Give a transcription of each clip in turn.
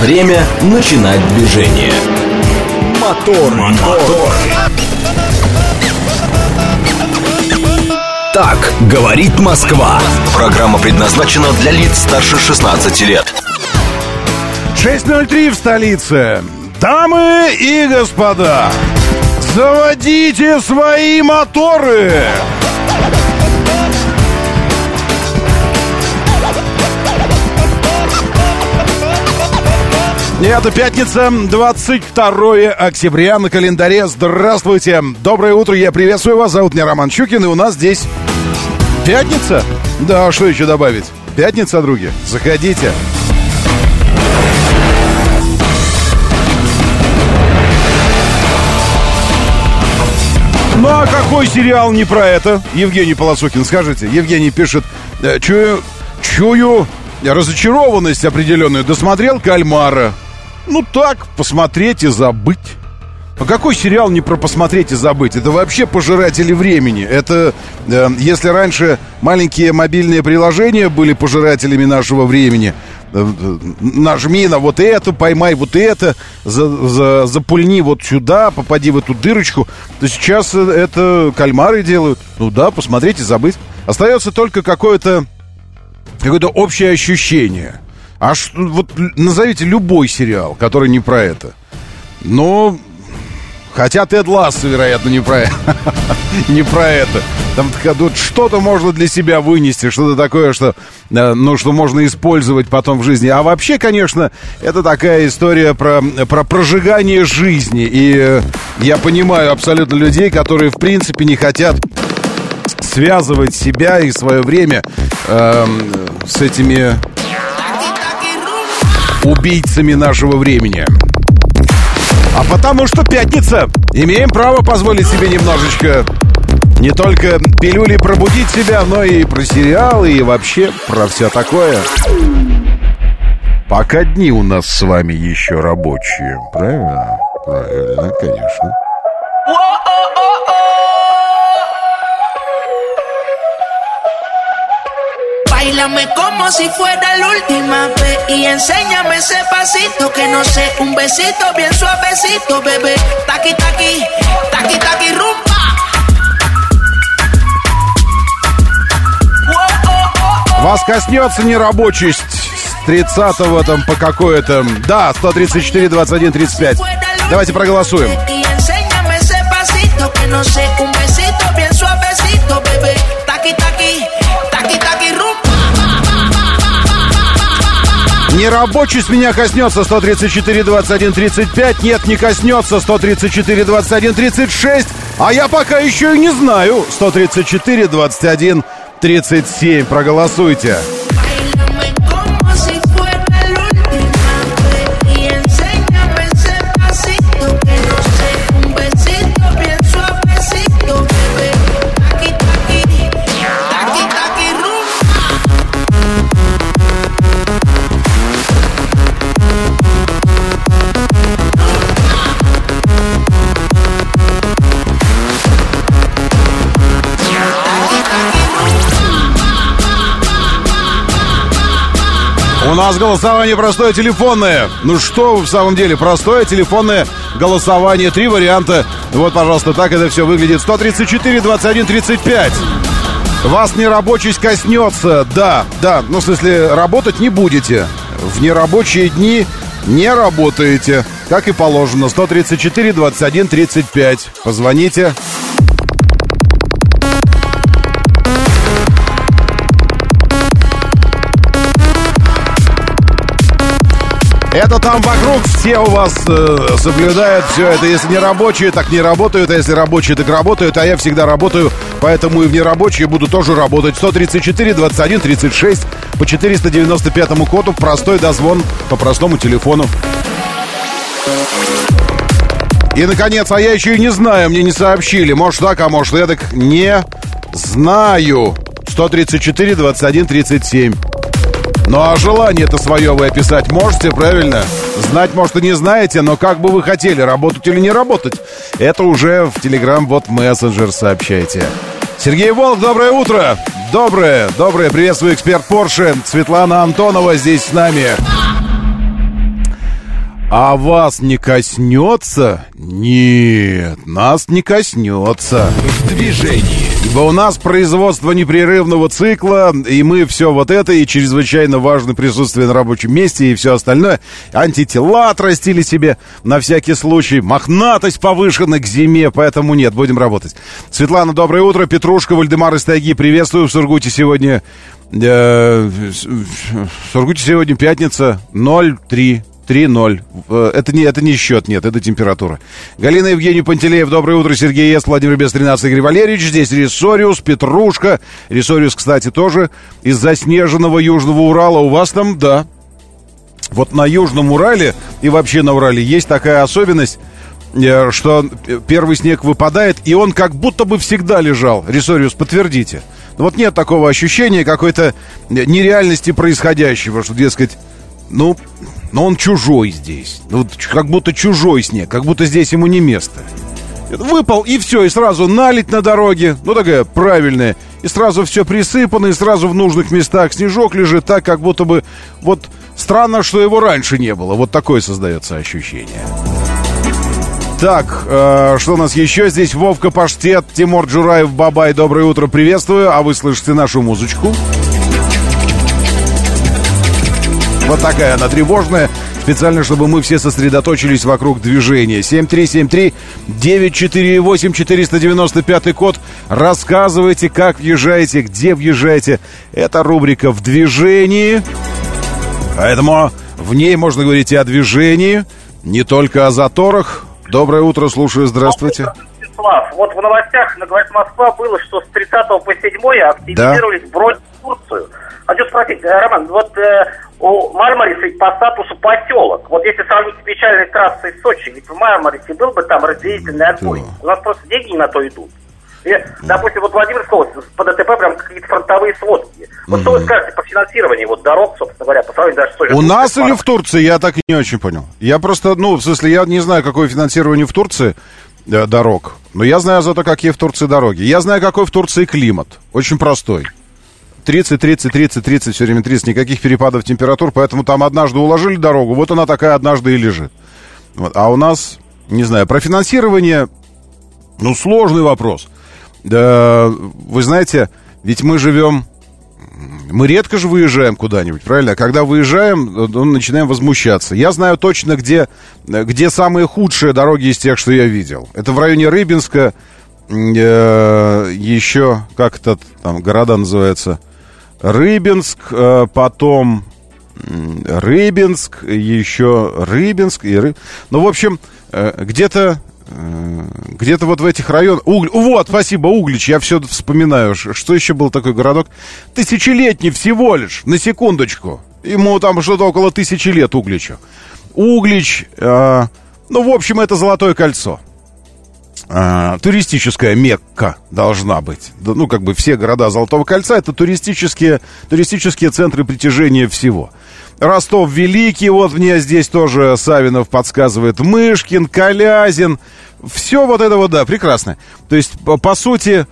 Время начинать движение. Мотор. Так говорит Москва. Программа предназначена для лиц старше 16 лет. 6:03 в столице. Дамы и господа, заводите свои моторы! Это пятница, 22 октября на календаре. Здравствуйте, доброе утро, я приветствую вас. Зовут меня Роман Щукин, и у нас здесь пятница. Да, что еще добавить? Пятница, други, заходите. Ну а какой сериал не про это? Евгений Полосухин, скажите. Евгений пишет: чую разочарованность определенную. Досмотрел «Кальмара». Ну так, посмотреть и забыть. А какой сериал не про посмотреть и забыть? Это вообще пожиратели времени. Это, если раньше маленькие мобильные приложения были пожирателями нашего времени, нажми на вот это, поймай вот это, запульни вот сюда, попади в эту дырочку, то сейчас это кальмары делают. Ну да, посмотреть и забыть. Остается только какое-то общее ощущение. Вот назовите любой сериал, который не про это. Но хотя Тед Лассо, вероятно, не про это. Там что-то можно для себя вынести, что-то такое, что можно использовать потом в жизни. А вообще, конечно, это такая история про прожигание жизни. И я понимаю абсолютно людей, которые, в принципе, не хотят связывать себя и свое время с этими убийцами нашего времени. А потому что пятница. Имеем право позволить себе немножечко не только пилюли пробудить себя, но и про сериалы, и вообще про все такое. Пока дни у нас с вами еще рабочие. Правильно? Правильно, конечно. Báilame como si fuera la última vez y enséñame ese pasito que no sé, un besito bien suavecito, bebé. Taqui taqui, taqui taqui rumba. Вас коснется нерабочесть с 30-го там по какое-то. Да, 134, 21, 35. Давайте проголосуем. Нерабочесть меня коснется 134, 21, 35. Нет, не коснется 134, 21, 36. А я пока еще и не знаю. 134, 21, 37. Проголосуйте. У нас голосование простое телефонное. Ну что в самом деле, простое телефонное голосование. 3 варианта. Вот, пожалуйста, так это все выглядит. 134, 21, 35. Вас нерабочесть коснется. Да. Ну, в смысле, работать не будете. В нерабочие дни не работаете. Как и положено. 134, 21, 35. Позвоните. Это там вокруг все у вас соблюдают все это. Если не рабочие, так не работают. А если рабочие, так работают. А я всегда работаю, поэтому и в нерабочие буду тоже работать. 134, 21, 36 по 495 коду. Простой дозвон по простому телефону. И, наконец, а я еще и не знаю, мне не сообщили. Может так, а может эдак. Не знаю. 134, 21, 37. Ну а желание-то свое вы описать можете, правильно? Знать, может, и не знаете, но как бы вы хотели, работать или не работать? Это уже в Telegram-бот мессенджер сообщайте. Сергей Волк, доброе утро! Доброе. Приветствую, эксперт Porsche Светлана Антонова здесь с нами. А вас не коснется? Нет, нас не коснется. В движении. Ибо у нас производство непрерывного цикла, и мы все вот это, и чрезвычайно важно присутствие на рабочем месте, и все остальное. Антитела отрастили себе на всякий случай, мохнатость повышена к зиме, поэтому нет, будем работать. Светлана, доброе утро. Петрушка, Вальдемар из тайги, приветствую. В Сургуте сегодня... В Сургуте сегодня пятница, 3-0. Это не счет, нет, это температура. Галина, Евгений Пантелеев, доброе утро. Сергей Ест, Владимир Бес, 13, Игорь Валерьевич. Здесь Ресориус, Петрушка. Ресориус, кстати, тоже из заснеженного Южного Урала. У вас там, да. Вот на Южном Урале и вообще на Урале есть такая особенность, что первый снег выпадает, и он как будто бы всегда лежал. Ресориус, подтвердите. Вот нет такого ощущения какой-то нереальности происходящего, что, дескать, но он чужой здесь. Вот как будто чужой снег, как будто здесь ему не место. Выпал, и все, и сразу наледь на дороге, такая правильная, и сразу все присыпано, и сразу в нужных местах снежок лежит так, как будто бы, вот странно, что его раньше не было. Вот такое создается ощущение. Так, что у нас еще здесь? Вовка Паштет, Тимур Джураев, Бабай, доброе утро, приветствую. А вы слышите нашу музычку? Вот такая она тревожная. Специально, чтобы мы все сосредоточились вокруг движения. 7373948-495 код. Рассказывайте, как въезжаете, где въезжаете. Это рубрика «В движении». Поэтому в ней можно говорить и о движении, не только о заторах. Доброе утро, слушаю, здравствуйте. Вячеслав, вот в новостях на «Говорит Москва» было, что с 30 по 7 активизировались брони в Турцию. Хочу спросить, Роман, вот у Мармариса по статусу поселок. Вот если сравнить с печальной трассой в Сочи, ведь в Мармарисе был бы там разделительный отбой. У нас просто деньги не на то идут. И, допустим, вот Владимирская область, по ДТП прям какие-то фронтовые сводки. Вот что вы скажете по финансированию вот дорог, собственно говоря, по сравнению даже с той же... У нас или в Турции? Я так и не очень понял. Я просто, в смысле, я не знаю, какое финансирование в Турции дорог, но я знаю зато, какие в Турции дороги. Я знаю, какой в Турции климат. Очень простой. 30, все время 30, никаких перепадов температур, поэтому там однажды уложили дорогу, вот она такая однажды и лежит. Вот. А у нас, не знаю, про финансирование, сложный вопрос. Да, вы знаете, ведь мы редко же выезжаем куда-нибудь, правильно? А когда выезжаем, начинаем возмущаться. Я знаю точно, где самые худшие дороги из тех, что я видел. Это в районе Рыбинска, еще, как это там города называются, Рыбинск, потом Рыбинск, еще Рыбинск, в общем, где-то вот в этих районах... Вот, спасибо, Углич, я все вспоминаю. Что еще был такой городок? Тысячелетний всего лишь, на секундочку. Ему там что-то около 1000 лет Угличу. Углич, в общем, это Золотое кольцо. Туристическая Мекка должна быть. Как бы все города Золотого кольца — это туристические центры притяжения всего. Ростов Великий, вот мне здесь тоже Савинов подсказывает, Мышкин, Калязин, все вот это вот, да, прекрасно. То есть, по сути,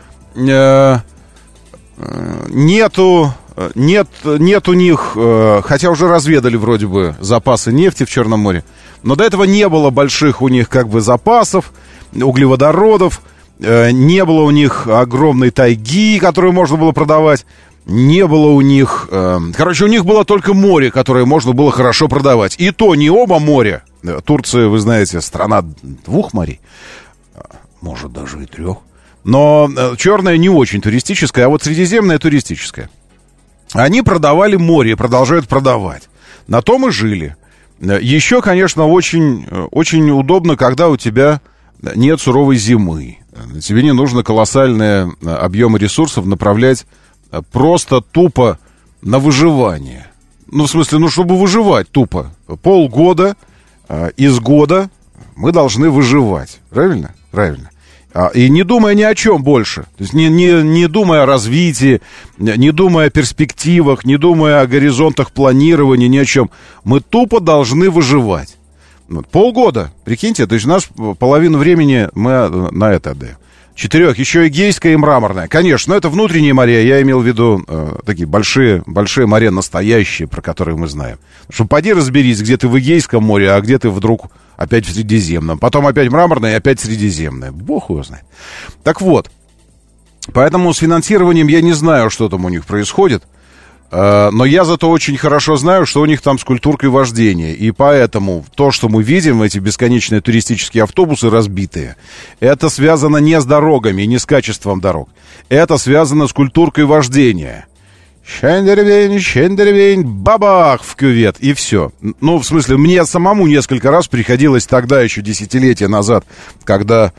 нет у них, хотя уже разведали вроде бы запасы нефти в Черном море, но до этого не было больших у них как бы запасов, углеводородов, не было у них огромной тайги, которую можно было продавать. Не было у них... у них было только море, которое можно было хорошо продавать. И то не оба моря. Турция, вы знаете, страна 2 морей. Может, даже и 3. Но Черное не очень туристическое, а вот Средиземное туристическое. Они продавали море и продолжают продавать. На том и жили. Еще, конечно, очень, очень удобно, когда у тебя нет суровой зимы. Тебе не нужно колоссальные объемы ресурсов направлять просто тупо на выживание. В смысле, чтобы выживать тупо. Полгода из года мы должны выживать. Правильно? Правильно. И не думая ни о чем больше. То есть не думая о развитии, не думая о перспективах, не думая о горизонтах планирования, ни о чем. Мы тупо должны выживать. Полгода, прикиньте, то есть у нас половину времени мы на это отдаем. 4, еще Эгейское и Мраморное. Конечно, но это внутренние моря, я имел в виду такие большие моря настоящие, про которые мы знаем. Что поди разберись, где ты в Эгейском море, а где ты вдруг опять в Средиземном. Потом опять Мраморное и опять Средиземное. Бог его знает. Так вот, поэтому с финансированием я не знаю, что там у них происходит. Но я зато очень хорошо знаю, что у них там с культуркой вождения. И поэтому то, что мы видим, эти бесконечные туристические автобусы разбитые, это связано не с дорогами, не с качеством дорог. Это связано с культуркой вождения. Щендервень, бабах в кювет, и все. Ну, в смысле, мне самому несколько раз приходилось тогда, еще десятилетия назад, когда,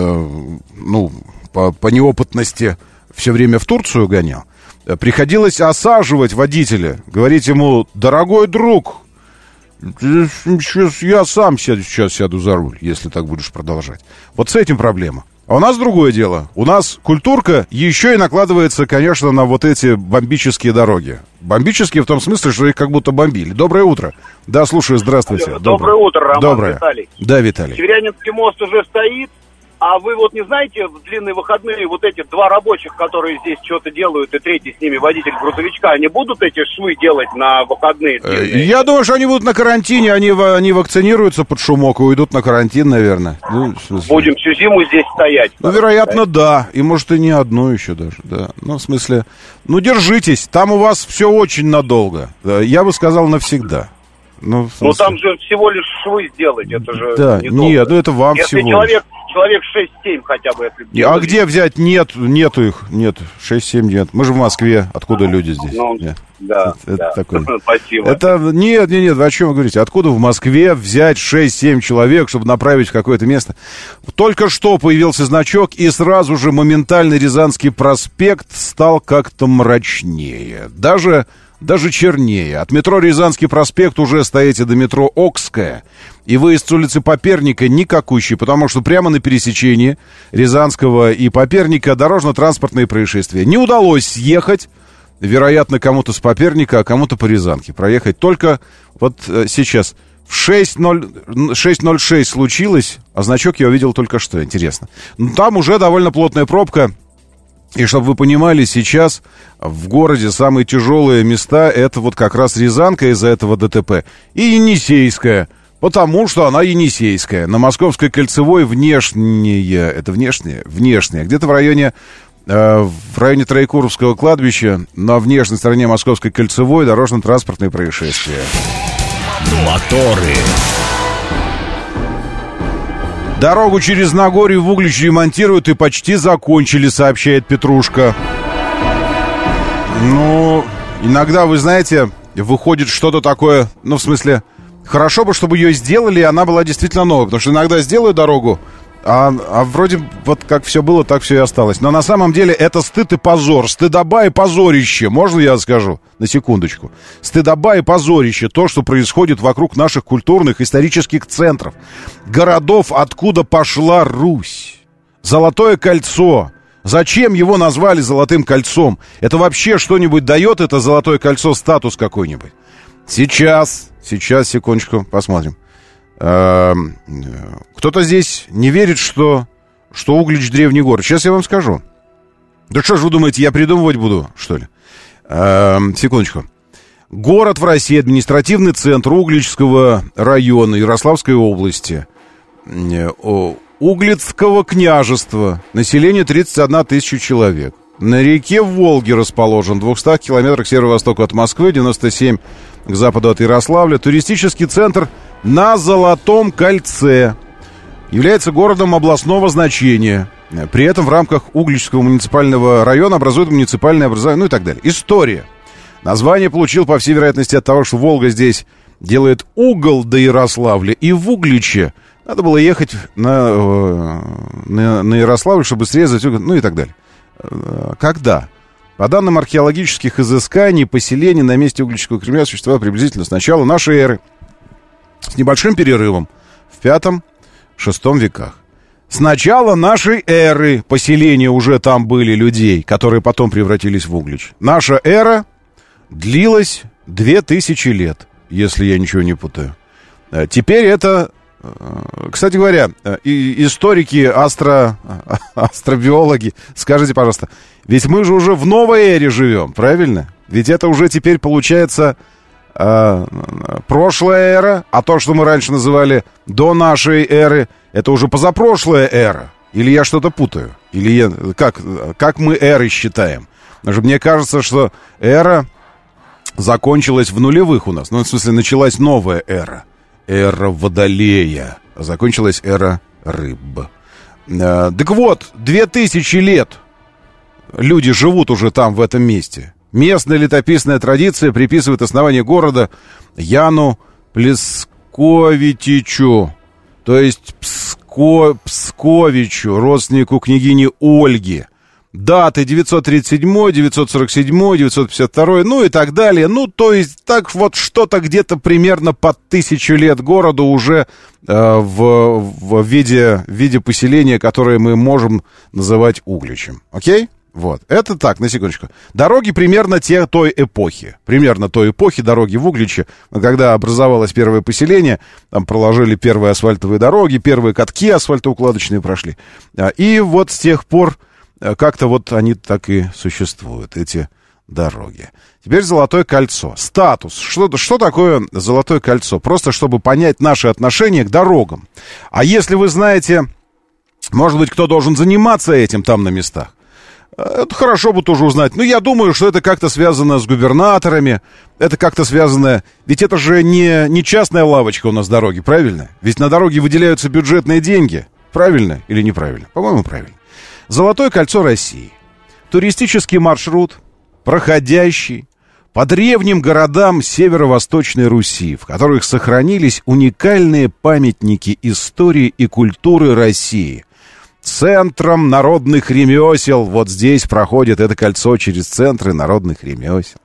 по неопытности все время в Турцию гонял, приходилось осаживать водителя, говорить ему: дорогой друг, я сам сейчас сяду за руль, если так будешь продолжать. Вот с этим проблема. А у нас другое дело. У нас культурка еще и накладывается, конечно, на вот эти бомбические дороги. Бомбические в том смысле, что их как будто бомбили. Доброе утро. Да, слушаю, здравствуйте. Доброе утро, Роман. Доброе. Виталий. Да, Виталий. Северянинский мост уже стоит. А вы вот не знаете, в длинные выходные вот эти 2 рабочих, которые здесь что-то делают, и третий с ними водитель грузовичка, они будут эти швы делать на выходные? Я думаю, что они будут на карантине, они вакцинируются под шумок и уйдут на карантин, наверное. Будем всю зиму здесь стоять? Ну, вероятно, да. И может и не одну еще даже, да. Ну, в смысле, держитесь, там у вас все очень надолго. Я бы сказал, навсегда. Ну, там же всего лишь швы сделать, это же да, недолго. Нет, это вам если всего человек 6-7 хотя бы. А где взять? Нету их, нет, 6-7 нет. Мы же в Москве, откуда люди здесь? Да, это такое. Спасибо. Это, нет, о чем вы говорите? Откуда в Москве взять 6-7 человек, чтобы направить в какое-то место? Только что появился значок, и сразу же моментально Рязанский проспект стал как-то мрачнее. Даже чернее. От метро Рязанский проспект уже стоите до метро Окская. И выезд с улицы Поперника никакущий, потому что прямо на пересечении Рязанского и Поперника дорожно-транспортные происшествия. Не удалось съехать, вероятно, кому-то с Поперника, а кому-то по Рязанке. Проехать только вот сейчас. В 6:06 случилось, а значок я увидел только что. Интересно. Там уже довольно плотная пробка. И чтобы вы понимали, сейчас в городе самые тяжелые места — это вот как раз Рязанка из-за этого ДТП и Енисейская, потому что она Енисейская. На Московской кольцевой внешняя, это внешняя, где-то в районе Троекуровского кладбища, на внешней стороне Московской кольцевой дорожно-транспортные происшествия. Моторы. Дорогу через Нагорье в Углич ремонтируют и почти закончили, сообщает Петрушка. Иногда, вы знаете, выходит что-то такое, в смысле, хорошо бы, чтобы ее сделали, и она была действительно новой. Потому что иногда сделают дорогу, а вроде вот как все было, так все и осталось. Но на самом деле это стыд и позор, стыдоба и позорище. Можно я скажу? На секундочку. Стыдоба и позорище. То, что происходит вокруг наших культурных, исторических центров. Городов, откуда пошла Русь. Золотое кольцо. Зачем его назвали Золотым кольцом? Это вообще что-нибудь дает, это Золотое кольцо, статус какой-нибудь? Сейчас, секундочку, посмотрим. Кто-то здесь не верит, что Углич древний город. Сейчас я вам скажу. Да что ж вы думаете, я придумывать буду, что ли? Секундочку. Город в России, административный центр Угличского района Ярославской области, Углицкого княжества, население 31 тысяча человек. На реке Волге расположен, в 200 километрах к северо-востоку от Москвы, 97 к западу от Ярославля. Туристический центр на Золотом кольце. Является городом областного значения. При этом в рамках Угличского муниципального района образует муниципальное образование, и так далее. История. Название получил, по всей вероятности, от того, что Волга здесь делает угол до Ярославля. И в Угличе надо было ехать на Ярославль, чтобы срезать угол, и так далее. Когда? По данным археологических изысканий, поселение на месте Угличского Кремля существовало приблизительно с начала нашей эры, с небольшим перерывом в V-VI веках. С начала нашей эры поселения уже там были людей, которые потом превратились в Углич. Наша эра длилась 2000 лет, если я ничего не путаю. Теперь это Кстати говоря, историки, астробиологи, скажите, пожалуйста, ведь мы же уже в новой эре живем, правильно? Ведь это уже теперь получается прошлая эра, а то, что мы раньше называли до нашей эры, это уже позапрошлая эра. Или я что-то путаю? Или как мы эры считаем? Потому что мне кажется, что эра закончилась в нулевых у нас. Ну, в смысле, началась новая эра. Эра Водолея. Закончилась эра рыб. Так вот, 2000 лет люди живут уже там, в этом месте. Местная летописная традиция приписывает основание города Яну Плесковитичу, то есть Псковичу, родственнику княгини Ольги. Даты 937, 947, 952, ну и так далее. Ну, то есть, так вот что-то где-то примерно под 1000 лет городу уже в виде поселения, которое мы можем называть Угличем. Окей? Вот. Это так, на секундочку. Дороги примерно той эпохи. Примерно той эпохи дороги в Угличе. Когда образовалось первое поселение, там проложили первые асфальтовые дороги, первые катки асфальтоукладочные прошли. И вот с тех пор как-то вот они так и существуют, эти дороги. Теперь Золотое кольцо. Статус. Что такое Золотое кольцо? Просто чтобы понять наши отношения к дорогам. А если вы знаете, может быть, кто должен заниматься этим там на местах, это хорошо бы тоже узнать. Но я думаю, что это как-то связано с губернаторами. Это как-то связано... Ведь это же не частная лавочка у нас дороги, правильно? Ведь на дороге выделяются бюджетные деньги. Правильно или неправильно? По-моему, правильно. Золотое кольцо России. Туристический маршрут, проходящий по древним городам северо-восточной Руси, в которых сохранились уникальные памятники истории и культуры России. Центром народных ремесел. Вот здесь проходит это кольцо через центры народных ремесел.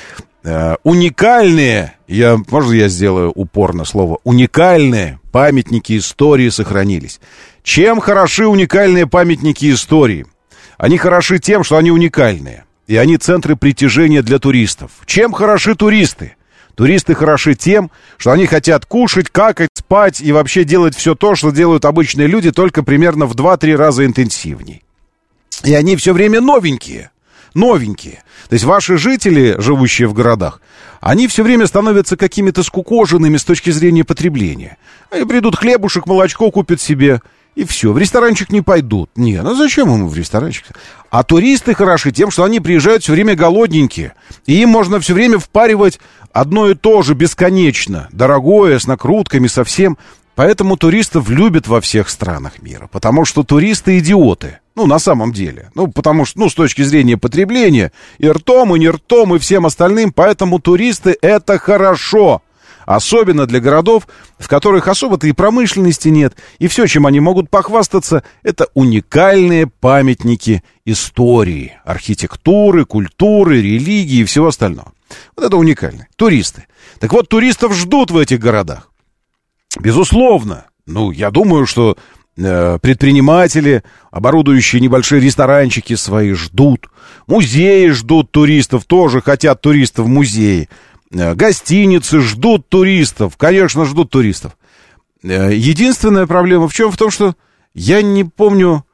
Уникальные, можно я сделаю упор на слово, уникальные памятники истории сохранились. Чем хороши уникальные памятники истории? Они хороши тем, что они уникальные. И они центры притяжения для туристов. Чем хороши туристы? Туристы хороши тем, что они хотят кушать, какать, спать и вообще делать все то, что делают обычные люди, только примерно в 2-3 раза интенсивней. И они все время новенькие. Новенькие. То есть ваши жители, живущие в городах, они все время становятся какими-то скукоженными с точки зрения потребления. Они придут хлебушек, молочко купят себе, и все. В ресторанчик не пойдут. Не, ну зачем им в ресторанчик? А туристы хороши тем, что они приезжают все время голодненькие. И им можно все время впаривать одно и то же бесконечно. Дорогое, с накрутками, совсем. Поэтому туристов любят во всех странах мира. Потому что туристы идиоты. Ну, на самом деле. Ну, потому что, с точки зрения потребления, и ртом, и не ртом, и всем остальным. Поэтому туристы — это хорошо. Особенно для городов, в которых особо-то и промышленности нет. И все, чем они могут похвастаться, это уникальные памятники истории, архитектуры, культуры, религии и всего остального. Вот это уникально. Туристы. Так вот, туристов ждут в этих городах. Безусловно. Ну, я думаю, что предприниматели, оборудующие небольшие ресторанчики свои, ждут. Музеи ждут туристов, тоже хотят туристов в музеи. Гостиницы ждут туристов. Конечно, ждут туристов. Единственная проблема в чем? В том, что я не помню,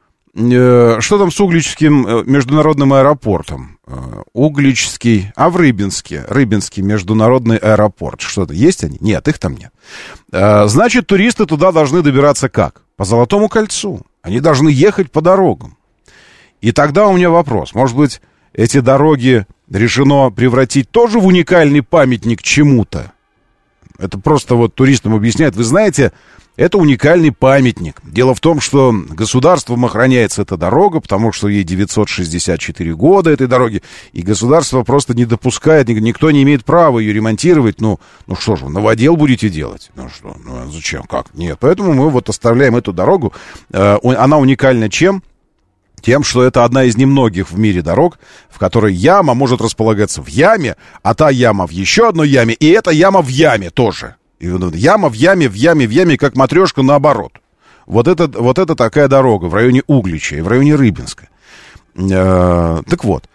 что там с Угличским международным аэропортом. Угличский, в Рыбинске. Рыбинский международный аэропорт. Что-то есть они? Нет, их там нет. Значит, туристы туда должны добираться как? По Золотому кольцу. Они должны ехать по дорогам. И тогда у меня вопрос. Может быть, эти дороги решено превратить тоже в уникальный памятник чему-то? Это просто вот туристам объясняют. Вы знаете, это уникальный памятник. Дело в том, что государством охраняется эта дорога, потому что ей 964 года этой дороги, и государство просто не допускает, никто не имеет права ее ремонтировать. Ну что же, новодел будете делать? Ну что, зачем, как? Нет, поэтому мы вот оставляем эту дорогу. Она уникальна чем? Тем, что это одна из немногих в мире дорог, в которой яма может располагаться в яме, а та яма в еще одной яме, и эта яма в яме тоже. И яма в яме, как матрешка наоборот. Вот это такая дорога в районе Углича и в районе Рыбинска. Так вот,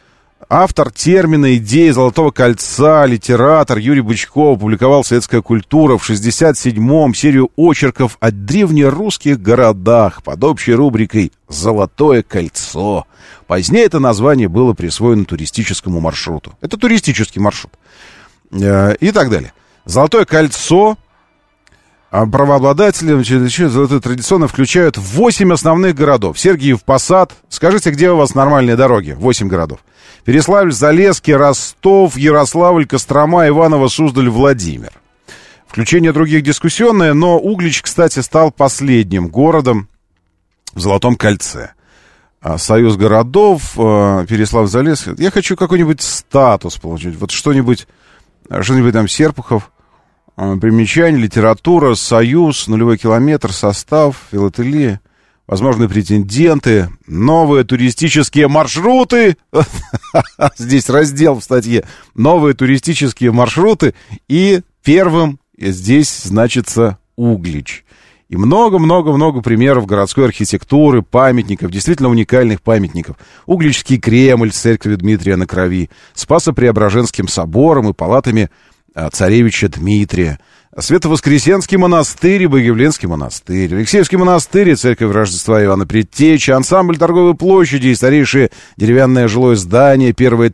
Автор термина, идеи «Золотого кольца», литератор Юрий Бычков опубликовал «Советская культура» в 67-м серию очерков о древнерусских городах под общей рубрикой «Золотое кольцо». Позднее это название было присвоено туристическому маршруту. Это туристический маршрут. И так далее. «Золотое кольцо» правообладатели традиционно включают 8 основных городов. Сергиев Посад. Скажите, где у вас нормальные дороги? 8 городов. Переславль-Залесский, Ростов, Ярославль, Кострома, Иваново, Суздаль, Владимир. Включение других дискуссионное, но Углич, кстати, стал последним городом в Золотом кольце. Союз городов, Переславль-Залесский. Я хочу какой-нибудь статус получить. Вот что-нибудь там Серпухов. Примечание, литература, союз, нулевой километр, состав, филателия, возможные претенденты, новые туристические маршруты. Здесь раздел в статье. Новые туристические маршруты. И первым здесь значится Углич. И много-много-много примеров городской архитектуры, памятников, действительно уникальных памятников. Угличский Кремль с церковью Дмитрия на Крови, Спасо-Преображенским собором и палатами царевича Дмитрия, Свято-Воскресенский монастырь и Богоявленский монастырь, Алексеевский монастырь и церковь Рождества Ивана Предтечи, ансамбль торговой площади и старейшее деревянное жилое здание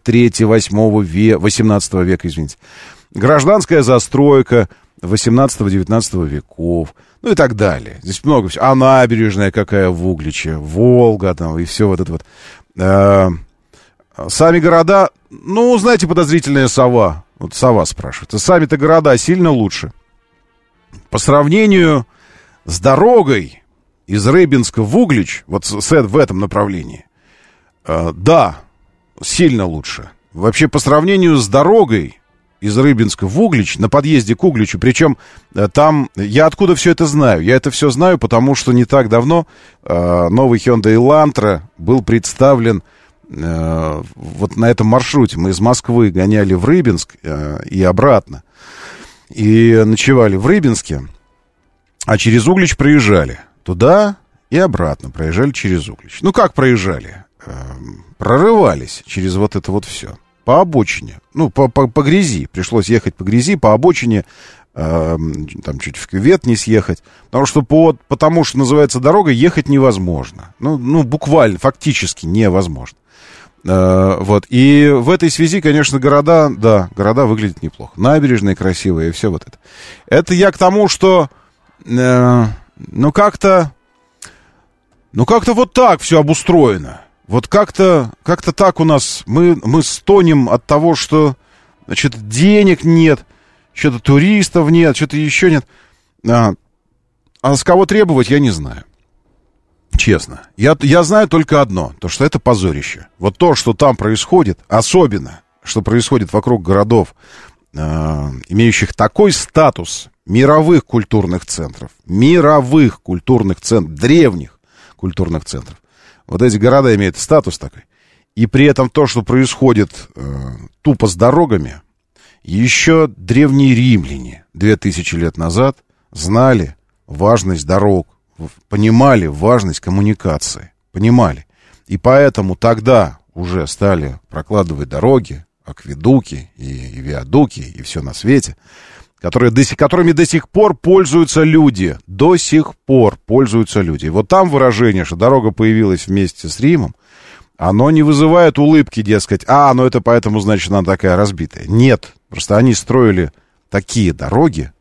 1-3-8 века, гражданская застройка 18-19 веков, ну и так далее. Здесь много всего. А набережная какая в Угличе, Волга там и все вот это вот. Сами города, ну, знаете, подозрительная сова. Вот сова спрашивает. Сами-то города сильно лучше. По сравнению с дорогой из Рыбинска в Углич, вот в этом направлении, да, сильно лучше. Вообще, по сравнению с дорогой из Рыбинска в Углич, на подъезде к Угличу, причем там, я откуда все это знаю? Я это все знаю, потому что не так давно новый Hyundai Elantra был представлен вот на этом маршруте. Мы из Москвы гоняли в Рыбинск и обратно. И ночевали в Рыбинске, а через Углич проезжали. Туда и обратно проезжали через Углич. Ну, как проезжали? Прорывались через вот это вот все. По обочине. Ну, по грязи. Пришлось ехать по грязи, по обочине. Там чуть в кювет не съехать. Потому что называется дорога, ехать невозможно. Ну, буквально, фактически невозможно. Вот. И в этой связи, конечно, города выглядят неплохо. Набережные красивые и все вот это. Это я к тому, что как-то вот так все обустроено. Вот как-то так у нас мы стонем от того, что значит, денег нет, что-то туристов нет, что-то еще нет. А с кого требовать, я не знаю. Честно. Я знаю только одно, то, что это позорище. Вот то, что там происходит, особенно, что происходит вокруг городов, имеющих такой статус мировых культурных центров, древних культурных центров. Вот эти города имеют статус такой. И при этом то, что происходит тупо с дорогами, еще древние римляне 2000 лет назад знали важность дорог, понимали важность коммуникации, понимали. И поэтому тогда уже стали прокладывать дороги, акведуки и виадуки, и все на свете, которыми до сих пор пользуются люди. До сих пор пользуются люди. И вот там выражение, что дорога появилась вместе с Римом, оно не вызывает улыбки, дескать, ну это поэтому, значит, она такая разбитая. Нет, просто они строили такие дороги,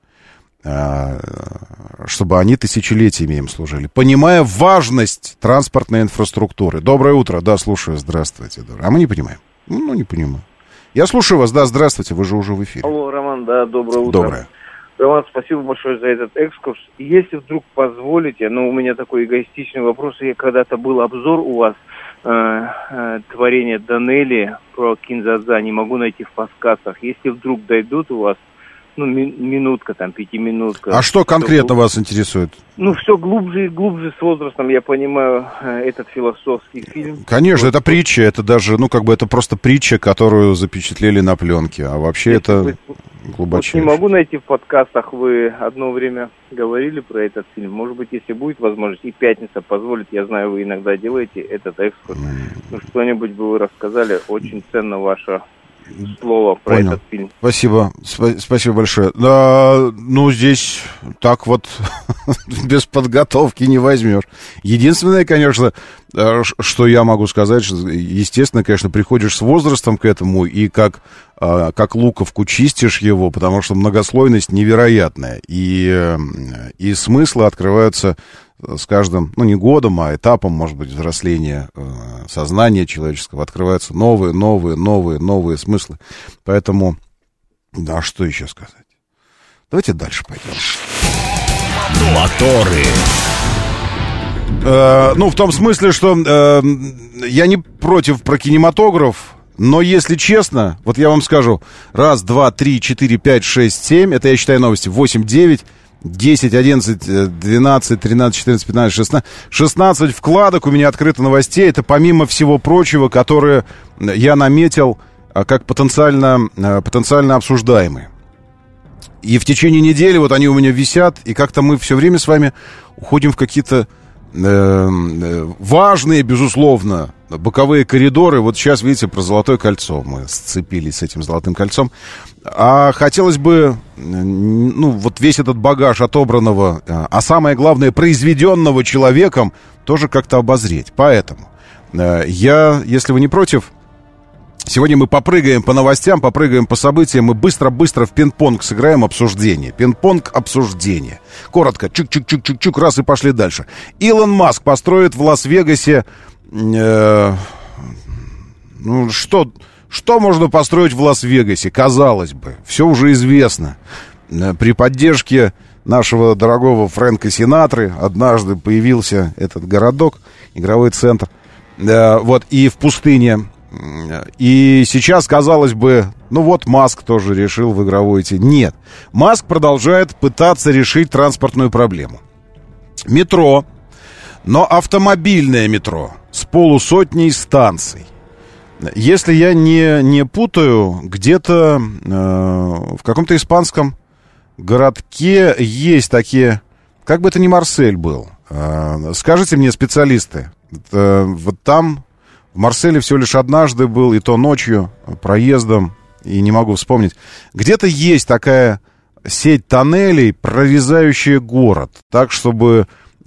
чтобы они тысячелетиями им служили, понимая важность транспортной инфраструктуры. Доброе утро, да, слушаю, здравствуйте. А мы не понимаем. Ну, не понимаю. Я слушаю вас, да, здравствуйте, вы же уже в эфире. Алло, Роман, да, доброе утро. Доброе. Роман, спасибо большое за этот экскурс. Если вдруг позволите, у меня такой эгоистичный вопрос, когда-то был обзор у вас, творение Данелли про Кинзадза, не могу найти в подсказках. Если вдруг дойдут у вас, минутка, там, 5-минутка. А что конкретно вас интересует? Ну, все глубже и глубже с возрастом, я понимаю, этот философский фильм. Конечно, это притча, это даже, это просто притча, которую запечатлели на пленке, а вообще это глубочайше. Вот не могу найти в подкастах, вы одно время говорили про этот фильм. Может быть, если будет возможность, и пятница позволит, я знаю, вы иногда делаете этот экскурс. Ну, что-нибудь бы вы рассказали, очень ценно ваше слово про Понял. этот фильм. Спасибо, спасибо большое. Здесь так вот без подготовки не возьмешь. Единственное, конечно, что я могу сказать, что, естественно, конечно, приходишь с возрастом к этому и как луковку чистишь его, потому что многослойность невероятная. И смыслы открываются с каждым, не годом, а этапом, может быть, взросления сознания человеческого, открываются новые смыслы. Поэтому, что еще сказать? Давайте дальше пойдем. Моторы. В том смысле, что я не против про кинематограф, но если честно, вот я вам скажу, 1, 2, 3, 4, 5, 6, 7, это я считаю новости, 8, 9, 10, 11, 12, 13, 14, 15, 16. 16 вкладок у меня открыто новостей. Это помимо всего прочего, которые я наметил как потенциально обсуждаемые. И в течение недели вот они у меня висят, и как-то мы все время с вами уходим в какие-то важные, безусловно, боковые коридоры. Вот сейчас, видите, про Золотое кольцо. Мы сцепились с этим Золотым кольцом. А хотелось бы, вот весь этот багаж отобранного, а самое главное, произведенного человеком, тоже как-то обозреть. Поэтому если вы не против, сегодня мы попрыгаем по новостям, попрыгаем по событиям, мы быстро-быстро в пинг-понг сыграем обсуждение. Пинг-понг обсуждение. Коротко, чук-чук-чук-чук-чук, раз и пошли дальше. Илон Маск построит в Лас-Вегасе... Что можно построить в Лас-Вегасе? Казалось бы, все уже известно. При поддержке нашего дорогого Фрэнка Синатры однажды появился этот городок, игровой центр, и в пустыне. И сейчас, казалось бы, Маск тоже решил в игровой идти. Нет, Маск продолжает пытаться решить транспортную проблему. Метро, но автомобильное метро с 150 станций. Если я не путаю, где-то в каком-то испанском городке есть такие... Как бы это ни Марсель был. Скажите мне, специалисты, вот там в Марселе всего лишь однажды был, и то ночью, проездом, и не могу вспомнить. Где-то есть такая сеть тоннелей, прорезающая город, так, чтобы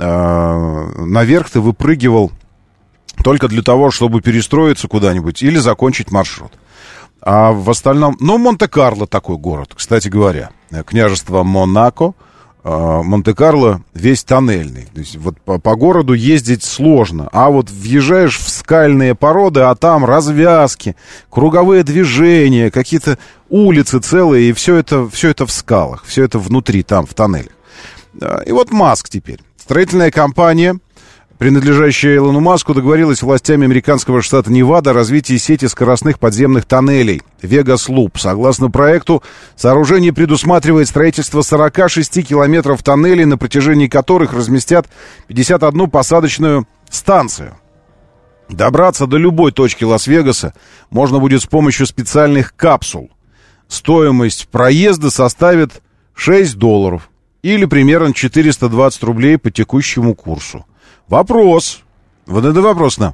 наверх ты выпрыгивал только для того, чтобы перестроиться куда-нибудь или закончить маршрут. А в остальном... Монте-Карло такой город, кстати говоря. Княжество Монако, Монте-Карло весь тоннельный. То есть вот по городу ездить сложно. А вот въезжаешь в скальные породы, а там развязки, круговые движения, какие-то улицы целые, и все это в скалах, все это внутри, там, в тоннелях. И вот Маск теперь. Строительная компания, принадлежащая Илону Маску, договорилась с властями американского штата Невада о развитии сети скоростных подземных тоннелей Vegas Loop. Согласно проекту, сооружение предусматривает строительство 46 километров тоннелей, на протяжении которых разместят 51 посадочную станцию. Добраться до любой точки Лас-Вегаса можно будет с помощью специальных капсул. Стоимость проезда составит $6 или примерно 420 рублей по текущему курсу. Вопрос, вот это вопрос нам.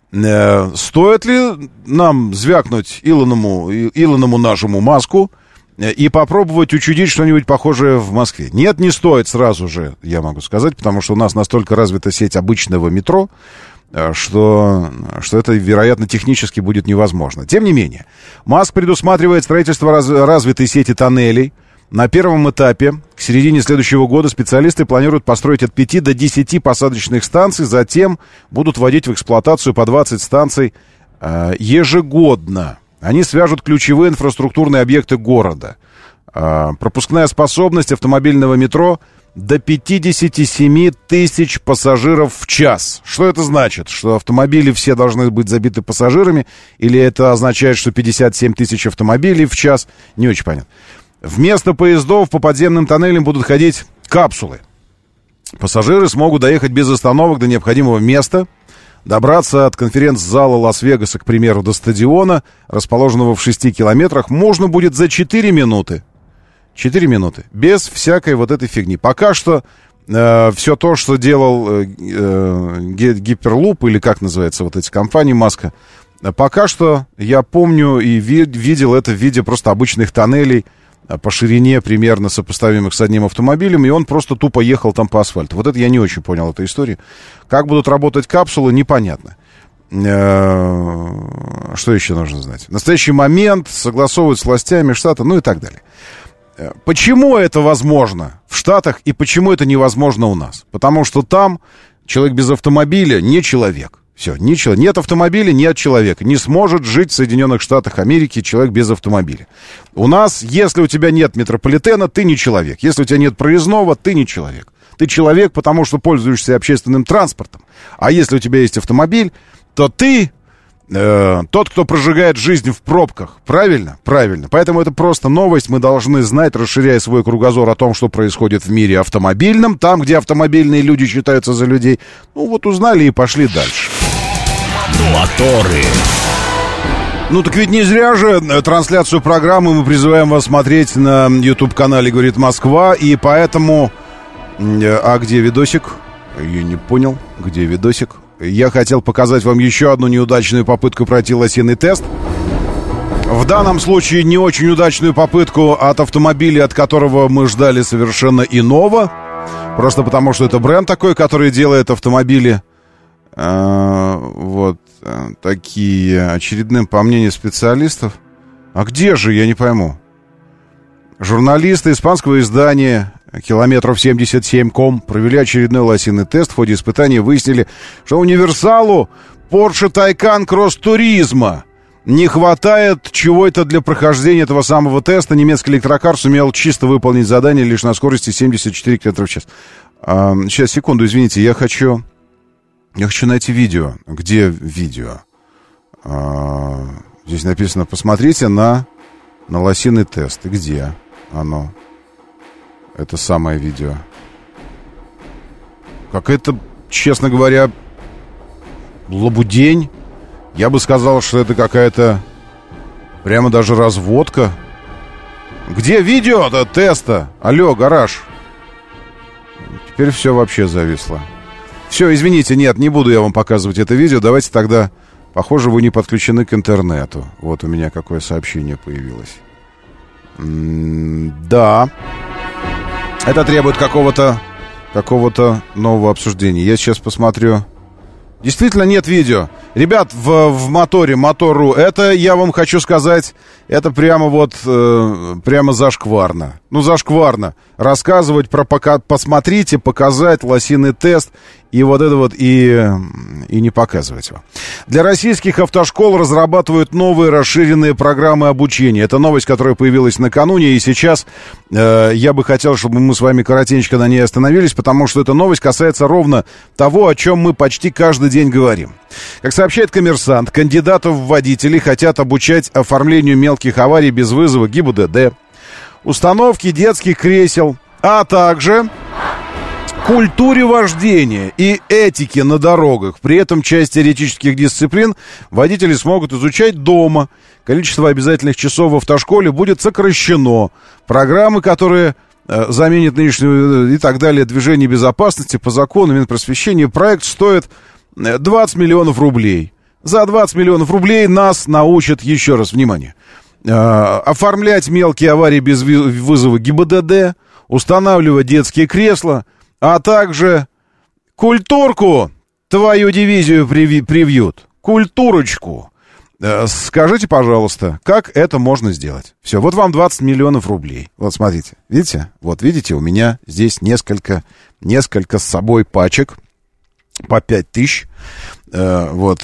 Стоит ли нам звякнуть Илоному нашему Маску и попробовать учудить что-нибудь похожее в Москве? Нет, не стоит сразу же, я могу сказать, потому что у нас настолько развита сеть обычного метро, что это, вероятно, технически будет невозможно. Тем не менее, Маск предусматривает строительство развитой сети тоннелей. На первом этапе, к середине следующего года, специалисты планируют построить от 5 до 10 посадочных станций, затем будут вводить в эксплуатацию по 20 станций ежегодно. Они свяжут ключевые инфраструктурные объекты города. Пропускная способность автомобильного метро до 57 тысяч пассажиров в час. Что это значит? Что автомобили все должны быть забиты пассажирами? Или это означает, что 57 тысяч автомобилей в час? Не очень понятно. Вместо поездов по подземным тоннелям будут ходить капсулы. Пассажиры смогут доехать без остановок до необходимого места, добраться от конференц-зала Лас-Вегаса, к примеру, до стадиона, расположенного в 6 километрах, можно будет за 4 минуты. 4 минуты. Без всякой вот этой фигни. Пока что все то, что делал Гиперлуп, или как называется вот эти компании Маска, пока что я помню и видел это в виде просто обычных тоннелей по ширине примерно сопоставимых с одним автомобилем, и он просто тупо ехал там по асфальту. Вот это я не очень понял, эту историю. Как будут работать капсулы, непонятно. Что еще нужно знать? В настоящий момент согласовывают с властями штата, ну и так далее. Почему это возможно в Штатах и почему это невозможно у нас? Потому что там человек без автомобиля не человек. Все, нет автомобиля, нет человека. Не сможет жить в Соединенных Штатах Америки человек без автомобиля. У нас, если у тебя нет метрополитена, ты не человек. Если у тебя нет проездного, ты не человек. Ты человек, потому что пользуешься общественным транспортом. А если у тебя есть автомобиль, то ты тот, кто прожигает жизнь в пробках. Правильно? Правильно. Поэтому это просто новость. Мы должны знать, расширяя свой кругозор о том, что происходит в мире автомобильном. Там, где автомобильные люди считаются за людей. Ну вот узнали и пошли дальше. Моторы. Ну так ведь не зря же трансляцию программы мы призываем вас смотреть на YouTube-канале «Говорит Москва». И поэтому... А где видосик? Я не понял. Где видосик? Я хотел показать вам еще одну неудачную попытку пройти лосиный тест. В данном случае не очень удачную попытку от автомобиля, от которого мы ждали совершенно иного. Просто потому, что это бренд такой, который делает автомобили вот такие очередным, по мнению специалистов. А где же, я не пойму. Журналисты испанского издания Kilometrov77.com провели очередной лосиный тест. В ходе испытания выяснили, что универсалу Porsche Taycan Cross Turismo не хватает чего-то для прохождения этого самого теста. Немецкий электрокар сумел чисто выполнить задание лишь на скорости 74 км в час. Сейчас, секунду, извините, я хочу найти видео. Где видео? Здесь написано, посмотрите на лосиный тест. И где оно? Это самое видео. Какая-то, честно говоря, лабудень. Я бы сказал, что это какая-то прямо даже разводка. Где видео-то теста? Алло, гараж. Теперь все вообще зависло. Все, извините, нет, не буду я вам показывать это видео. Давайте тогда... Похоже, вы не подключены к интернету. Вот у меня какое сообщение появилось. Да. Это требует какого-то нового обсуждения. Я сейчас посмотрю. Действительно нет видео. Ребят, в Мотор.ру, это, я вам хочу сказать, это прямо вот, прямо зашкварно. Ну, зашкварно. Рассказывать про, посмотрите, показать лосиный тест, и вот это вот, и не показывать его. Для российских автошкол разрабатывают новые расширенные программы обучения. Это новость, которая появилась накануне, и сейчас я бы хотел, чтобы мы с вами коротенько на ней остановились, потому что эта новость касается ровно того, о чем мы почти каждый день говорим. Как сообщает «Коммерсант», кандидатов в водители хотят обучать оформлению мелких аварий без вызова ГИБДД, установке детских кресел, а также культуре вождения и этике на дорогах. При этом часть теоретических дисциплин водители смогут изучать дома. Количество обязательных часов в автошколе будет сокращено. Программы, которые заменят нынешнюю и так далее движение безопасности по закону Минпросвещения, проект стоит 20 миллионов рублей. За 20 миллионов рублей нас научат, еще раз, внимание, оформлять мелкие аварии без вызова ГИБДД, устанавливать детские кресла, а также культурку, твою дивизию привьют, культурочку. Скажите, пожалуйста, как это можно сделать? Все, вот вам 20 миллионов рублей. Вот смотрите, видите? Вот видите, у меня здесь несколько с собой пачек по 5 тысяч. Вот,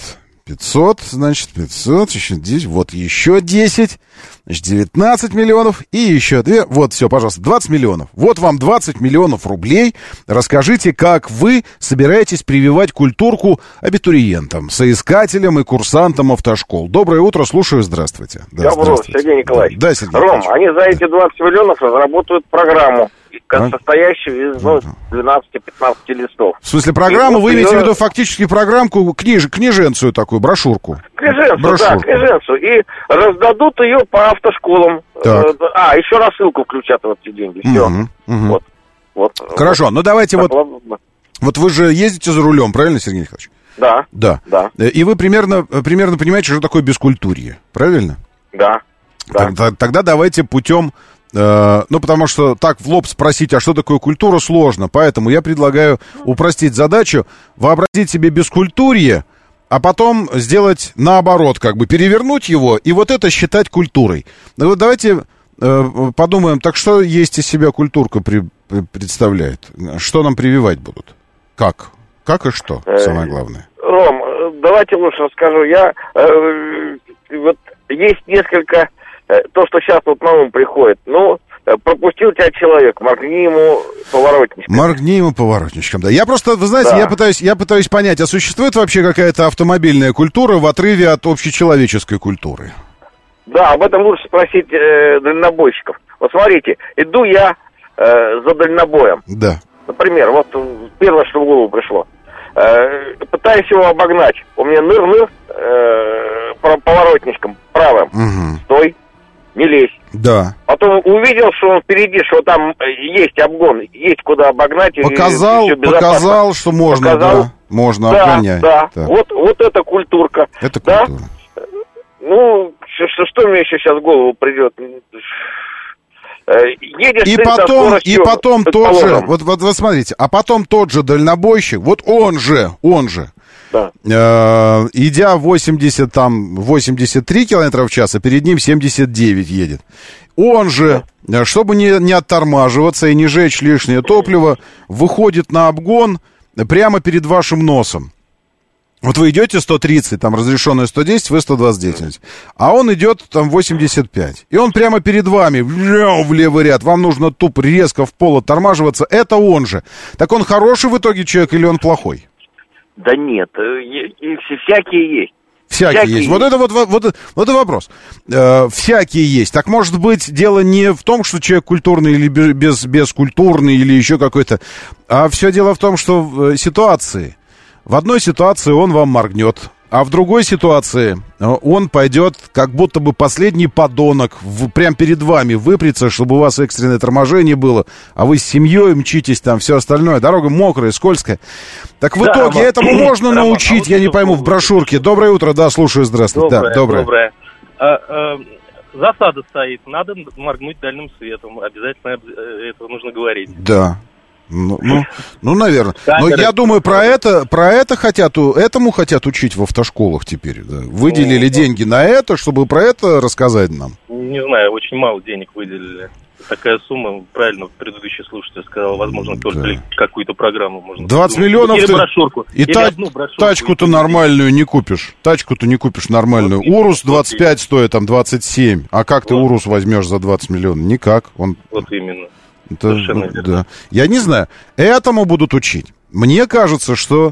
500, значит, 500, еще 10, вот еще 10, значит, 19 миллионов и еще 2, вот, все, пожалуйста, 20 миллионов. Вот вам 20 миллионов рублей. Расскажите, как вы собираетесь прививать культурку абитуриентам, соискателям и курсантам автошкол. Доброе утро, слушаю, здравствуйте. Да, здравствуйте. Сергей Николаевич. Да, Сергей Ром, Николаевич. они за эти 20 миллионов разработают программу, состоящую из 12-15 листов. В смысле, программу, вы имеете в виду фактически программку, книженцию такую, брошюрку? Книженцию, да, книженцию. И раздадут ее по автошколам. Еще рассылку включат в эти деньги. Все. Вот. Хорошо, ну давайте вот вы же ездите за рулем, правильно, Сергей Николаевич? Да. И вы примерно понимаете, что такое бескультурье, правильно? Да. Тогда давайте путем... потому что так в лоб спросить, а что такое культура, сложно. Поэтому я предлагаю упростить задачу, вообразить себе бескультурье, а потом сделать наоборот, как бы перевернуть его и вот это считать культурой. Ну вот давайте подумаем, так что есть из себя культурка представляет? Что нам прививать будут? Как? Как и что, самое главное? Ром, давайте лучше расскажу. Вот есть несколько... То, что сейчас вот на ум приходит. Пропустил тебя человек, моргни ему поворотничком. Моргни ему поворотничком, да. Я просто, вы знаете, я пытаюсь понять, а существует вообще какая-то автомобильная культура в отрыве от общечеловеческой культуры? Да, об этом лучше спросить дальнобойщиков. Вот смотрите, иду я за дальнобоем. Да. Например, вот первое, что в голову пришло. Пытаюсь его обогнать. У меня ныр-ныр поворотничком правым. Угу. Стой. Не лезь. Да. Потом увидел, что он впереди, что там есть обгон, есть куда обогнать. Показал, что можно, да, можно обгонять. Да, вот это культурка. Это культура. Да? Что мне еще сейчас в голову придет? Едешь и потом тот же, вот смотрите, а потом тот же дальнобойщик, вот он же, да. Идя 83 километра в час, а перед ним 79 едет. Он же, чтобы не оттормаживаться и не жечь лишнее топливо, выходит на обгон прямо перед вашим носом. Вот вы идете 130, там разрешенное 110, вы 129. А он идет там 85. И он прямо перед вами, в левый ряд. Вам нужно тупо резко в пол оттормаживаться. Это он же. Так он хороший в итоге человек или он плохой? Да нет, всякие есть. Всякие есть. Вот это вопрос. Всякие есть. Так может быть, дело не в том, что человек культурный или бескультурный, или еще какой-то, а все дело в том, что в ситуации. В одной ситуации он вам моргнет, а в другой ситуации он пойдет, как будто бы последний подонок, прям перед вами выпрется, чтобы у вас экстренное торможение было, а вы с семьей мчитесь, там все остальное, дорога мокрая, скользкая. Так в итоге этому можно научить, я не пойму, в брошюрке. Доброе утро, да, слушаю, здравствуйте. Доброе. Засада стоит, надо моргнуть дальним светом, обязательно это нужно говорить. Да. Ну, наверное. Но я думаю, про это этому хотят учить в автошколах теперь. Да. Выделили деньги на это, чтобы про это рассказать нам. Не знаю, очень мало денег выделили. Такая сумма, правильно, предыдущий слушатель сказал, возможно, только какую-то программу можно... 20 миллионов или брошюрку. И тачку-то нормальную не купишь. Тачку-то не купишь нормальную. Урус 25 стоит, там 27. А как ты Урус возьмешь за 20 миллионов? Никак. Вот именно. Да. Я не знаю. Этому будут учить. Мне кажется, что,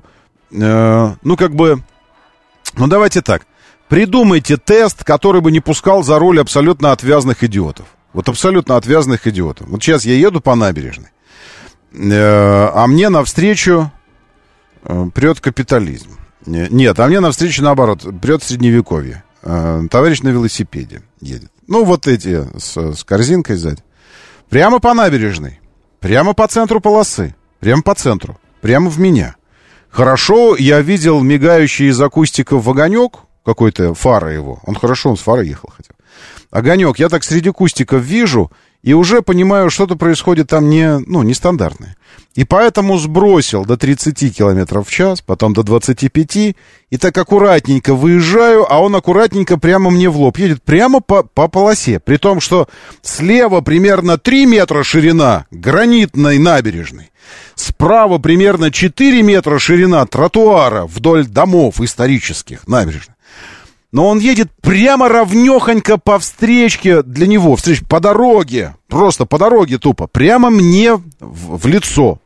давайте так. Придумайте тест, который бы не пускал за руль абсолютно отвязных идиотов. Вот абсолютно отвязных идиотов. Вот сейчас я еду по набережной, а мне навстречу прет капитализм. Нет, а мне навстречу, наоборот, прет средневековье. Товарищ на велосипеде едет. Вот эти с корзинкой сзади. Прямо по набережной, прямо по центру полосы, прямо по центру, прямо в меня. Хорошо, я видел мигающий из акустиков огонек, какой-то фара его. Он с фары ехал хотя бы. Огонек, я так среди кустиков вижу, и уже понимаю, что-то происходит там нестандартное. И поэтому сбросил до 30 километров в час, потом до 25, и так аккуратненько выезжаю, а он аккуратненько прямо мне в лоб едет, прямо по полосе. При том, что слева примерно 3 метра ширина гранитной набережной, справа примерно 4 метра ширина тротуара вдоль домов исторических набережных. Но он едет прямо ровнёхонько по встречке для него, по дороге, просто по дороге тупо, прямо мне в лицо,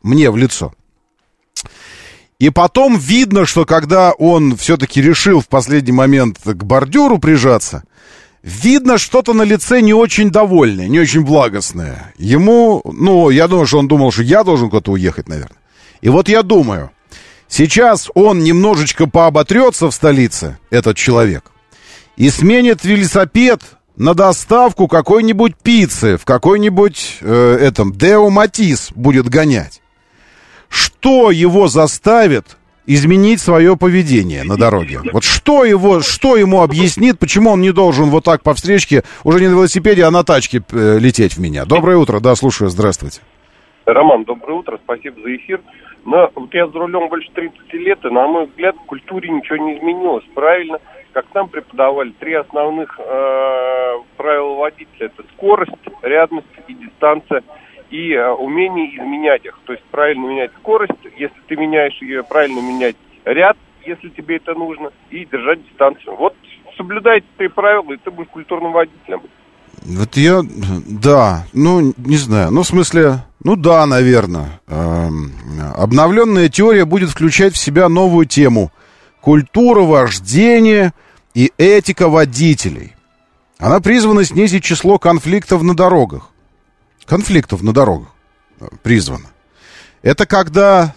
И потом видно, что когда он все-таки решил в последний момент к бордюру прижаться, видно что-то на лице не очень довольное, не очень благостное. Ему, я думаю, что он думал, что я должен куда-то уехать, наверное. И вот я думаю, сейчас он немножечко пооботрется в столице, этот человек, и сменит велосипед на доставку какой-нибудь пиццы, в какой-нибудь Део Матис будет гонять. Что его заставит изменить свое поведение на дороге? Вот что ему объяснит, почему он не должен вот так по встречке, уже не на велосипеде, а на тачке лететь в меня? Доброе утро, да, слушаю, здравствуйте. Роман, доброе утро, спасибо за эфир. Но вот я за рулем больше 30 лет, и, на мой взгляд, в культуре ничего не изменилось. Правильно, как нам преподавали, 3 основных правила водителя. Это скорость, рядность и дистанция. И умение изменять их. То есть правильно менять скорость, если ты меняешь ее, правильно менять ряд, если тебе это нужно, и держать дистанцию. Вот соблюдай эти 3 правила, и ты будешь культурным водителем. Вот не знаю. В смысле, да, наверное. Обновленная теория будет включать в себя новую тему. Культура вождения и этика водителей. Она призвана снизить число конфликтов на дорогах. Призвана. Это когда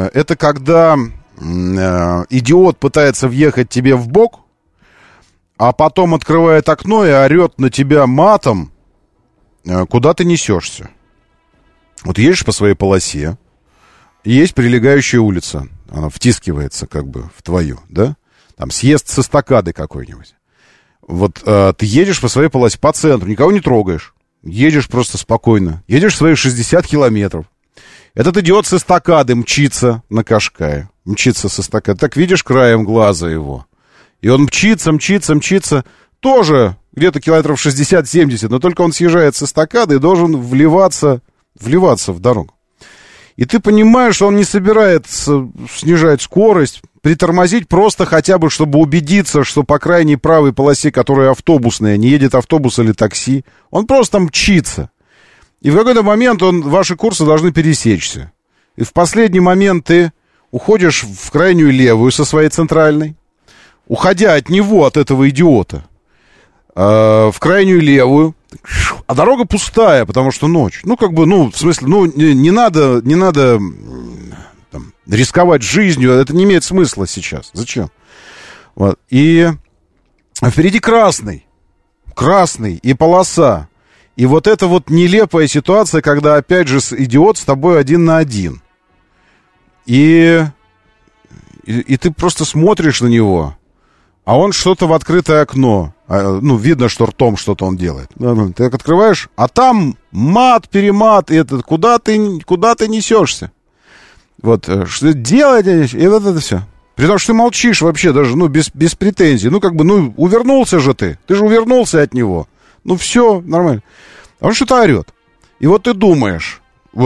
идиот пытается въехать тебе в бок, а потом открывает окно и орет на тебя матом, куда ты несешься. Вот едешь по своей полосе, и есть прилегающая улица, она втискивается как бы в твою, да? Там съезд с эстакады какой-нибудь. Вот ты едешь по своей полосе, по центру, никого не трогаешь. Едешь просто спокойно. Едешь свои 60 километров. Этот идиот с эстакады мчится на Кашкае. Мчится с эстакады. Так видишь краем глаза его. И он мчится. Тоже где-то километров 60-70. Но только он съезжает с эстакады и должен вливаться в дорогу. И ты понимаешь, что он не собирается снижать скорость, притормозить просто хотя бы, чтобы убедиться, что по крайней правой полосе, которая автобусная, не едет автобус или такси. Он просто мчится. И в какой-то момент ваши курсы должны пересечься. И в последний момент ты уходишь в крайнюю левую со своей центральной, уходя от него, от этого идиота, в крайнюю левую, а дорога пустая, потому что ночь. Не надо там, рисковать жизнью, это не имеет смысла сейчас. Зачем? Вот. И впереди красный и полоса. И вот это вот нелепая ситуация, когда, опять же, идиот с тобой 1 на 1. И ты просто смотришь на него, а он что-то в открытое окно. Видно, что ртом что-то он делает. Ты так открываешь, а там мат-перемат, и это куда ты несешься? Вот, что делать, и вот это все. При том, что ты молчишь вообще, даже, без претензий. Увернулся же ты. Ты же увернулся от него. Все, нормально. А он что-то орет. И вот ты думаешь,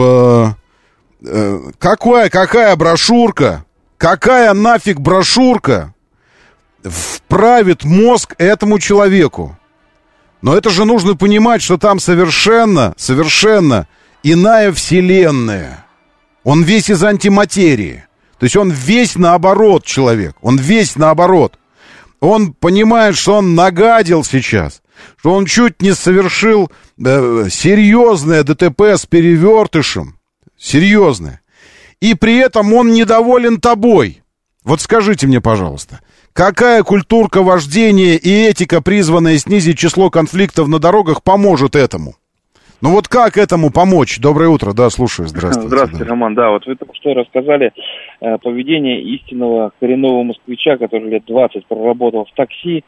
какая брошюрка, какая нафиг брошюрка вправит мозг этому человеку? Но это же нужно понимать, что там совершенно иная вселенная. Он весь из антиматерии. То есть он весь наоборот человек. Он весь наоборот. Он понимает, что он нагадил сейчас. Что он чуть не совершил серьезное ДТП с перевертышем. Серьезное. И при этом он недоволен тобой. Вот скажите мне, пожалуйста, какая культурка вождения и этика, призванная снизить число конфликтов на дорогах, поможет этому? Вот как этому помочь? Доброе утро, да, слушаю, здравствуйте. Здравствуйте, да. Роман, да, вот вы только что рассказали поведение истинного коренного москвича, который лет 20 проработал в такси,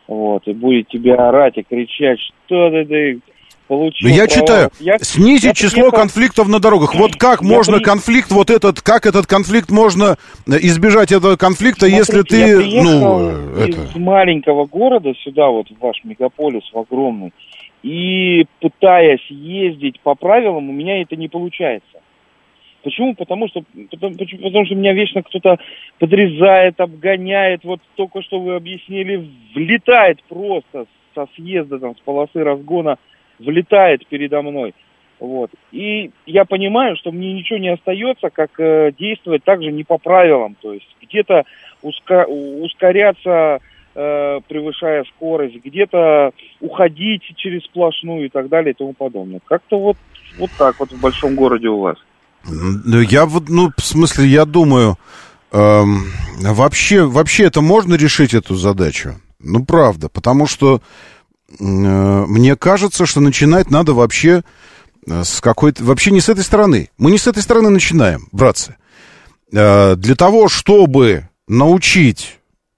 вот, и будет тебе орать и кричать, что ты получил. Я читаю, снизить число конфликтов на дорогах. Вот как можно конфликт, как этот конфликт можно избежать этого конфликта, если ты, я приехал из маленького города сюда, вот в ваш мегаполис, в огромный, и пытаясь ездить по правилам, у меня это не получается. Почему? Потому что меня вечно кто-то подрезает, обгоняет, вот только что вы объяснили, влетает просто со съезда, там, с полосы разгона, влетает передо мной. Вот. И я понимаю, что мне ничего не остается, как действовать также не по правилам. То есть где-то ускоряться, превышая скорость, где-то уходить через сплошную и так далее и тому подобное. Как-то вот так вот в большом городе у вас. Я вот, в смысле, я думаю, вообще это можно решить, эту задачу? Ну, правда, потому что мне кажется, что начинать надо вообще с какой-то... Вообще не с этой стороны. Мы не с этой стороны начинаем, братцы. Для того, чтобы научить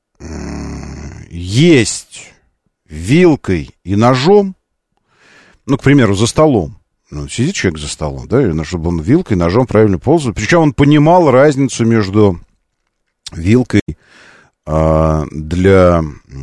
есть вилкой и ножом, к примеру, за столом, сидит человек за столом, да, чтобы он вилкой, ножом правильно пользовался. Причем он понимал разницу между вилкой для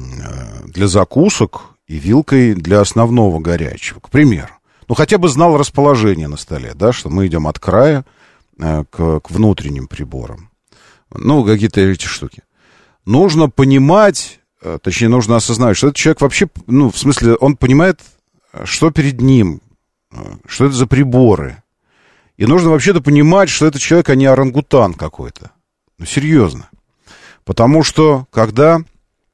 закусок и вилкой для основного горячего, к примеру. Хотя бы знал расположение на столе, да, что мы идем от края к внутренним приборам. Какие-то эти штуки. Нужно понимать, точнее, нужно осознавать, что этот человек вообще, в смысле, он понимает, что перед ним, что это за приборы. И нужно вообще-то понимать, что этот человек, а не орангутан какой-то. Серьезно. Потому что, когда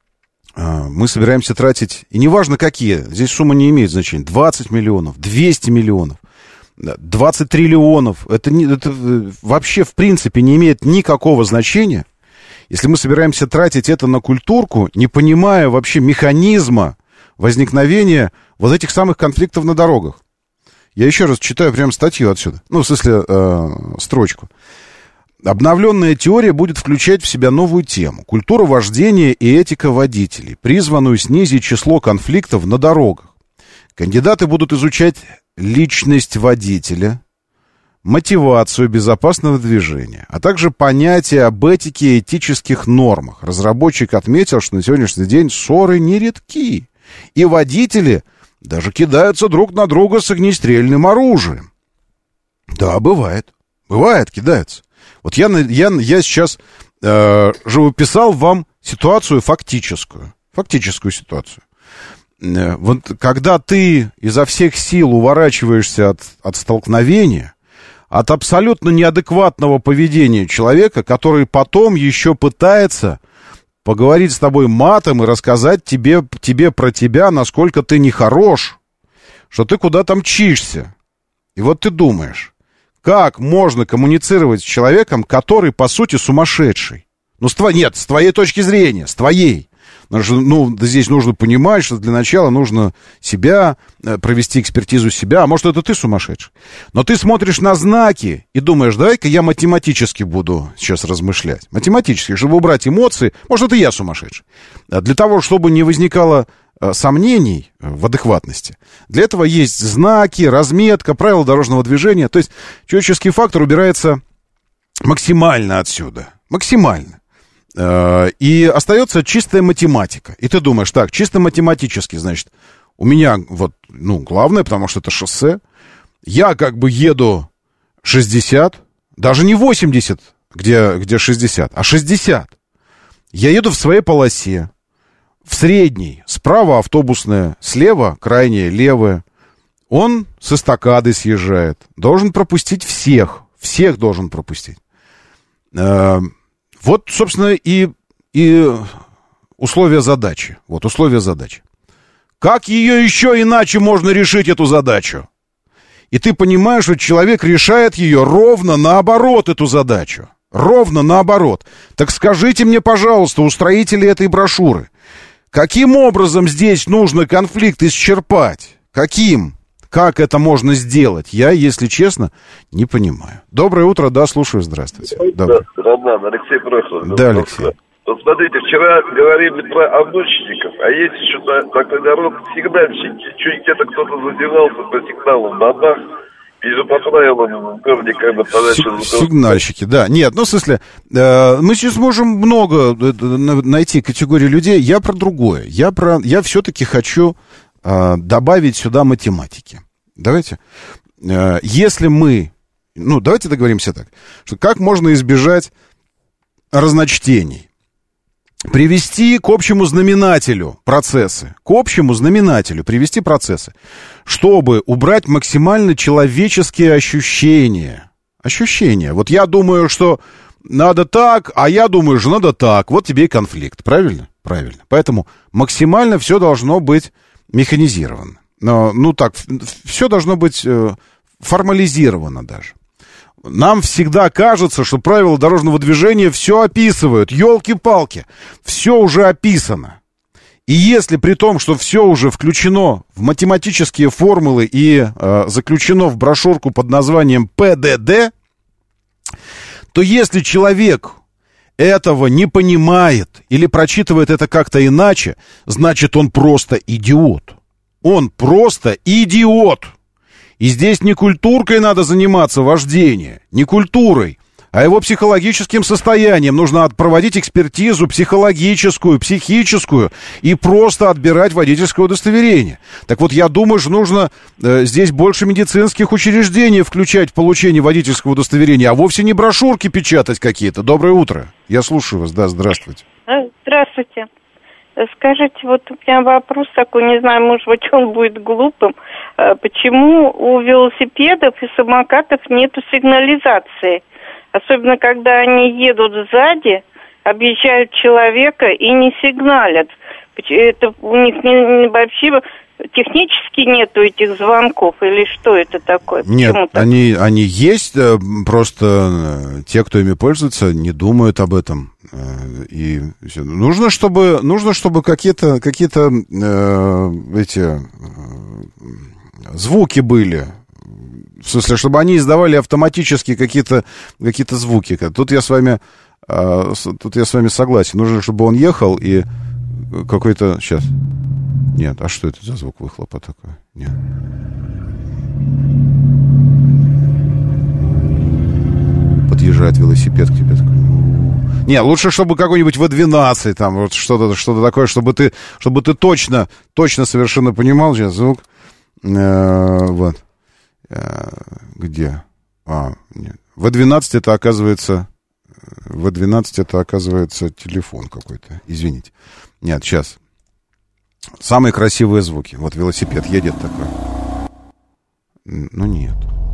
мы собираемся тратить, и неважно какие, здесь сумма не имеет значения, 20 миллионов, 200 миллионов, 20 триллионов, это вообще в принципе не имеет никакого значения, если мы собираемся тратить это на культурку, не понимая вообще механизма возникновения вот этих самых конфликтов на дорогах. Я еще раз читаю прям статью отсюда. В смысле, строчку. Обновленная теория будет включать в себя новую тему. Культура вождения и этика водителей, призванную снизить число конфликтов на дорогах. Кандидаты будут изучать личность водителя, мотивацию безопасного движения, а также понятие об этике и этических нормах. Разработчик отметил, что на сегодняшний день ссоры нередки, и водители даже кидаются друг на друга с огнестрельным оружием. Да, бывает. Бывает, кидаются. Вот я сейчас живописал вам ситуацию фактическую. Фактическую ситуацию. Вот когда ты изо всех сил уворачиваешься от столкновения, от абсолютно неадекватного поведения человека, который потом еще пытается поговорить с тобой матом и рассказать тебе про тебя, насколько ты нехорош, что ты куда-то мчишься. И вот ты думаешь, как можно коммуницировать с человеком, который, по сути, сумасшедший? С твоей точки зрения, с твоей. Здесь нужно понимать, что для начала нужно провести экспертизу себя. А может, это ты сумасшедший? Но ты смотришь на знаки и думаешь, давай-ка я математически буду сейчас размышлять. Математически, чтобы убрать эмоции. Может, это я сумасшедший. Для того, чтобы не возникало сомнений в адекватности. Для этого есть знаки, разметка, правила дорожного движения. То есть человеческий фактор убирается максимально отсюда. Максимально. И остается чистая математика. И ты думаешь, так, чисто математически, значит, у меня главное, потому что это шоссе, я еду 60, даже не 80, где 60, а 60. Я еду в своей полосе, в средней, справа автобусная, слева крайняя, левая. Он с эстакады съезжает, должен пропустить всех должен пропустить. Вот, собственно, и условия задачи. Вот условия задачи. Как ее еще иначе можно решить, эту задачу? И ты понимаешь, что человек решает ее ровно наоборот, эту задачу. Ровно наоборот. Так скажите мне, пожалуйста, устроители этой брошюры, каким образом здесь нужно конфликт исчерпать? Каким? Как это можно сделать? Я, если честно, не понимаю. Доброе утро, да, слушаю, здравствуйте. Да, Алексей, прошу. Да, Алексей. Вот смотрите, вчера говорили про обученников, а есть еще такой народ сигнальщики. Чуть где-то кто-то задевался по сигналам на бах, и же по правилам городе как бы сигнальщики, да. Нет, ну в смысле, мы сейчас можем много найти категории людей. Я про другое. Я все-таки хочу добавить сюда математики. Давайте. Если мы, давайте договоримся так, что как можно избежать разночтений? Привести к общему знаменателю процессы. К общему знаменателю привести процессы. Чтобы убрать максимально человеческие ощущения. Ощущения. Вот я думаю, что надо так, а я думаю, что надо так. Вот тебе и конфликт. Правильно? Правильно. Поэтому максимально все должно быть механизировано. Все должно быть формализировано даже. Нам всегда кажется, что правила дорожного движения все описывают. Ёлки-палки, все уже описано. И если при том, что все уже включено в математические формулы и заключено в брошюрку под названием ПДД, то если человек этого не понимает или прочитывает это как-то иначе, значит, он просто идиот. Он просто идиот. И здесь не культуркой надо заниматься, вождение, не культурой, а его психологическим состоянием. Нужно проводить экспертизу психологическую, психическую и просто отбирать водительское удостоверение. Так вот, я думаю, что нужно здесь больше медицинских учреждений включать в получение водительского удостоверения, а вовсе не брошюрки печатать какие-то. Доброе утро. Я слушаю вас. Да, здравствуйте. Здравствуйте. Скажите, вот у меня вопрос такой, не знаю, может быть, он будет глупым. Почему у велосипедов и самокатов нету сигнализации? Особенно, когда они едут сзади, объезжают человека и не сигналят. Это у них вообще технически нету этих звонков или что это такое? Нет, они есть, просто те, кто ими пользуется, не думают об этом. И нужно, чтобы какие-то эти звуки были. В смысле, чтобы они издавали автоматически какие-то звуки. Тут я с вами согласен. Нужно, чтобы он ехал и какой-то... Сейчас. Нет, а что это за звук выхлопа такой? Нет. Подъезжает велосипед к тебе такой. Не, лучше, чтобы какой-нибудь В12, там, вот что-то такое, чтобы ты точно совершенно понимал сейчас звук. Вот. Где? Нет. В12 это оказывается телефон какой-то. Извините. Нет, сейчас. Самые красивые звуки. Вот велосипед едет такой. Ну, нет.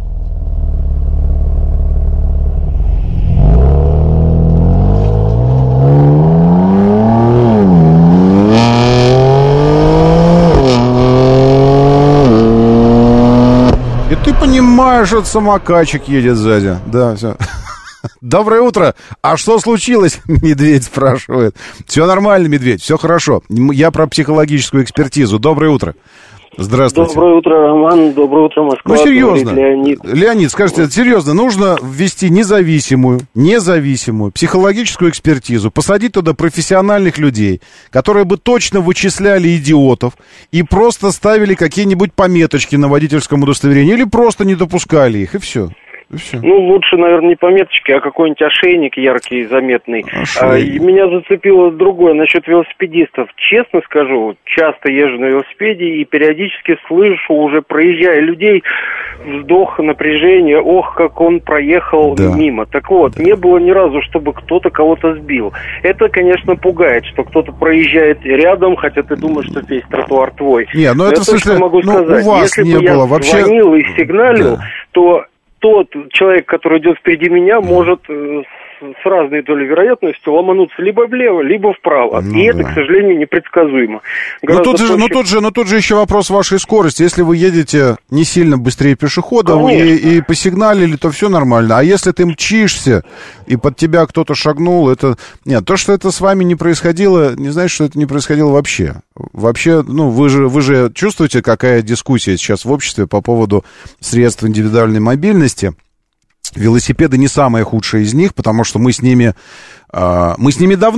И ты понимаешь, что самокатчик едет сзади. Да, все. Доброе утро. А что случилось? Медведь спрашивает. Все нормально, медведь, все хорошо. Я про психологическую экспертизу. Доброе утро. Здравствуйте. Доброе утро, Роман. Доброе утро, Москва. Ну, серьезно. Леонид, скажите, серьезно, нужно ввести независимую психологическую экспертизу, посадить туда профессиональных людей, которые бы точно вычисляли идиотов и просто ставили какие-нибудь пометочки на водительском удостоверении или просто не допускали их, и все. Ну, лучше, наверное, не пометочки, а какой-нибудь ошейник яркий, заметный. И меня зацепило другое насчет велосипедистов. Честно скажу, часто езжу на велосипеде и периодически слышу, уже проезжая людей, вздох, напряжение, ох, как он проехал мимо. Так вот, не было ни разу, чтобы кто-то кого-то сбил. Это, конечно, пугает, что кто-то проезжает рядом, хотя ты думаешь, что весь тротуар твой. Не, ну это я точно могу сказать. У вас если не бы было я вообще... звонил и сигналил, то тот человек, который идет впереди меня, может с разной долей вероятности ломануться либо влево, либо вправо. И это, к сожалению, непредсказуемо. Но тут же еще вопрос вашей скорости. Если вы едете не сильно быстрее пешехода и посигналили, то все нормально. А если ты мчишься, и под тебя кто-то шагнул, это... Нет, то, что это с вами не происходило, не значит, что это не происходило вообще. Вообще, ну, вы же чувствуете, какая дискуссия сейчас в обществе по поводу средств индивидуальной мобильности. Велосипеды не самые худшие из них, потому что мы с ними давно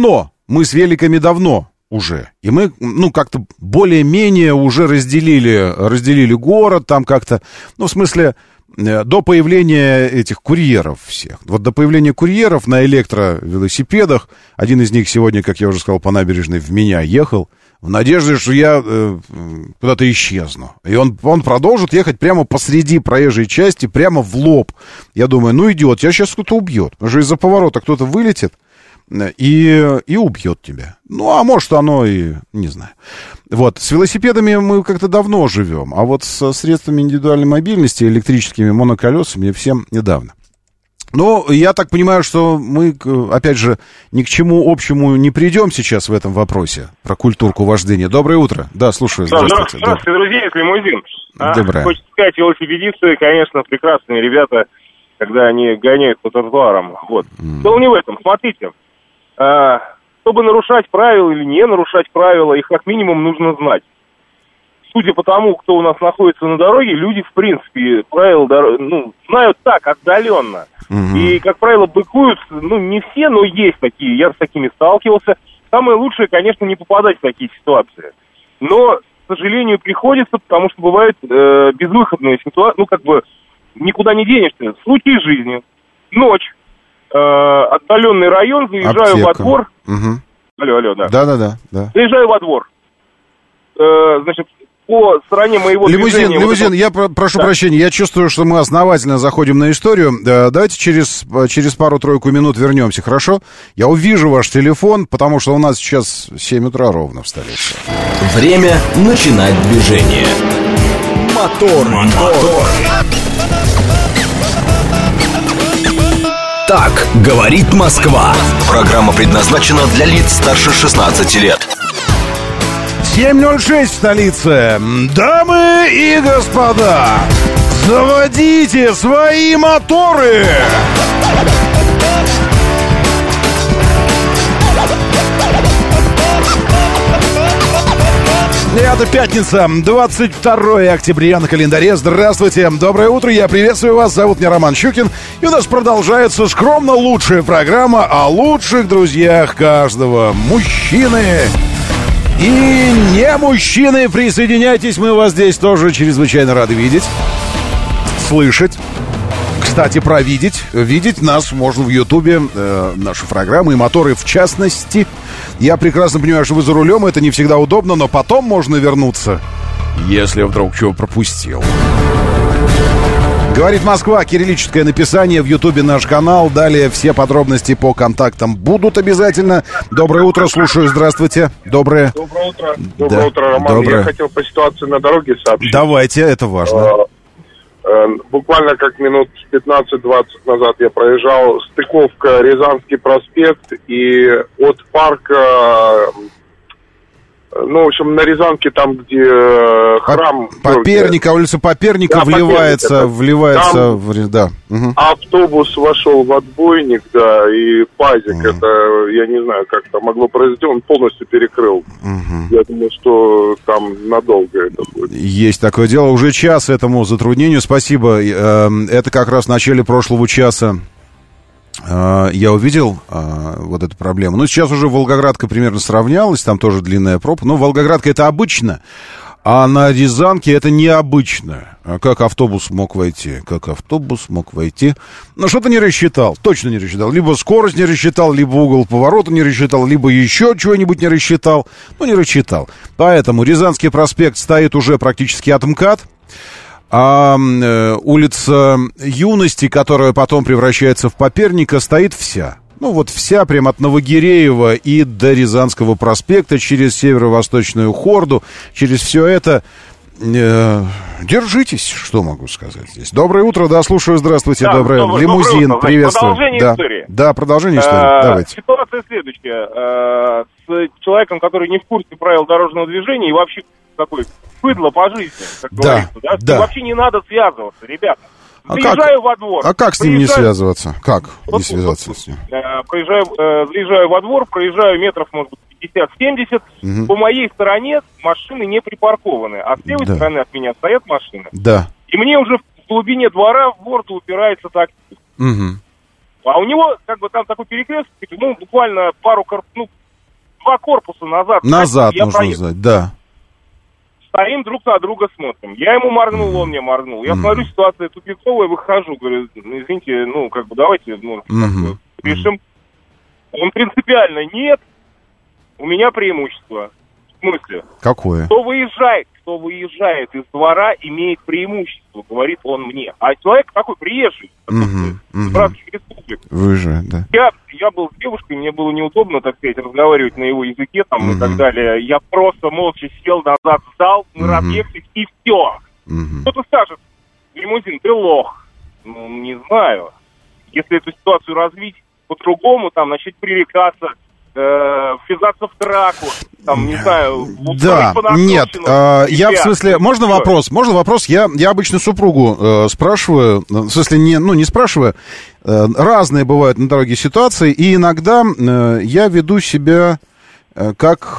Мы с великами давно уже. И мы, как-то более-менее уже разделили город, там как-то, в смысле, до появления этих курьеров всех. Вот до появления курьеров на электровелосипедах, один из них сегодня, как я уже сказал, по набережной в меня ехал, в надежде, что я куда-то исчезну. И он продолжит ехать прямо посреди проезжей части, прямо в лоб. Я думаю, идиот, тебя сейчас кто-то убьет. Потому что из-за поворота кто-то вылетит и убьет тебя. А может, оно и... не знаю. Вот, с велосипедами мы как-то давно живем, а вот со средствами индивидуальной мобильности, электрическими моноколесами всем недавно. Я так понимаю, что мы, опять же, ни к чему общему не придем сейчас в этом вопросе про культурку вождения. Доброе утро. Да, слушаю. Здравствуйте. Здравствуйте, друзья, это Лимузин. Доброе. Хочется сказать, велосипедисты, конечно, прекрасные ребята, когда они гоняют по тротуарам. Вот. Дело не в этом. Смотрите, чтобы нарушать правила или не нарушать правила, их как минимум нужно знать. Судя по тому, кто у нас находится на дороге, люди, в принципе, правила знают так, отдаленно. И, как правило, быкуют, не все, но есть такие, я с такими сталкивался. Самое лучшее, конечно, не попадать в такие ситуации. Но, к сожалению, приходится, потому что бывает безвыходная ситуация, никуда не денешься. Случай жизни. Ночь. Отдаленный район, заезжаю во двор. Алло, да. Да. Заезжаю во двор. Значит, по стороне моего движения... Лимузин, я прошу прощения, я чувствую, что мы основательно заходим на историю. Давайте через пару-тройку минут вернемся, хорошо? Я увижу ваш телефон, потому что у нас сейчас 7 утра ровно в столице. Время начинать движение. Мотор. Так говорит Москва. Программа предназначена для лиц старше 16 лет. 7:06 в столице. Дамы и господа, заводите свои моторы! Это пятница, 22 октября на календаре. Здравствуйте, доброе утро, я приветствую вас. Зовут меня Роман Щукин. И у нас продолжается скромно лучшая программа о лучших друзьях каждого мужчины и не мужчины. Присоединяйтесь, мы вас здесь тоже чрезвычайно рады видеть, слышать. Кстати, про видеть. Видеть нас можно в Ютубе, наши программы и моторы в частности. Я прекрасно понимаю, что вы за рулем, это не всегда удобно, но потом можно вернуться, если вдруг чего пропустил. Говорит Москва, кириллическое написание, в Ютубе наш канал. Далее все подробности по контактам будут обязательно. Доброе утро, слушаю, здравствуйте. Доброе утро. Доброе утро, Роман. Доброе. Я хотел по ситуации на дороге сообщить. Давайте, это важно. Буквально как минут 15-20 назад я проезжал стыковка Рязанский проспект, и от парка, в общем, на Рязанке, там, где храм... Поперника, улица Поперника, да, вливается там в... Да. Угу. Автобус вошел в отбойник, да, и пазик, это, я не знаю, как это могло произойти, он полностью перекрыл. Я думаю, что там надолго это будет. Есть такое дело, уже час этому затруднению, спасибо. Это как раз в начале прошлого часа я увидел вот эту проблему. Сейчас уже Волгоградка примерно сравнялась, там тоже длинная пробка. Но Волгоградка это обычно, а на Рязанке это необычно. Как автобус мог войти? Что-то не рассчитал, точно не рассчитал. Либо скорость не рассчитал, либо угол поворота не рассчитал, либо еще чего-нибудь не рассчитал. Не рассчитал. Поэтому Рязанский проспект стоит уже практически от МКАД. А улица Юности, которая потом превращается в Поперника, стоит вся. Вся, прям от Новогиреева и до Рязанского проспекта, через северо-восточную Хорду, через все это. Держитесь, что могу сказать здесь. Доброе утро, да, слушаю, здравствуйте, доброе. Лимузин, утро, приветствую. Продолжение истории. Да, продолжение истории, давайте. Ситуация следующая. С человеком, который не в курсе правил дорожного движения и вообще такой быдло по жизни, как говорится, да? Вообще не надо связываться, ребята. Заезжаю во двор. А как с ним не связываться? Как не связаться с ним? Заезжаю во двор, проезжаю метров, может быть, 50-70. По моей стороне машины не припаркованы, а с левой стороны от меня стоят машины. Да. И мне уже в глубине двора в борт упирается такси. А у него, там такой перекресток, буквально 2 корпуса назад. Назад я нужно проехал. знать, да. Стоим друг на друга, смотрим. Я ему моргнул, он мне моргнул. Я смотрю, ситуация тупиковая, выхожу. Говорю, извините, давайте, решим. Он принципиально, нет, у меня преимущество. В смысле? Какое? Кто выезжает из двора, имеет преимущество, говорит он мне. А человек такой приезжий, из братских республик. Вы же, да. Я был с девушкой, мне было неудобно, так сказать, разговаривать на его языке там и так далее. Я просто молча сел назад в зал, мы разъехались, и все. Кто-то скажет, лимузин, ты лох. Не знаю. Если эту ситуацию развить по-другому, там, начать пререкаться, ввязаться в драку, там, не знаю... Да, нет, я в смысле... Можно вопрос? Я обычно супругу спрашиваю, в смысле, не спрашиваю, разные бывают на дороге ситуации, и иногда я веду себя как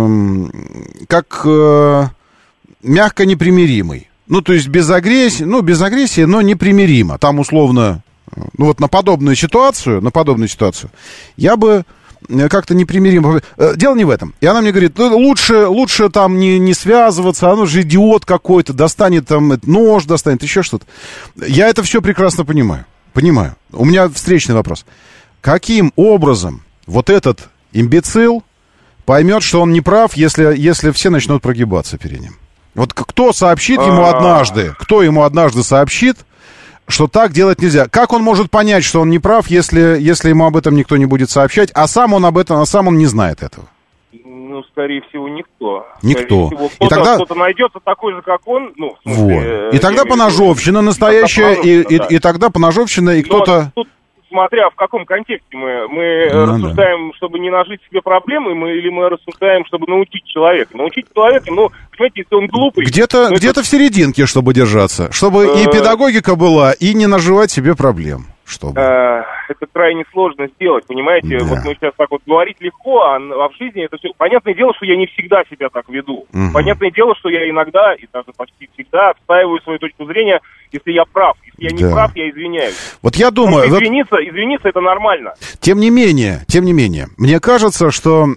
мягко непримиримый. То есть без агрессии, но непримиримо. Там условно, на подобную ситуацию я бы как-то непримиримо. Дело не в этом. И она мне говорит, лучше там не связываться, оно же идиот какой-то, достанет там нож, достанет еще что-то. Я это все прекрасно понимаю. У меня встречный вопрос. Каким образом вот этот имбецил поймет, что он не прав, если все начнут прогибаться перед ним? Вот кто сообщит ему однажды, сообщит, что так делать нельзя? Как он может понять, что он не прав, если ему об этом никто не будет сообщать, а сам он не знает этого? Скорее всего, никто. Никто. Скорее всего, кто-то найдется такой же, как он. И тогда поножовщина настоящая, и тогда поножовщина, и кто-то... Смотря в каком контексте мы рассуждаем, чтобы не нажить себе проблемы, или мы рассуждаем, чтобы научить человека. Научить человека, понимаете, если он глупый... Где-то в серединке, чтобы держаться. Чтобы и педагогика была, и не наживать себе проблем. Это крайне сложно сделать, понимаете? Да. Вот мы сейчас так вот говорить легко, а в жизни это все... Понятное дело, что я не всегда себя так веду. Понятное дело, что я иногда, и даже почти всегда, отстаиваю свою точку зрения, если я прав. Если я не прав, я извиняюсь. Вот я думаю... Извиниться это нормально. Тем не менее, мне кажется, что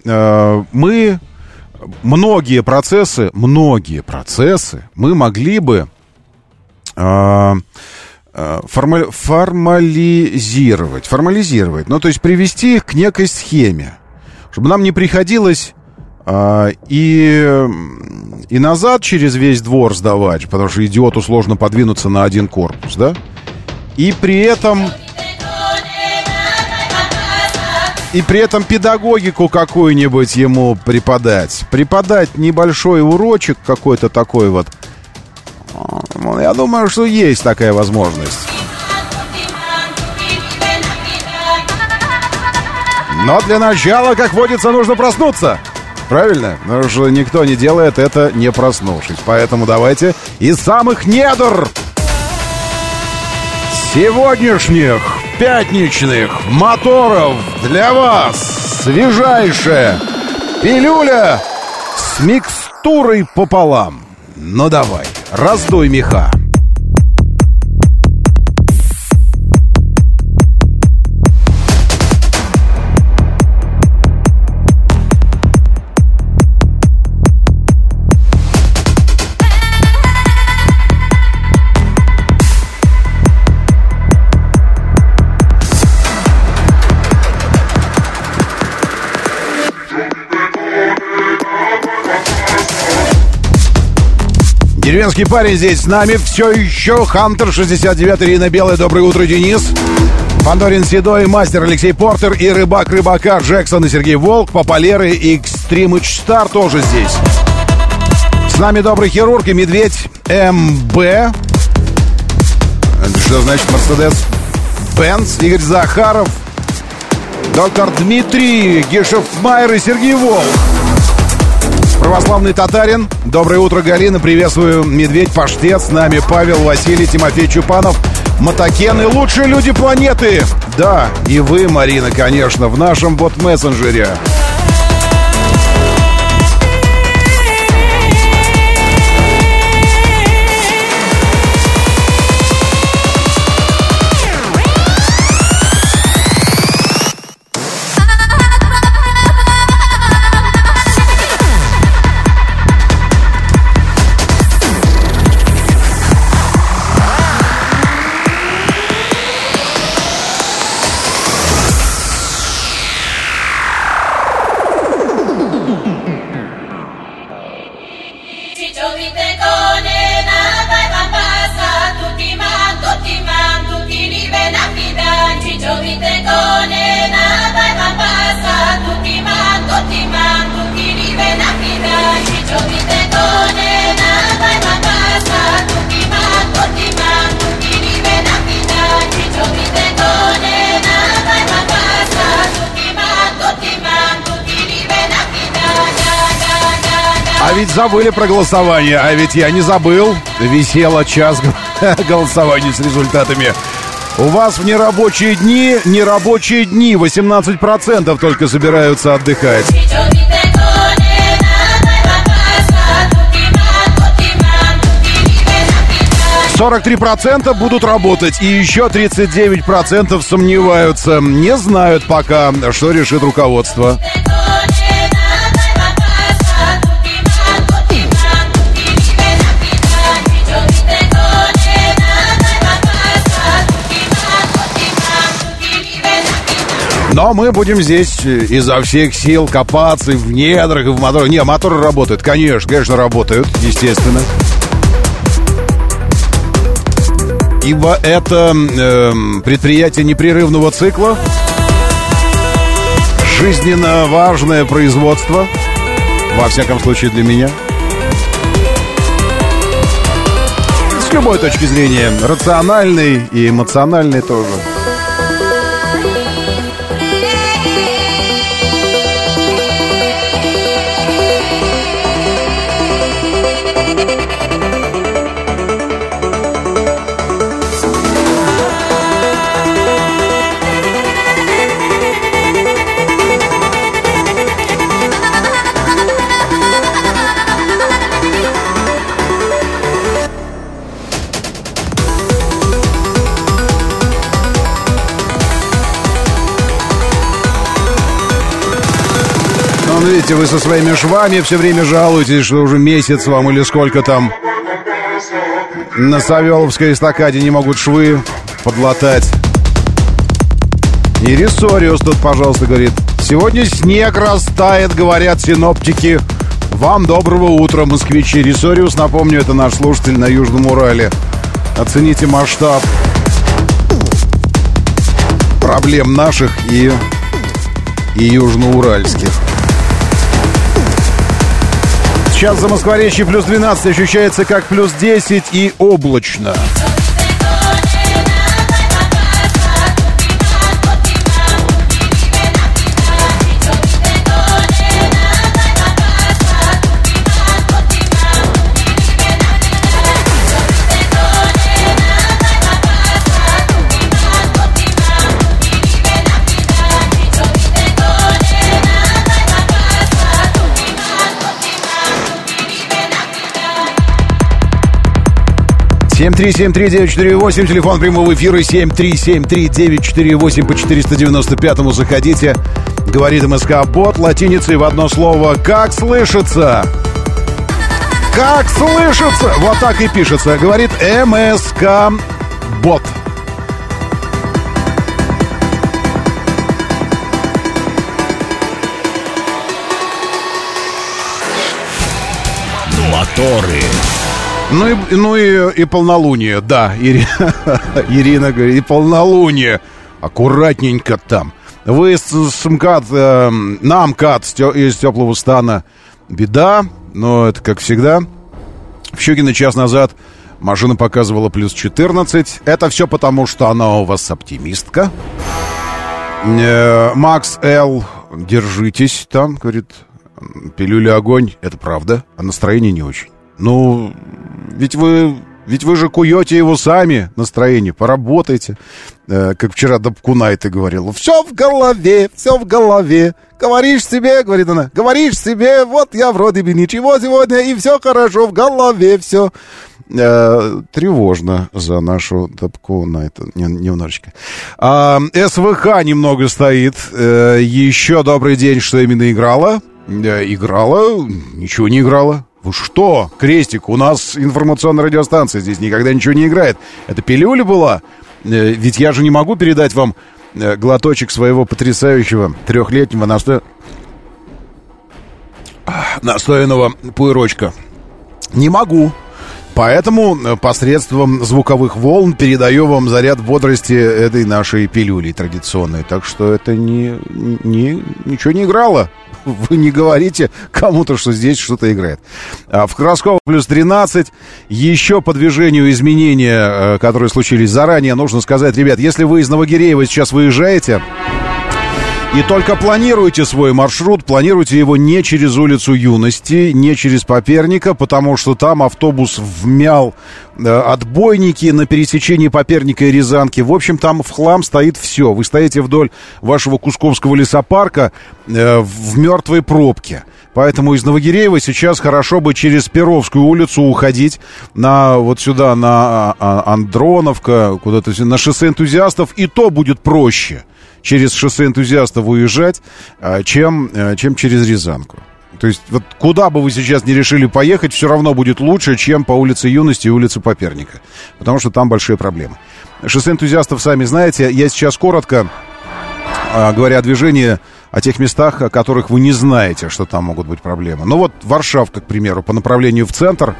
многие процессы мы могли бы формализировать, то есть привести их к некой схеме, чтобы нам не приходилось и назад через весь двор сдавать, потому что идиоту сложно подвинуться на один корпус, да, и при этом педагогику какую-нибудь ему преподать небольшой урочек какой-то такой вот. Я думаю, что есть такая возможность. Но для начала, как водится, нужно проснуться. Правильно? Потому что никто не делает это, не проснувшись. Поэтому давайте из самых недр сегодняшних пятничных моторов для вас свежайшая пилюля с микстурой пополам. Ну давай, раздуй меха. Деревенский парень здесь с нами все еще. Хантер 69, Ирина Белая. Доброе утро, Денис. Пандорин Седой, мастер Алексей Портер и рыбак рыбака Джексон и Сергей Волк. Попалеры и Экстримыч Стар тоже здесь. С нами добрый хирург и медведь МБ. Что значит Мерседес Бенц? Игорь Захаров. Доктор Дмитрий Гешефмайер и Сергей Волк. Православный татарин. Доброе утро, Галина. Приветствую, медведь, паштет. С нами Павел, Василий, Тимофей Чупанов, Мотокены. Лучшие люди планеты. Да, и вы, Марина, конечно, в нашем бот-мессенджере. ведь забыли про голосование. А ведь я не забыл. Висело час голосования с результатами. У вас в нерабочие дни 18% только собираются отдыхать. 43% будут работать, и еще 39% сомневаются. Не знают пока, что решит руководство. Но мы будем здесь изо всех сил копаться в недрах и в моторах. Не, моторы работают, конечно работают, естественно. Ибо это предприятие непрерывного цикла, жизненно важное производство, во всяком случае для меня. С любой точки зрения, рациональной и эмоциональной тоже. Видите, вы со своими швами все время жалуетесь, что уже месяц вам или сколько там на Савеловской эстакаде не могут швы подлатать. И Ресориус тут, пожалуйста, говорит: сегодня снег растает, говорят синоптики. Вам доброго утра, москвичи. Ресориус, напомню, это наш слушатель на Южном Урале. Оцените масштаб проблем наших и южноуральских. Сейчас за Москворечье плюс 12 ощущается как плюс 10 и облачно. Семь 7373948, телефон прямого эфира 7373948 по 495-му заходите. Говорит МСК-бот латиницей в одно слово. Как слышится? Как слышится? Вот так и пишется. Говорит МСК-бот. Моторы. Ну и полнолуние, да, Ирина говорит, и полнолуние, аккуратненько там. Выезд с МКАД, на МКАД из теплого стана беда, но это как всегда. В Щукино час назад машина показывала плюс 14, это все потому, что она у вас оптимистка. Макс Л, держитесь там, говорит, пилюля огонь, это правда, а настроение не очень. Ну, ведь вы же куете его сами, настроение, поработайте. Как вчера Дабкунайте говорила, все в голове. Говоришь себе, говорит она, говоришь себе, вот я вроде бы ничего сегодня, и все хорошо, в голове все. Тревожно за нашу Дабкунайте, немножечко. СВХ немного стоит. Еще добрый день, что именно играла? Играла, ничего не играла. Вы что? Крестик, у нас информационная радиостанция, здесь никогда ничего не играет. Это пилюля была? Ведь я же не могу передать вам глоточек своего потрясающего 3-летнего настоянного пуэрочка. Не могу. Поэтому посредством звуковых волн передаю вам заряд бодрости этой нашей пилюли традиционной. Так что это ничего не играло. Вы не говорите кому-то, что здесь что-то играет. В Красково плюс 13. Еще по движению изменения, которые случились заранее, нужно сказать, ребят, если вы из Новогиреева сейчас выезжаете, И только планируйте свой маршрут, планируйте его не через улицу Юности, не через Поперника, потому что там автобус вмял отбойники на пересечении Поперника и Рязанки. В общем, там в хлам стоит все. Вы стоите вдоль вашего Кусковского лесопарка в мертвой пробке. Поэтому из Новогиреева сейчас хорошо бы через Перовскую улицу уходить вот сюда, на Андроновка, куда-то на шоссе энтузиастов, и то будет проще через шоссе энтузиастов уезжать, чем через Рязанку. То есть вот куда бы вы сейчас не решили поехать, все равно будет лучше, чем по улице Юности и улице Поперника, потому что там большие проблемы. Шоссе энтузиастов, сами знаете, я сейчас коротко, говоря о движении, о тех местах, о которых вы не знаете, что там могут быть проблемы. Ну вот Варшавка, к примеру, по направлению в центр,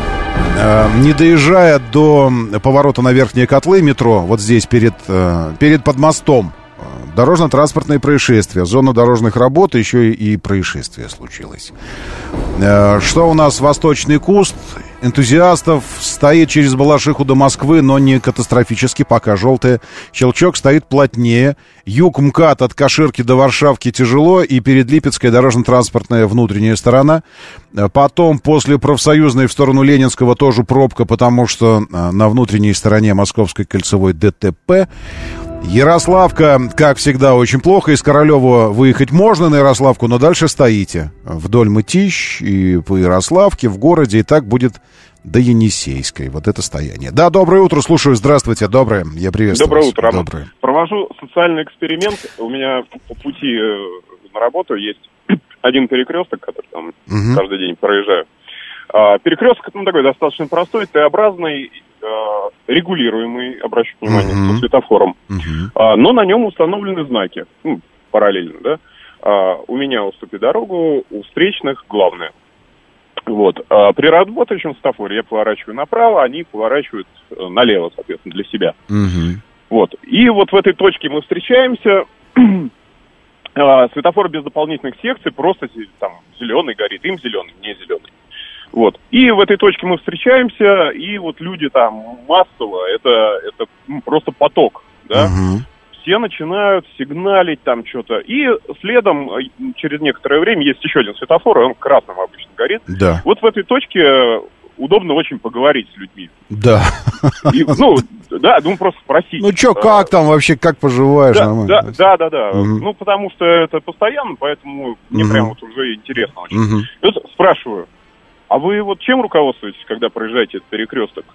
не доезжая до поворота на Верхние Котлы метро, вот здесь перед подмостом, дорожно-транспортные происшествия, зона дорожных работ, еще и происшествие случилось. Что у нас? Восточный Куст, энтузиастов, стоит через Балашиху до Москвы, но не катастрофически, пока желтый. Щелчок стоит плотнее. Юг МКАД от Каширки до Варшавки тяжело, и перед Липецкой дорожно-транспортная внутренняя сторона. Потом после Профсоюзной в сторону Ленинского тоже пробка, потому что на внутренней стороне Московской кольцевой ДТП. Ярославка, как всегда, очень плохо. Из Королева выехать можно на Ярославку, но дальше стоите. Вдоль Мытищ и по Ярославке в городе, и так будет до Енисейской. Вот это стояние. Да, доброе утро, слушаю. Здравствуйте, доброе. Я приветствую Доброе вас. утро, Роман. Доброе. Провожу социальный эксперимент. У меня по пути на работу есть один перекресток, который там каждый день проезжаю. Перекресток, такой достаточно простой, Т-образный, регулируемый, обращу внимание, со светофором. Но на нем установлены знаки, параллельно, да. У меня уступи дорогу, у встречных главное. Вот. При работающем светофоре я поворачиваю направо, они поворачивают налево, соответственно, для себя. Вот. И вот в этой точке мы встречаемся. Светофор без дополнительных секций, просто там зеленый горит, им зеленый, мне зеленый. Вот. И в этой точке мы встречаемся, и вот люди там массово, это просто поток, да. Все начинают сигналить там что-то. И следом, через некоторое время, есть еще один светофор, он красным обычно горит. Да. Вот в этой точке удобно очень поговорить с людьми. Да. И, просто спросить. Ну, что, как там вообще, как поживаешь? Да. Ну, потому что это постоянно, поэтому мне прям вот уже интересно очень. И вот спрашиваю, а вы вот чем руководствуетесь, когда проезжаете этот перекресток?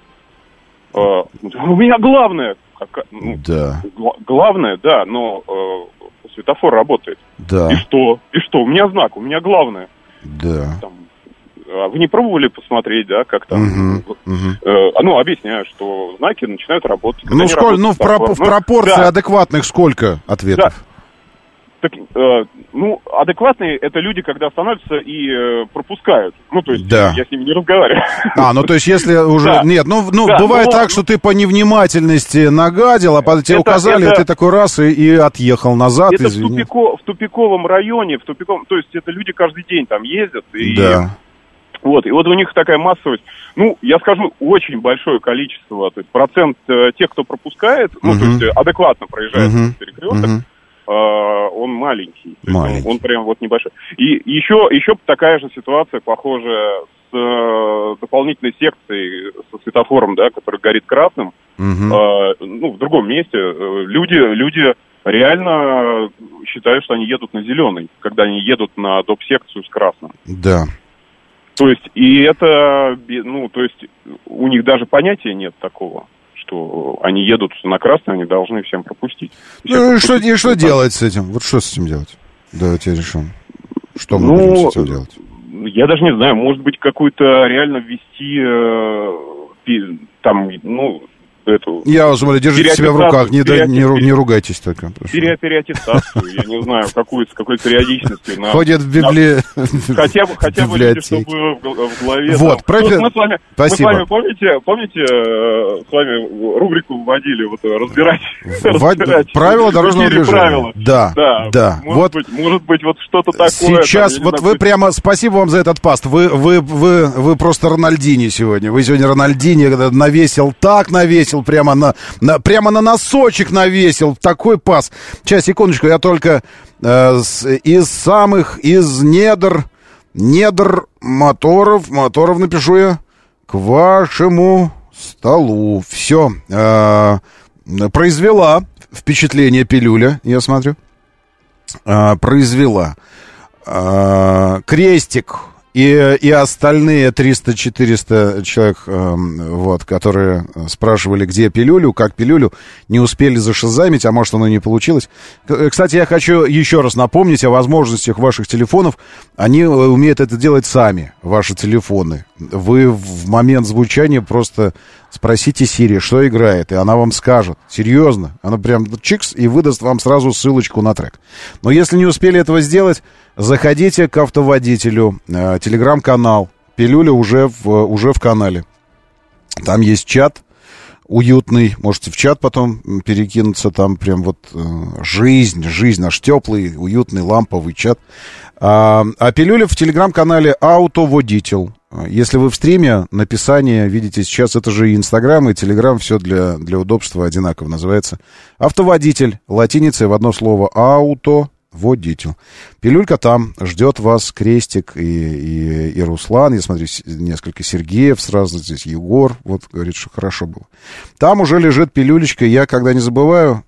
У меня главное. Да. Главное, да, но светофор работает. Да. И что? У меня знак, у меня главное. Да. Вы не пробовали посмотреть, да, как там? Объясняю, что знаки начинают работать. В пропорции адекватных сколько ответов? Да. Так, адекватные это люди, когда останавливаются и пропускают. Ну, то есть, я с ними не разговариваю. То есть, если уже... Да. Нет, бывает так, что ты по невнимательности нагадил, а тебе указали, ты такой раз и отъехал назад, это извини. в тупиковом районе, то есть, это люди каждый день там ездят. Да. Вот, и вот у них такая массовость. Я скажу, очень большое количество, то есть, процент тех, кто пропускает, то есть, адекватно проезжает этот перекресток, он маленький. Он прям вот небольшой. И еще такая же ситуация, похожая с дополнительной секцией, со светофором, да, который горит красным. В другом месте люди реально считают, что они едут на зеленый, когда они едут на доп-секцию с красным. Да. То есть, и это, у них даже понятия нет такого, что они едут на красный, они должны всем пропустить. Что делать с этим? Вот что с этим делать? Давайте решим. Что мы будем с этим делать? Я даже не знаю, может быть, какую-то реально ввести эту... Я вас умоляю, держите себя в руках, не ругайтесь только. Переаттестацию, я не знаю, с какой периодичностью. Ходят в Хотя бы люди, чтобы в голове... Вот, мы с вами, помните, с вами рубрику вводили, разбирать... Правила дорожного движения. Да. Может быть, вот что-то такое... Сейчас, вот вы прямо... Спасибо вам за этот паст. Вы просто Рональдини сегодня. Вы сегодня Рональдини навесил, навесил, прямо на носочек навесил. Такой пас. Сейчас, секундочку, я только из недр моторов напишу я к вашему столу. Все. Произвела впечатление пилюля, я смотрю. Произвела. Крестик и остальные 300-400 человек, вот, которые спрашивали, где пилюлю, как пилюлю, не успели зашизамить, а может, оно не получилось. Кстати, я хочу еще раз напомнить о возможностях ваших телефонов. Они умеют это делать сами, ваши телефоны. Вы в момент звучания просто спросите Siri, что играет, и она вам скажет. Серьезно. Она прям чикс и выдаст вам сразу ссылочку на трек. Но если не успели этого сделать, заходите к автоводителю, телеграм-канал. Пилюля уже в канале. Там есть чат уютный. Можете в чат потом перекинуться. Там прям вот жизнь, наш теплый, уютный, ламповый чат. А пилюля в телеграм-канале «Автоводитель». Если вы в стриме, написание видите сейчас, это же и Инстаграм, и Телеграм, все для удобства одинаково называется. Автоводитель, латиницей в одно слово, автоводитель. Пилюлька там, ждет вас Крестик и Руслан. Я смотрю, несколько Сергеев сразу здесь, Егор, вот говорит, что хорошо было. Там уже лежит пилюлечка, я, когда не забываю,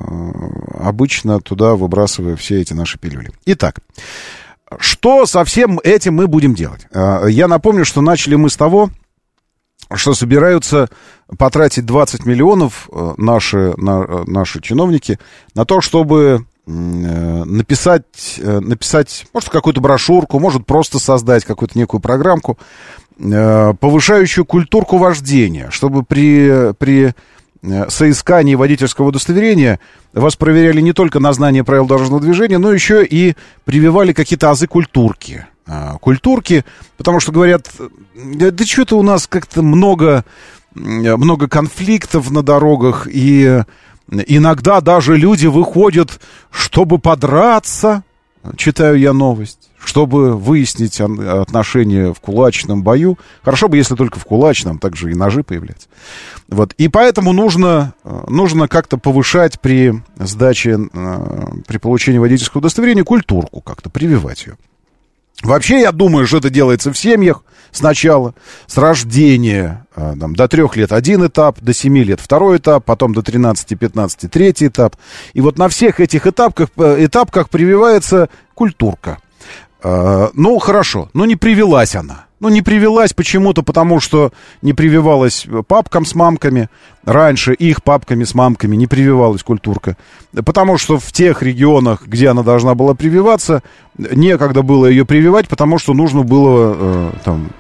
обычно туда выбрасываю все эти наши пилюли. Итак, что со всем этим мы будем делать? Я напомню, что начали мы с того, что собираются потратить 20 миллионов наши чиновники на то, чтобы написать, может, какую-то брошюрку, может, просто создать какую-то некую программку, повышающую культурку вождения, чтобы при соискании водительского удостоверения вас проверяли не только на знание правил дорожного движения, но еще и прививали какие-то азы культурки. Потому что говорят, да что-то у нас как-то много конфликтов на дорогах, и иногда даже люди выходят, чтобы подраться, читаю я новость, чтобы выяснить отношения в кулачном бою. Хорошо бы, если только в кулачном, также и ножи появляются. Вот. И поэтому нужно как-то повышать при сдаче, при получении водительского удостоверения культурку, как-то прививать ее. Вообще, я думаю, что это делается в семьях сначала, с рождения, до 3 лет один этап, до 7 лет второй этап, потом до 13-15 третий этап. И вот на всех этих этапках прививается культурка. Ну, хорошо, но не привилась она. Ну, не привилась почему-то, потому что не прививалась папкам с мамками. Раньше их папками с мамками не прививалась культурка. Потому что в тех регионах, где она должна была прививаться, некогда было ее прививать, потому что нужно было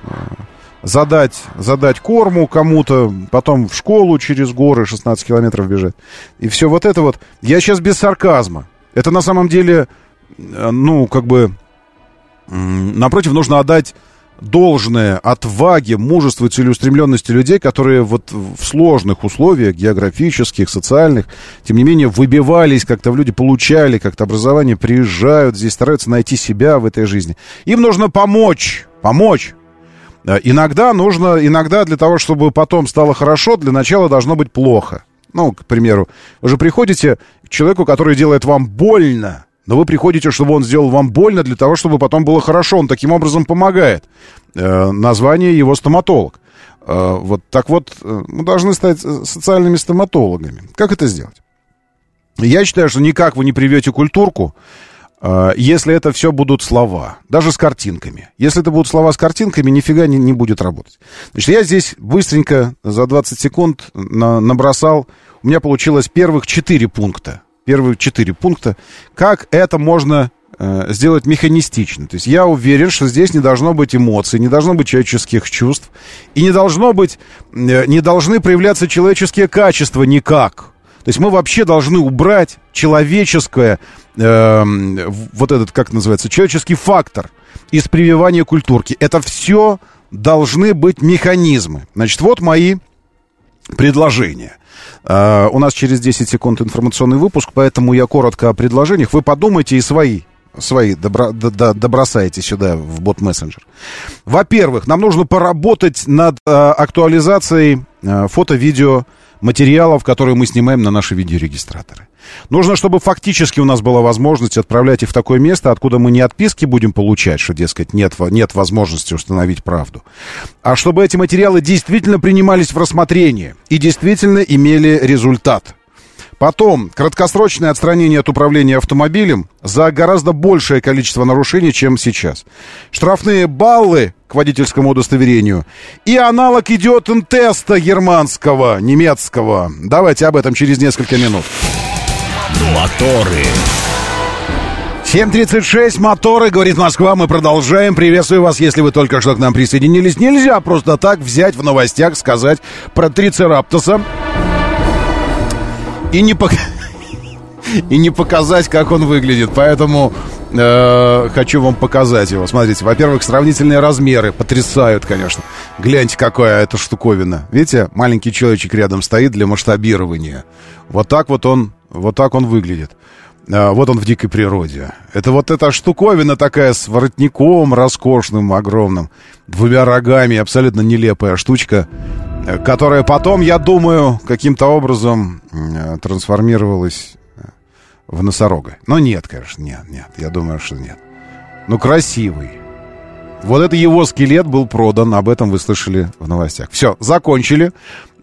задать корму кому-то, потом в школу через горы 16 километров бежать. И все вот это вот. Я сейчас без сарказма. Это на самом деле, напротив, нужно отдать должное отваге, мужеству и целеустремленности людей, которые вот в сложных условиях географических, социальных, тем не менее, выбивались, как-то люди получали как-то образование, приезжают здесь, стараются найти себя в этой жизни. Им нужно помочь. Иногда для того, чтобы потом стало хорошо, для начала должно быть плохо. Ну, к примеру, вы же приходите к человеку, который делает вам больно, но вы приходите, чтобы он сделал вам больно, для того, чтобы потом было хорошо. Он таким образом помогает. Название его стоматолог. Вот так вот, мы должны стать социальными стоматологами. Как это сделать? Я считаю, что никак вы не привьете культурку, если это все будут слова, даже с картинками. Если это будут слова с картинками, нифига не будет работать. Значит, я здесь быстренько за 20 секунд набросал. У меня получилось первых 4 пункта. Как это можно сделать механистично. То есть я уверен, что здесь не должно быть эмоций, не должно быть человеческих чувств, и не должны проявляться человеческие качества никак. То есть мы вообще должны убрать человеческое, вот этот, как называется, человеческий фактор из прививания культурки. Это все должны быть механизмы. Значит, вот мои предложения. У нас через 10 секунд информационный выпуск, поэтому я коротко о предложениях. Вы подумайте и свои добросаете сюда в бот-мессенджер. Во-первых, нам нужно поработать над актуализацией фото-видео материалов, которые мы снимаем на наши видеорегистраторы. Нужно, чтобы фактически у нас была возможность отправлять их в такое место, откуда мы не отписки будем получать, что, дескать, нет возможности установить правду, а чтобы эти материалы действительно принимались в рассмотрение и действительно имели результат. Потом, краткосрочное отстранение от управления автомобилем за гораздо большее количество нарушений, чем сейчас. Штрафные баллы к водительскому удостоверению и аналог идиотен-теста германского, немецкого. Давайте об этом через несколько минут. Моторы. 7:36, моторы, говорит Москва, мы продолжаем. Приветствую вас, если вы только что к нам присоединились. Нельзя просто так взять в новостях, сказать про трицераптоса и не показать, как он выглядит. Поэтому хочу вам показать его. Смотрите, во-первых, сравнительные размеры потрясают, конечно. Гляньте, какая эта штуковина. Видите, маленький человечек рядом стоит для масштабирования. Вот так он выглядит. Вот он в дикой природе. Это вот эта штуковина такая с воротником роскошным, огромным, 2 рогами, абсолютно нелепая штучка, которая потом, я думаю, каким-то образом трансформировалась в носорога. Но нет, конечно, нет. Я думаю, что нет. Ну, красивый. Вот это его скелет был продан, об этом вы слышали в новостях. Все, закончили.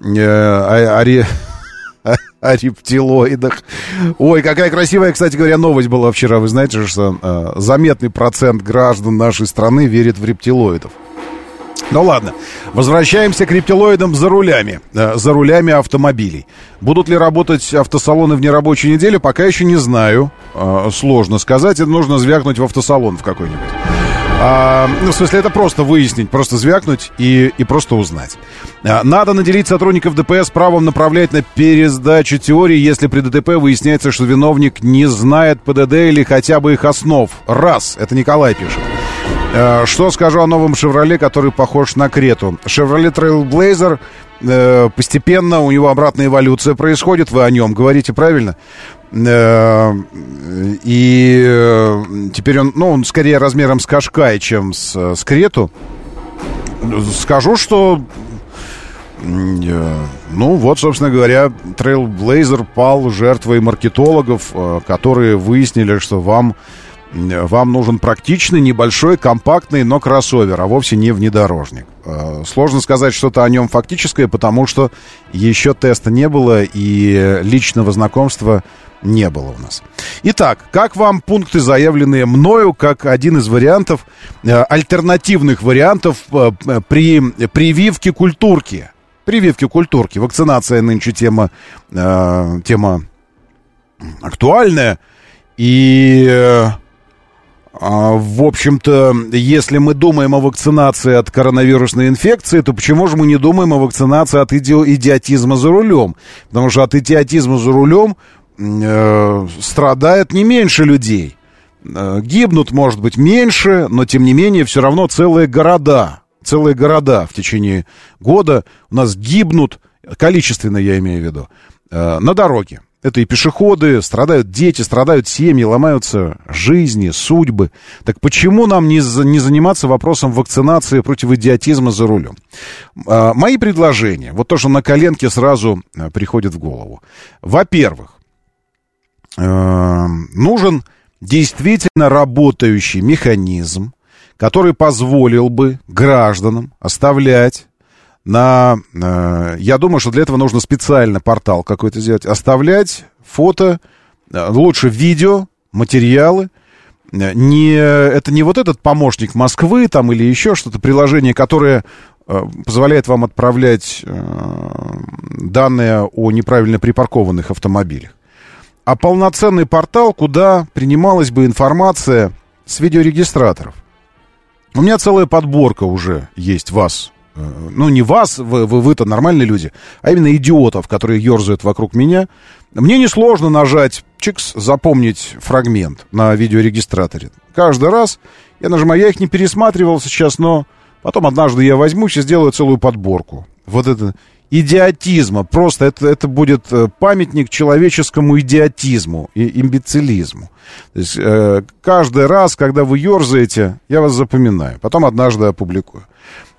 О рептилоидах. Ой, какая красивая, кстати говоря, новость была вчера. Вы знаете, что заметный процент граждан нашей страны верит в рептилоидов. Ну ладно, возвращаемся к рептилоидам за рулями автомобилей. Будут ли работать автосалоны в нерабочую неделю, пока еще не знаю. Сложно сказать, это нужно звякнуть в автосалон в какой-нибудь. В смысле, это просто выяснить, просто звякнуть и просто узнать. Надо наделить сотрудников ДПС правом направлять на пересдачу теории, если при ДТП выясняется, что виновник не знает ПДД или хотя бы их основ. Раз, это Николай пишет. Что скажу о новом «Шевроле», который похож на Крету? «Шевроле Трейлблейзер» постепенно, у него обратная эволюция происходит. Вы о нем говорите, правильно? И теперь он скорее размером с Кашкай, чем с Крету. Скажу, что собственно говоря, Trailblazer пал жертвой маркетологов, которые выяснили, что вам нужен практичный, небольшой, компактный, но кроссовер, а вовсе не внедорожник. Сложно сказать что-то о нем фактическое, потому что еще теста не было и личного знакомства не было у нас. Итак, как вам пункты, заявленные мною, как один из вариантов, альтернативных вариантов при прививке культурки? Прививки культурки. Вакцинация нынче тема актуальная. И, в общем-то, если мы думаем о вакцинации от коронавирусной инфекции, то почему же мы не думаем о вакцинации от идиотизма за рулем? Потому что от идиотизма за рулем страдает не меньше людей. Гибнут, может быть, меньше, но, тем не менее, все равно целые города в течение года у нас гибнут, количественно я имею в виду, на дороге. Это и пешеходы, страдают дети, страдают семьи, ломаются жизни, судьбы. Так почему нам не заниматься вопросом вакцинации против идиотизма за рулем? Мои предложения, вот то, что на коленке сразу приходит в голову. Во-первых, нужен действительно работающий механизм, который позволил бы гражданам оставлять я думаю, что для этого нужно специально портал какой-то сделать, оставлять фото, лучше видео, материалы. Это не вот этот помощник Москвы там или еще что-то, приложение, которое позволяет вам отправлять данные о неправильно припаркованных автомобилях, а полноценный портал, куда принималась бы информация с видеорегистраторов. У меня целая подборка уже есть вас. Ну, не вас, вы-то нормальные люди, а именно идиотов, которые ерзают вокруг меня. Мне несложно нажать, запомнить фрагмент на видеорегистраторе. Каждый раз я нажимаю, я их не пересматривал сейчас, но потом однажды я возьмусь и сделаю целую подборку. Вот это идиотизма, просто это будет памятник человеческому идиотизму и имбецилизму. То есть каждый раз, когда вы ерзаете, я вас запоминаю, потом однажды опубликую.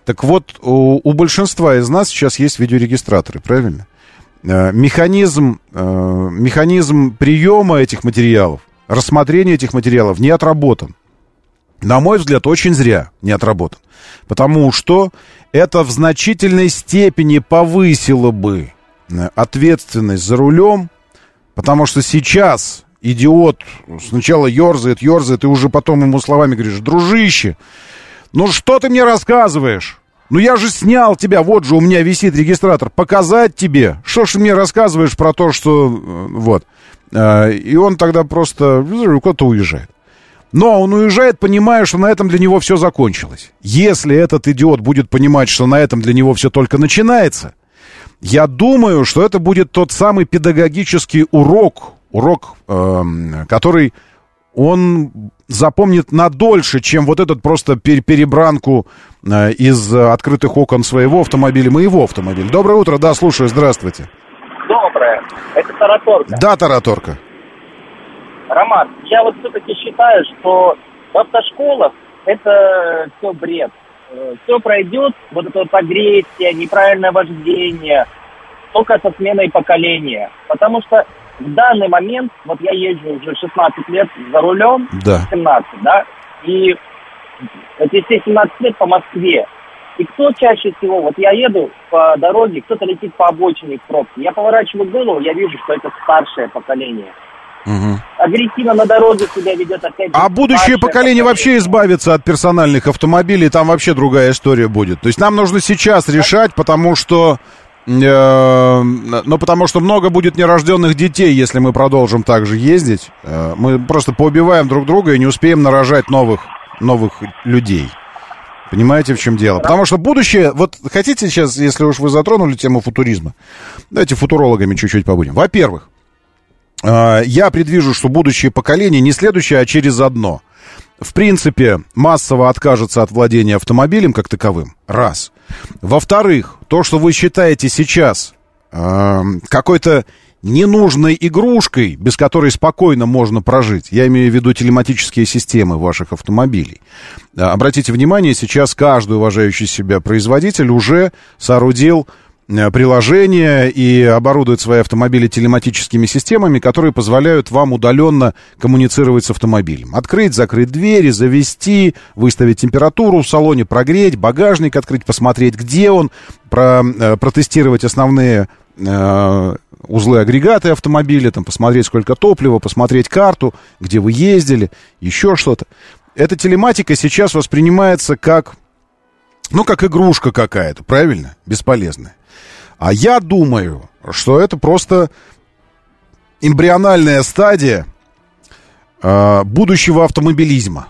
Так вот, у большинства из нас сейчас есть видеорегистраторы, правильно? Механизм приема этих материалов, рассмотрения этих материалов не отработан. На мой взгляд, очень зря не отработан. Потому что это в значительной степени повысило бы ответственность за рулем, потому что сейчас идиот сначала ерзает, и уже потом ему словами говоришь: дружище, ну что ты мне рассказываешь? Ну я же снял тебя, вот же у меня висит регистратор, показать тебе. Что ж ты мне рассказываешь про то, что... Вот. И он тогда просто куда-то уезжает. Но он уезжает, понимая, что на этом для него все закончилось. Если этот идиот будет понимать, что на этом для него все только начинается, я думаю, что это будет тот самый педагогический урок, который он запомнит надольше, чем вот этот просто перебранку из открытых окон своего автомобиля, моего автомобиля. Доброе утро, да, слушаю, здравствуйте. Доброе, это Тараторка. Да, Тараторка. Роман, я вот все-таки считаю, что в автошколах это все бред. Все пройдет, вот эта вот агрессия, неправильное вождение, только со сменой поколения. Потому что в данный момент, вот я езжу уже 16 лет за рулем, да. 17, да, и эти все 17 лет по Москве. И кто чаще всего, вот я еду по дороге, кто-то летит по обочине в пробке. Я поворачиваю голову, я вижу, что это старшее поколение. Угу. Агрессивно на дороге себя ведет опять же. А будущее поколение вообще избавится от персональных автомобилей, там вообще другая история будет. То есть нам нужно сейчас решать, потому что много будет нерожденных детей, если мы продолжим так же ездить. Мы просто поубиваем друг друга и не успеем нарожать новых людей. Понимаете, в чем дело? Потому что будущее... Вот хотите сейчас, если уж вы затронули тему футуризма, давайте футурологами чуть-чуть побудем. Во-первых, я предвижу, что будущее поколение не следующее, а через одно. В принципе, массово откажется от владения автомобилем как таковым. Раз. Во-вторых, то, что вы считаете сейчас какой-то ненужной игрушкой, без которой спокойно можно прожить, я имею в виду телематические системы ваших автомобилей. Обратите внимание, сейчас каждый уважающий себя производитель уже соорудил приложения и оборудует свои автомобили телематическими системами, которые позволяют вам удаленно коммуницировать с автомобилем. Открыть, закрыть двери, завести, выставить температуру в салоне, прогреть, багажник открыть, посмотреть, где он, протестировать основные узлы, агрегаты автомобиля, там, посмотреть, сколько топлива, посмотреть карту, где вы ездили, еще что-то. Эта телематика сейчас воспринимается как игрушка какая-то, правильно? Бесполезная. А я думаю, что это просто эмбриональная стадия будущего автомобилизма.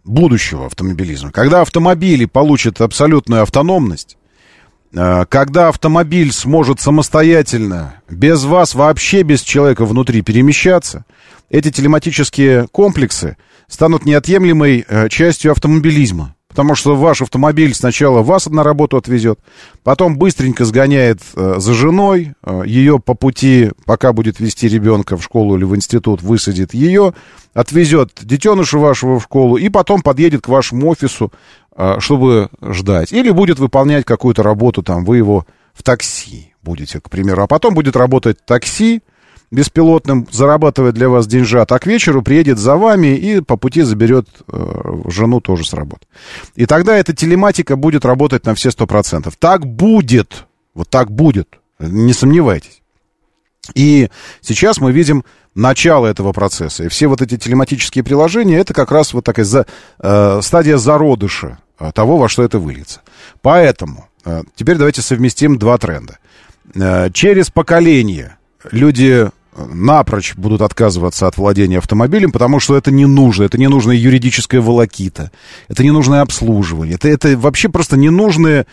Когда автомобили получат абсолютную автономность, когда автомобиль сможет самостоятельно, без вас, вообще без человека внутри перемещаться, эти телематические комплексы станут неотъемлемой частью автомобилизма. Потому что ваш автомобиль сначала вас на работу отвезет, потом быстренько сгоняет за женой, ее по пути, пока будет везти ребенка в школу или в институт, высадит ее, отвезет детеныша вашего в школу и потом подъедет к вашему офису, чтобы ждать. Или будет выполнять какую-то работу, там, вы его в такси будете, к примеру. А потом будет работать такси беспилотным, зарабатывать для вас деньжат, а к вечеру приедет за вами и по пути заберет жену тоже с работы. И тогда эта телематика будет работать на все 100%. Так будет. Вот так будет. Не сомневайтесь. И сейчас мы видим начало этого процесса. И все вот эти телематические приложения, это как раз вот такая стадия зародыша того, во что это выльется. Поэтому теперь давайте совместим два тренда. Через поколение люди напрочь будут отказываться от владения автомобилем, потому что это не нужно. Это ненужная юридическая волокита. Это ненужное обслуживание. Это вообще просто ненужные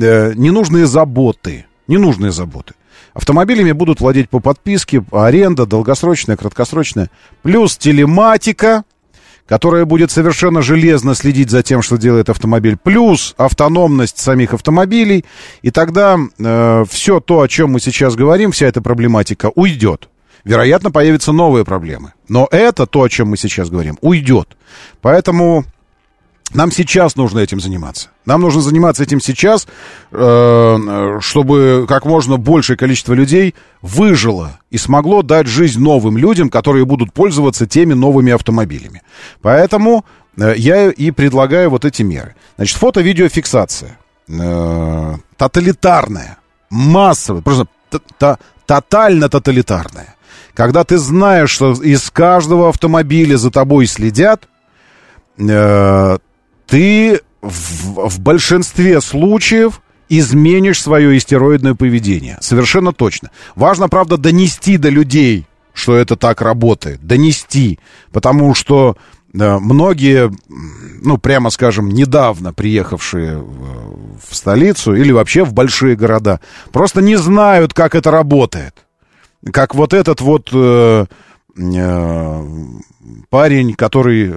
заботы. Ненужные заботы. Автомобилями будут владеть по подписке, аренда, долгосрочная, краткосрочная. Плюс телематика, которая будет совершенно железно следить за тем, что делает автомобиль. Плюс автономность самих автомобилей. И тогда все то, о чем мы сейчас говорим, вся эта проблематика уйдет. Вероятно, появятся новые проблемы. Но это, то, о чем мы сейчас говорим, уйдет. Поэтому Нам сейчас нужно этим заниматься. Нам нужно заниматься этим сейчас, чтобы как можно большее количество людей выжило и смогло дать жизнь новым людям, которые будут пользоваться теми новыми автомобилями. Поэтому я и предлагаю вот эти меры. Значит, фото-видеофиксация. Тоталитарная, массовая, просто тотально тоталитарная. Когда ты знаешь, что из каждого автомобиля за тобой следят, ты в большинстве случаев изменишь свое истероидное поведение. Совершенно точно. Важно, правда, донести до людей, что это так работает. Донести. Потому что многие, ну, прямо скажем, недавно приехавшие в столицу или вообще в большие города, просто не знают, как это работает. Как вот этот вот парень, который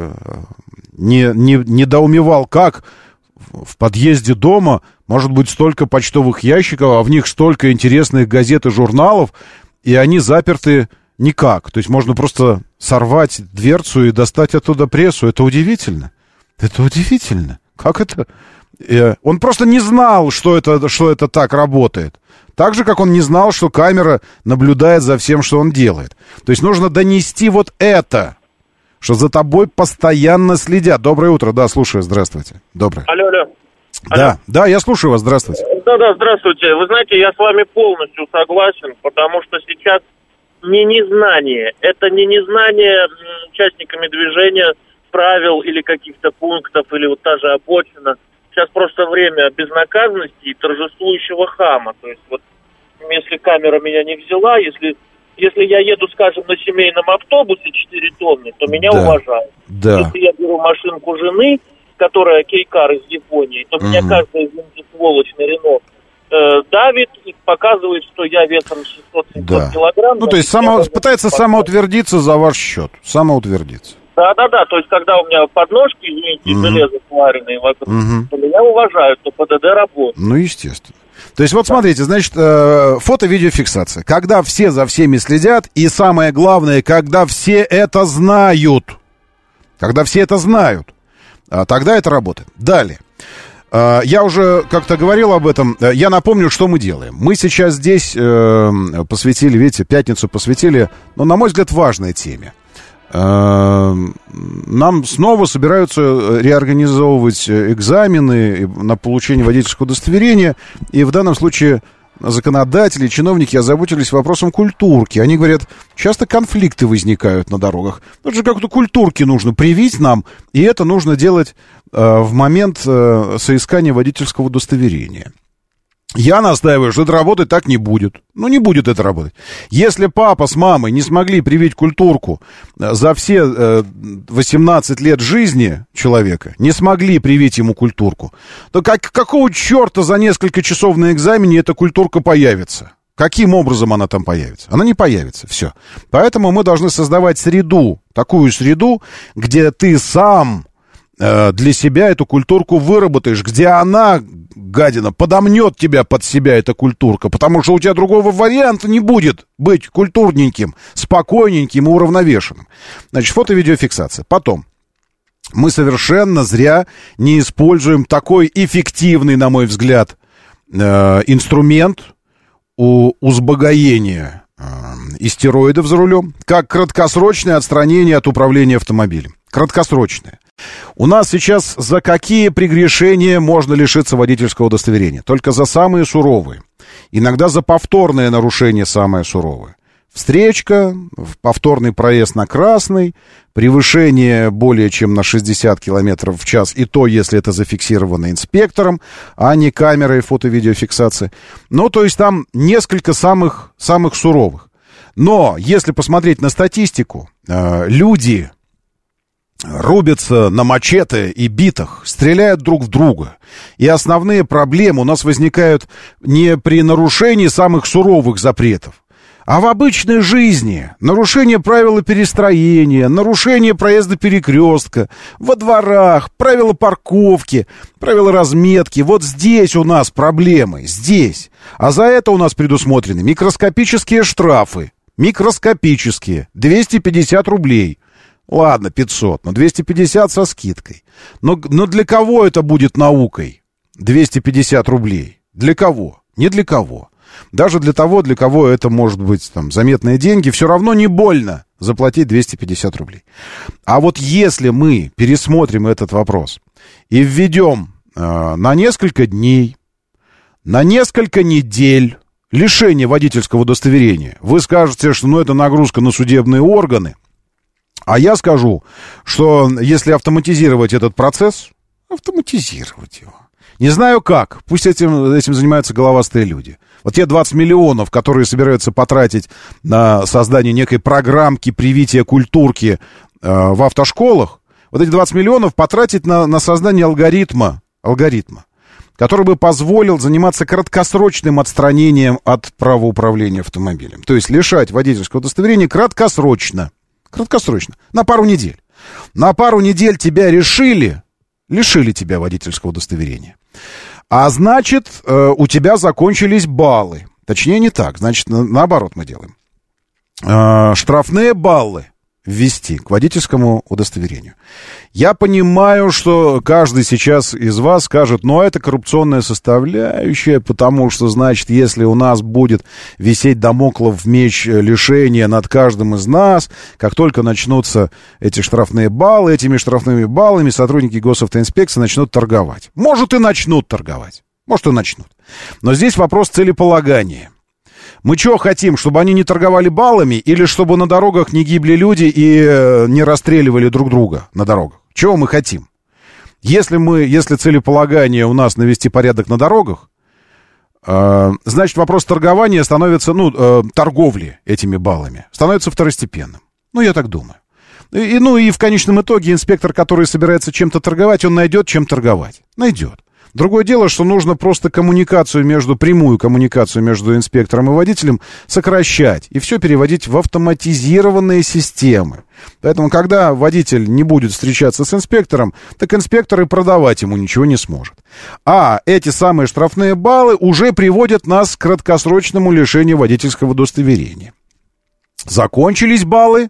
недоумевал, как в подъезде дома может быть столько почтовых ящиков, а в них столько интересных газет и журналов, и они заперты никак. То есть можно просто сорвать дверцу и достать оттуда прессу. Это удивительно. Это удивительно. Как это? Он просто не знал, что это так работает. Так же, как он не знал, что камера наблюдает за всем, что он делает. То есть нужно донести вот это, что за тобой постоянно следят. Доброе утро. Да, слушаю. Здравствуйте. Доброе. Алло. Да, я слушаю вас. Здравствуйте. Да, здравствуйте. Вы знаете, я с вами полностью согласен, потому что сейчас не незнание. Это не незнание участниками движения правил или каких-то пунктов, или вот та же обочина. Сейчас просто время безнаказанности и торжествующего хама. То есть вот если камера меня не взяла, если я еду, скажем, на семейном автобусе 4 тонны, то меня уважают. Да. Если я беру машинку жены, которая кейкар из Японии, то меня каждая, извините, сволочь на Рено давит и показывает, что я весом 600-700 килограмм. Ну, то есть пытается самоутвердиться за ваш счет. Самоутвердиться. Да. То есть, когда у меня подножки, извините, железо сваренные вокруг, то меня уважают, то ПДД работает. Ну, естественно. То есть, вот смотрите, значит, фото-видеофиксация. Когда все за всеми следят, и самое главное, когда все это знают. Когда все это знают, тогда это работает. Далее. Я уже как-то говорил об этом. Я напомню, что мы делаем. Мы сейчас здесь посвятили, видите, пятницу посвятили, но, на мой взгляд, важной теме. Нам снова собираются реорганизовывать экзамены на получение водительского удостоверения. И в данном случае законодатели, чиновники озаботились вопросом культурки. Они говорят, часто конфликты возникают на дорогах. Это же как-то культурки нужно привить нам, и это нужно делать в момент соискания водительского удостоверения. Я настаиваю, что это работать так не будет. Ну, не будет это работать. Если папа с мамой не смогли привить культурку за все 18 лет жизни человека, не смогли привить ему культурку, то какого черта за несколько часов на экзамене эта культурка появится? Каким образом она там появится? Она не появится, все. Поэтому мы должны создавать среду, такую среду, где ты сам для себя эту культурку выработаешь, где она, гадина, подомнет тебя под себя, эта культурка, потому что у тебя другого варианта не будет быть культурненьким, спокойненьким и уравновешенным. Значит, фото-видеофиксация. Потом, мы совершенно зря не используем такой эффективный, на мой взгляд, инструмент узбогоения истероидов за рулем, как краткосрочное отстранение от управления автомобилем. Краткосрочное. У нас сейчас за какие прегрешения можно лишиться водительского удостоверения? Только за самые суровые. Иногда за повторное нарушение самое суровое. Встречка, повторный проезд на красный, превышение более чем на 60 км в час, и то, если это зафиксировано инспектором, а не камерой фото-видеофиксации. Ну, то есть там несколько самых суровых. Но, если посмотреть на статистику, люди рубятся на мачете и битах, стреляют друг в друга. И основные проблемы у нас возникают не при нарушении самых суровых запретов, а в обычной жизни. Нарушение правил перестроения, нарушение проезда перекрестка, во дворах, правила парковки, правила разметки. Вот здесь у нас проблемы, здесь. А за это у нас предусмотрены микроскопические штрафы. Микроскопические. 250 рублей. Ладно, 500, но 250 со скидкой. Но для кого это будет наукой? 250 рублей. Для кого? Не для кого. Даже для того, для кого это может быть там заметные деньги, все равно не больно заплатить 250 рублей. А вот если мы пересмотрим этот вопрос и введем на несколько дней, на несколько недель лишение водительского удостоверения, вы скажете, что это нагрузка на судебные органы. А я скажу, что если автоматизировать этот процесс, автоматизировать его. Не знаю как, пусть этим занимаются головастые люди. Вот те 20 миллионов, которые собираются потратить на создание некой программки привития культурки в автошколах, вот эти 20 миллионов потратить на создание алгоритма, который бы позволил заниматься краткосрочным отстранением от права управления автомобилем. То есть лишать водительского удостоверения краткосрочно, на пару недель. На пару недель тебя лишили тебя водительского удостоверения. А значит, у тебя закончились баллы. Точнее, не так. Значит, наоборот мы делаем. Штрафные баллы ввести к водительскому удостоверению. Я понимаю, что каждый сейчас из вас скажет, это коррупционная составляющая, потому что, значит, если у нас будет висеть дамоклов меч лишения над каждым из нас, как только начнутся эти штрафные баллы, этими штрафными баллами сотрудники госавтоинспекции начнут торговать. Может, и начнут торговать. Но здесь вопрос целеполагания. Мы что хотим, чтобы они не торговали баллами или чтобы на дорогах не гибли люди и не расстреливали друг друга на дорогах? Чего мы хотим? Если целеполагание у нас навести порядок на дорогах, значит, вопрос торгования становится, торговли этими баллами становится второстепенным. Я так думаю. И в конечном итоге инспектор, который собирается чем-то торговать, он найдет, чем торговать. Найдет. Другое дело, что нужно просто прямую коммуникацию между инспектором и водителем сокращать и все переводить в автоматизированные системы. Поэтому, когда водитель не будет встречаться с инспектором, так инспектор и продавать ему ничего не сможет. А эти самые штрафные баллы уже приводят нас к краткосрочному лишению водительского удостоверения. Закончились баллы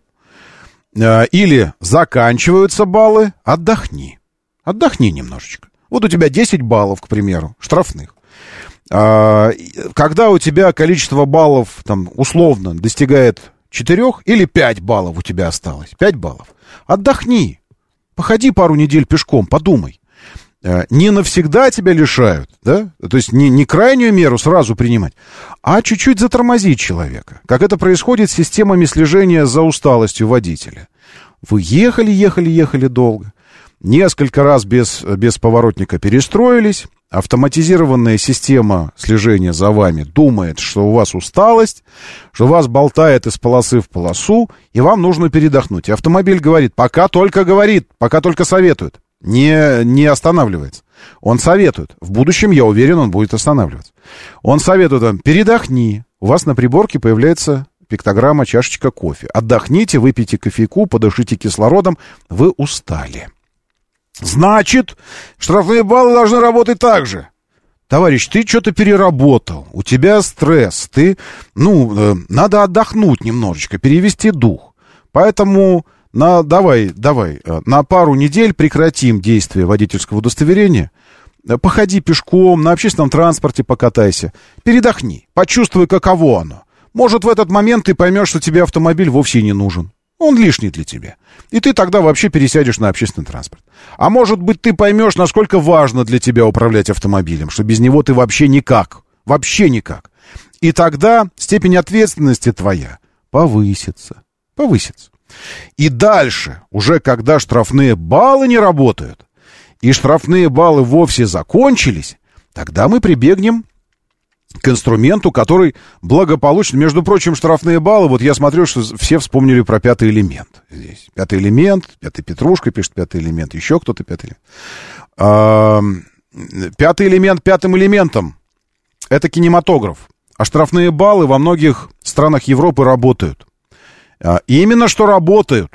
или заканчиваются баллы, отдохни. Отдохни немножечко. Вот у тебя 10 баллов, к примеру, штрафных. Когда у тебя количество баллов, условно, достигает 4 или 5 баллов у тебя осталось, 5 баллов, отдохни, походи пару недель пешком, подумай. Не навсегда тебя лишают, да? То есть не крайнюю меру сразу принимать, а чуть-чуть затормозить человека. Как это происходит с системами слежения за усталостью водителя. Вы ехали долго. Несколько раз без поворотника перестроились, автоматизированная система слежения за вами думает, что у вас усталость, что вас болтает из полосы в полосу, и вам нужно передохнуть. И автомобиль говорит, пока только советует, не останавливается. Он советует. В будущем, я уверен, он будет останавливаться. Он советует вам, передохни. У вас на приборке появляется пиктограмма чашечка кофе. Отдохните, выпейте кофейку, подышите кислородом, вы устали. Значит, штрафные баллы должны работать так же. Товарищ, ты что-то переработал, у тебя стресс, надо отдохнуть немножечко, перевести дух. Поэтому давай, на пару недель прекратим действие водительского удостоверения, походи пешком, на общественном транспорте покатайся, передохни, почувствуй, каково оно. Может, в этот момент ты поймешь, что тебе автомобиль вовсе не нужен. Он лишний для тебя. И ты тогда вообще пересядешь на общественный транспорт. А может быть, ты поймешь, насколько важно для тебя управлять автомобилем, что без него ты вообще никак. И тогда степень ответственности твоя повысится. И дальше, уже когда штрафные баллы не работают, и штрафные баллы вовсе закончились, тогда мы прибегнем к инструменту, который благополучно... Между прочим, штрафные баллы, вот я смотрю, что все вспомнили про 5-й элемент. Здесь 5-й элемент, 5-й Петрушка пишет 5-й элемент, еще кто-то 5-й элемент. 5-й элемент 5-м элементом. Это кинематограф. А штрафные баллы во многих странах Европы работают. Именно что работают.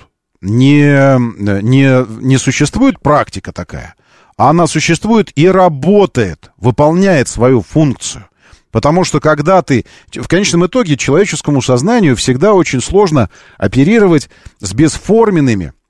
Не существует практика такая, а она существует и работает, выполняет свою функцию. Потому что когда в конечном итоге человеческому сознанию всегда очень сложно оперировать с бесформенными,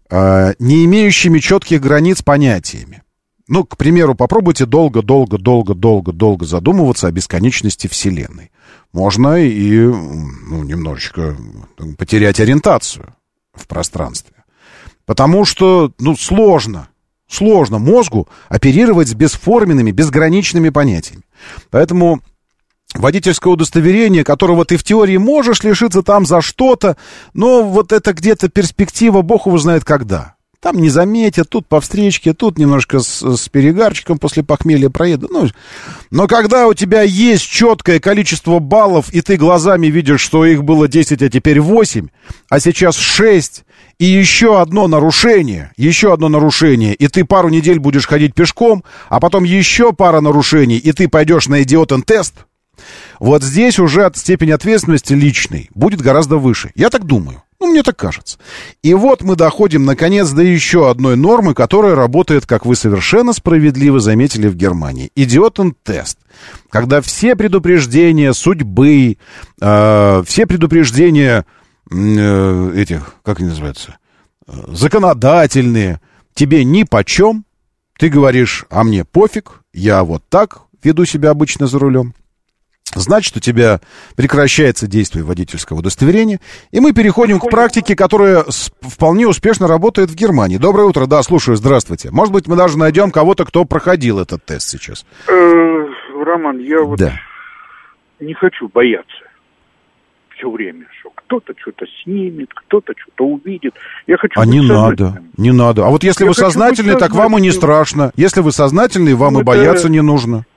не имеющими четких границ понятиями. Ну, к примеру, попробуйте долго задумываться о бесконечности Вселенной. Можно и немножечко потерять ориентацию в пространстве. Потому что, сложно мозгу оперировать с бесформенными, безграничными понятиями. Поэтому водительское удостоверение, которого ты в теории можешь лишиться там за что-то, но вот это где-то перспектива, бог его знает когда. Там не заметят, тут по встречке, тут немножко с перегарчиком после похмелья проеду. Но когда у тебя есть четкое количество баллов, и ты глазами видишь, что их было 10, а теперь 8, а сейчас 6, и еще одно нарушение, и ты пару недель будешь ходить пешком, а потом еще пара нарушений, и ты пойдешь на идиотен-тест, вот здесь уже степень ответственности личной будет гораздо выше. Я так думаю. Мне так кажется. И вот мы доходим, наконец, до еще одной нормы, которая работает, как вы совершенно справедливо заметили, в Германии. Идиотен-тест. Когда все предупреждения судьбы, все предупреждения как они называются, законодательные, тебе нипочем, ты говоришь, а мне пофиг, я вот так веду себя обычно за рулем. Значит, у тебя прекращается действие водительского удостоверения, и мы переходим к практике, которая вполне успешно работает в Германии. Доброе утро, да, слушаю, здравствуйте. Может быть, мы даже найдем кого-то, кто проходил этот тест сейчас. Роман, я не хочу бояться все время, что кто-то что-то снимет, кто-то что-то увидит. Я хочу не надо. А вот если вы сознательный, так вам и не страшно. Если вы сознательный, вам и бояться не нужно.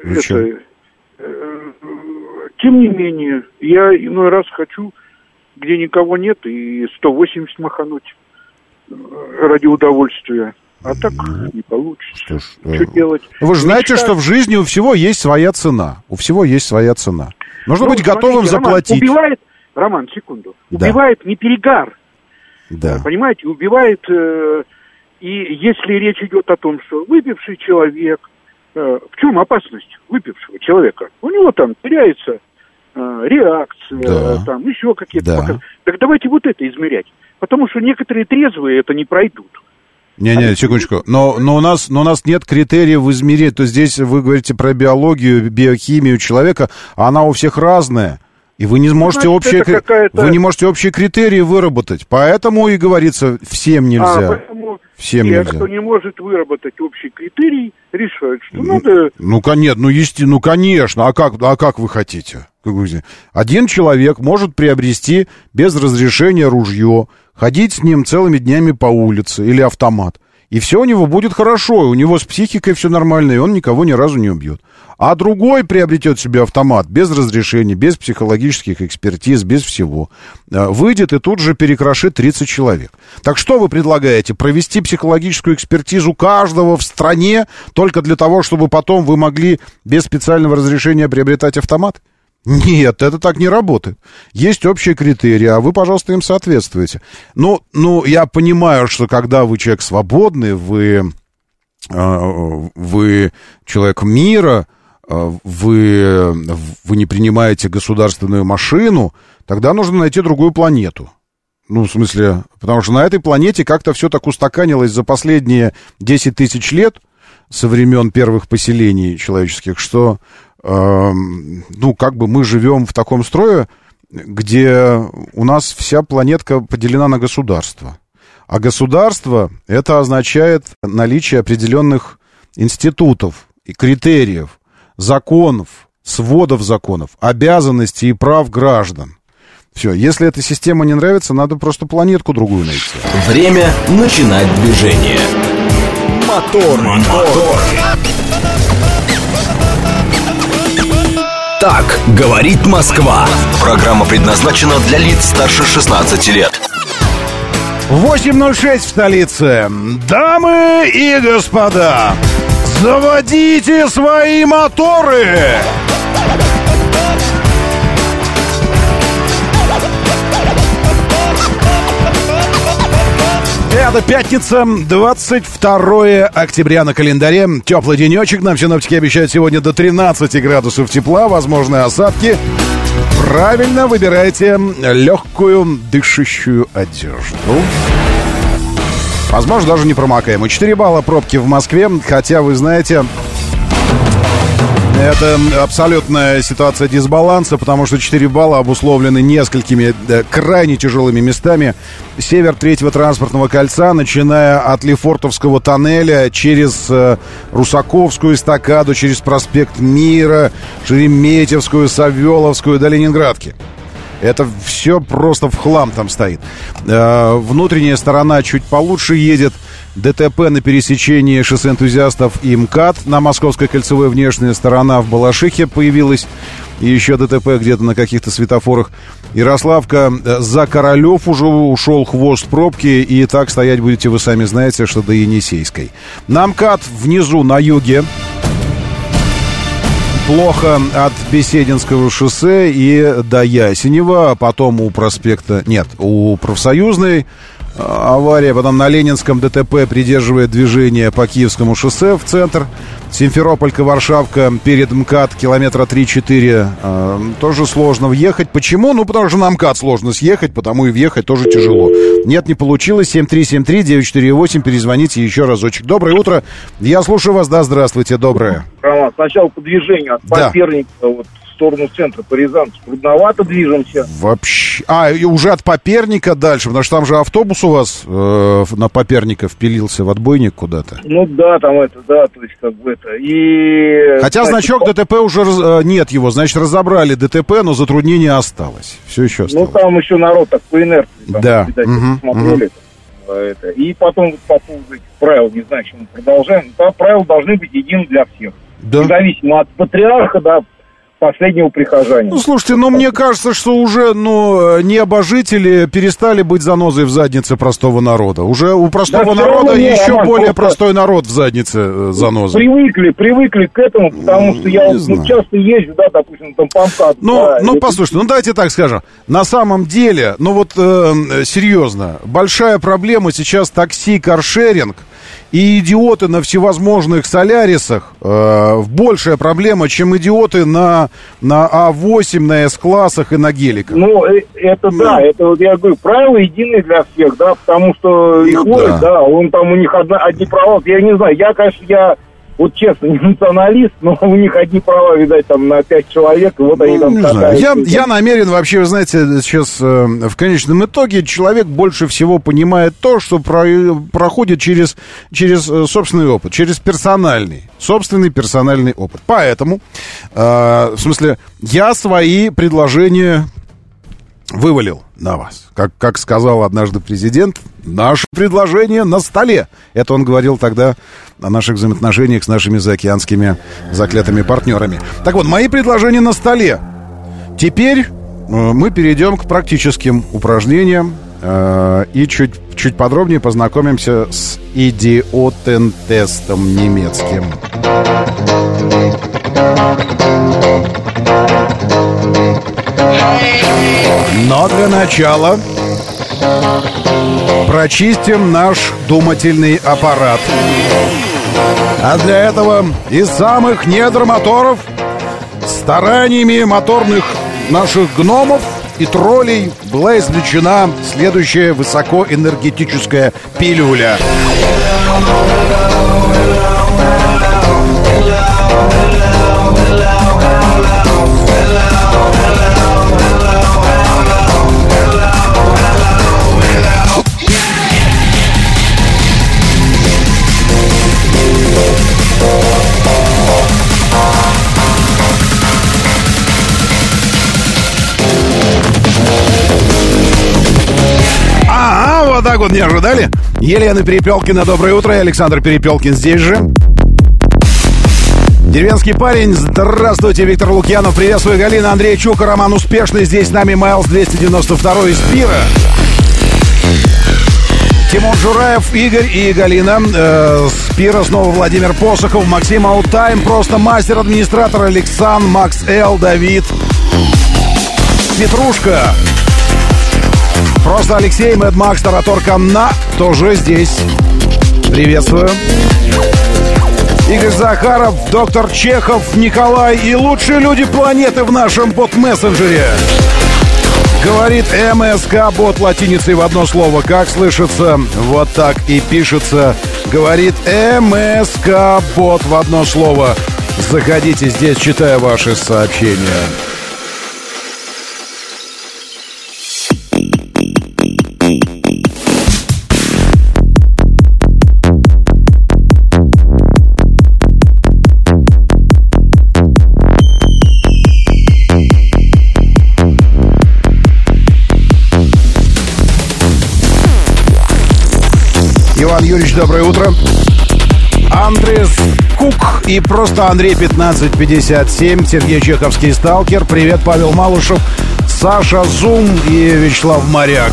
Тем не менее, я иной раз хочу, где никого нет, и 180 махануть ради удовольствия. А так не получится. Что делать? Вы же знаете, что в жизни у всего есть своя цена. Нужно быть готовым заплатить. Роман, секунду. Убивает не перегар. Да. Понимаете, убивает... И если речь идет о том, что выпивший человек... В чем опасность выпившего человека? У него там теряется реакция, там еще какие-то показатели. Так давайте вот это измерять. Потому что некоторые трезвые это не пройдут. Не, секундочку. Но у нас нет критериев измерить. То здесь вы говорите про биологию, биохимию человека, а она у всех разная. И вы не можете общие критерии выработать. Поэтому и говорится, всем нельзя. Всем те, нельзя. Кто не может выработать общий критерий, решают, что надо... конечно. А как вы хотите? Один человек может приобрести без разрешения ружье, ходить с ним целыми днями по улице или автомат. И все у него будет хорошо, у него с психикой все нормально, и он никого ни разу не убьет. А другой приобретет себе автомат без разрешения, без психологических экспертиз, без всего. Выйдет и тут же перекрошит 30 человек. Так что вы предлагаете? Провести психологическую экспертизу каждого в стране только для того, чтобы потом вы могли без специального разрешения приобретать автомат? Нет, это так не работает. Есть общие критерии, а вы, пожалуйста, им соответствуете. Я понимаю, что когда вы человек свободный, вы человек мира, вы не принимаете государственную машину, тогда нужно найти другую планету. Потому что на этой планете как-то все так устаканилось за последние 10 тысяч лет со времен первых поселений человеческих, что... мы живем в таком строе, где у нас вся планетка поделена на государства. А государство, это означает наличие определенных институтов и критериев, законов, сводов законов, обязанностей и прав граждан. Все, если эта система не нравится, надо просто планетку другую найти. Время начинать движение. Мотор. Так говорит Москва. Программа предназначена для лиц старше 16 лет. 8:06 в столице. Дамы и господа, заводите свои моторы! Это пятница, 22 октября на календаре. Теплый денечек. Нам синоптики обещают сегодня до 13 градусов тепла. Возможны осадки. Правильно выбирайте легкую дышащую одежду. Возможно, даже непромокаемый. 4 балла пробки в Москве, хотя, вы знаете... Это абсолютная ситуация дисбаланса, потому что 4 балла обусловлены несколькими крайне тяжелыми местами. Север третьего транспортного кольца, начиная от Лефортовского тоннеля, через Русаковскую эстакаду, через проспект Мира, Шереметьевскую, Савеловскую до Ленинградки. Это все просто в хлам там стоит. Внутренняя сторона чуть получше едет. ДТП на пересечении шоссе Энтузиастов и МКАД на Московской кольцевой, внешняя сторона в Балашихе появилась. И еще ДТП где-то на каких-то светофорах. Ярославка, за Королев уже ушел хвост пробки. И так стоять будете, вы сами знаете, что до Енисейской. На МКАД внизу, на юге, плохо от Бесединского шоссе и до Ясенева. А потом у проспекта... Нет, у Профсоюзной авария. Потом на Ленинском ДТП придерживает движение по Киевскому шоссе в центр. Симферополька-Варшавка перед МКАД километра 3-4. Тоже сложно въехать. Почему? Ну, потому что на МКАД сложно съехать, потому и въехать тоже тяжело. Нет, не получилось. 7373-948. Перезвоните еще разочек. Доброе утро. Я слушаю вас. Да, здравствуйте. Доброе. Роман, сначала по движению от Поперника вот в сторону центра по Рязанцу трудновато движемся. Вообще. И уже от Поперника дальше, потому что там же автобус у вас на Поперника впилился в отбойник куда-то. Ну да, там это, да, то есть как бы это. И... Хотя значок ДТП уже нет его, значит, разобрали ДТП, но затруднение осталось. Все еще осталось. Ну там еще народ так по инерции. Там, да. Видать, смотрели. Это. И потом по поводу этих правил, не знаю, чем мы продолжаем. Там правила должны быть едины для всех. Да. Независимо от патриарха до последнего прихожанина. Ну, слушайте, мне кажется, что уже, небожители перестали быть занозой в заднице простого народа. Уже у простого народа еще Роман, более простой народ в заднице заноза. Привыкли к этому, потому что я часто езжу, да, допустим, там по МКАДу. Послушайте, давайте так скажем. На самом деле, серьезно, большая проблема сейчас такси, каршеринг. И идиоты на всевозможных солярисах большая проблема, чем идиоты на А8, на С-классах и на геликах. Это вот я говорю, правила единые для всех, да, потому что их ловят, да, у них одни права, я не знаю, я вот честно, не националист, но у них одни права, видать, там на 5 человек, и вот они там катаются. Я намерен вообще, вы знаете, сейчас в конечном итоге человек больше всего понимает то, что проходит через собственный опыт, через собственный персональный опыт. Поэтому, в смысле, я свои предложения вывалил на вас. Как сказал однажды президент, наше предложение на столе. Это он говорил тогда о наших взаимоотношениях с нашими заокеанскими заклятыми партнерами. Так вот, мои предложения на столе. Теперь мы перейдем к практическим упражнениям и чуть подробнее познакомимся с идиотен-тестом немецким. Но для начала прочистим наш думательный аппарат. А для этого из самых недр моторов, стараниями моторных наших гномов и троллей была извлечена следующая высокоэнергетическая пилюля. Вот так вот не ожидали. Елена Перепелкина, доброе утро. И Александр Перепелкин здесь же. Деревенский парень, здравствуйте. Виктор Лукьянов, приветствую. Галина, Андрей Чука, Роман Успешный. Здесь с нами Майлз 292 из Пира. Тимон Жураев, Игорь и Галина. С Пира снова Владимир Посохов, Максим Аутайм, просто мастер, администратор Александр, Макс Л, Давид, Петрушка. Просто Алексей, Мэд Макс, Таратор Камна тоже здесь. Приветствую. Игорь Захаров, доктор Чехов, Николай и лучшие люди планеты в нашем бот-мессенджере. Говорит МСК-бот латиницей в одно слово. Как слышится, вот так и пишется. Говорит МСК-бот в одно слово. Заходите, здесь читаю ваши сообщения. Иван Юрьевич, доброе утро. Андрес Кук и просто Андрей 1557, Сергей Чеховский, Сталкер. Привет, Павел Малышев, Саша Зум и Вячеслав Моряк.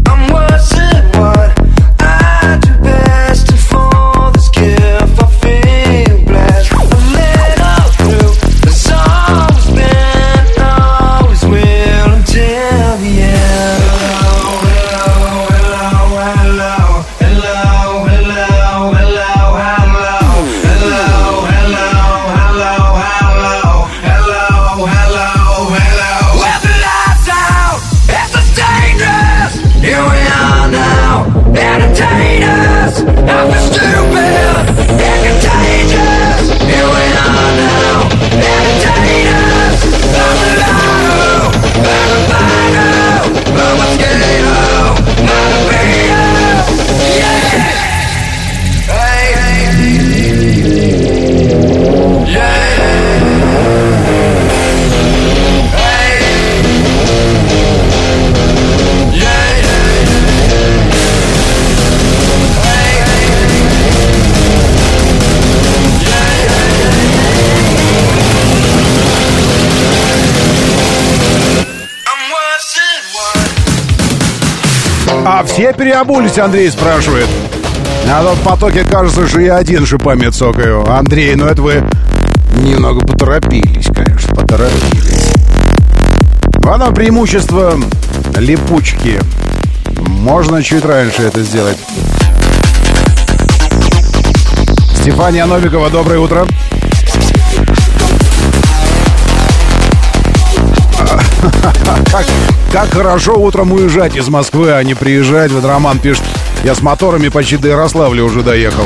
А все переобулись, Андрей спрашивает. А то в потоке кажется, что я один шипами цокаю. Андрей, ну это вы немного поторопились, конечно, поторопились. Одно преимущество липучки. Можно чуть раньше это сделать. Стефания Новикова, доброе утро. Как хорошо утром уезжать из Москвы, а не приезжать. Вот Роман пишет, я с моторами почти до Ярославля уже доехал.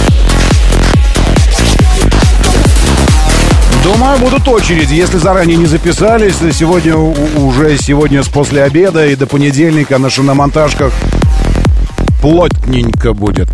Думаю, будут очереди. Если заранее не записались, то сегодня с после обеда и до понедельника на шиномонтажках плотненько будет.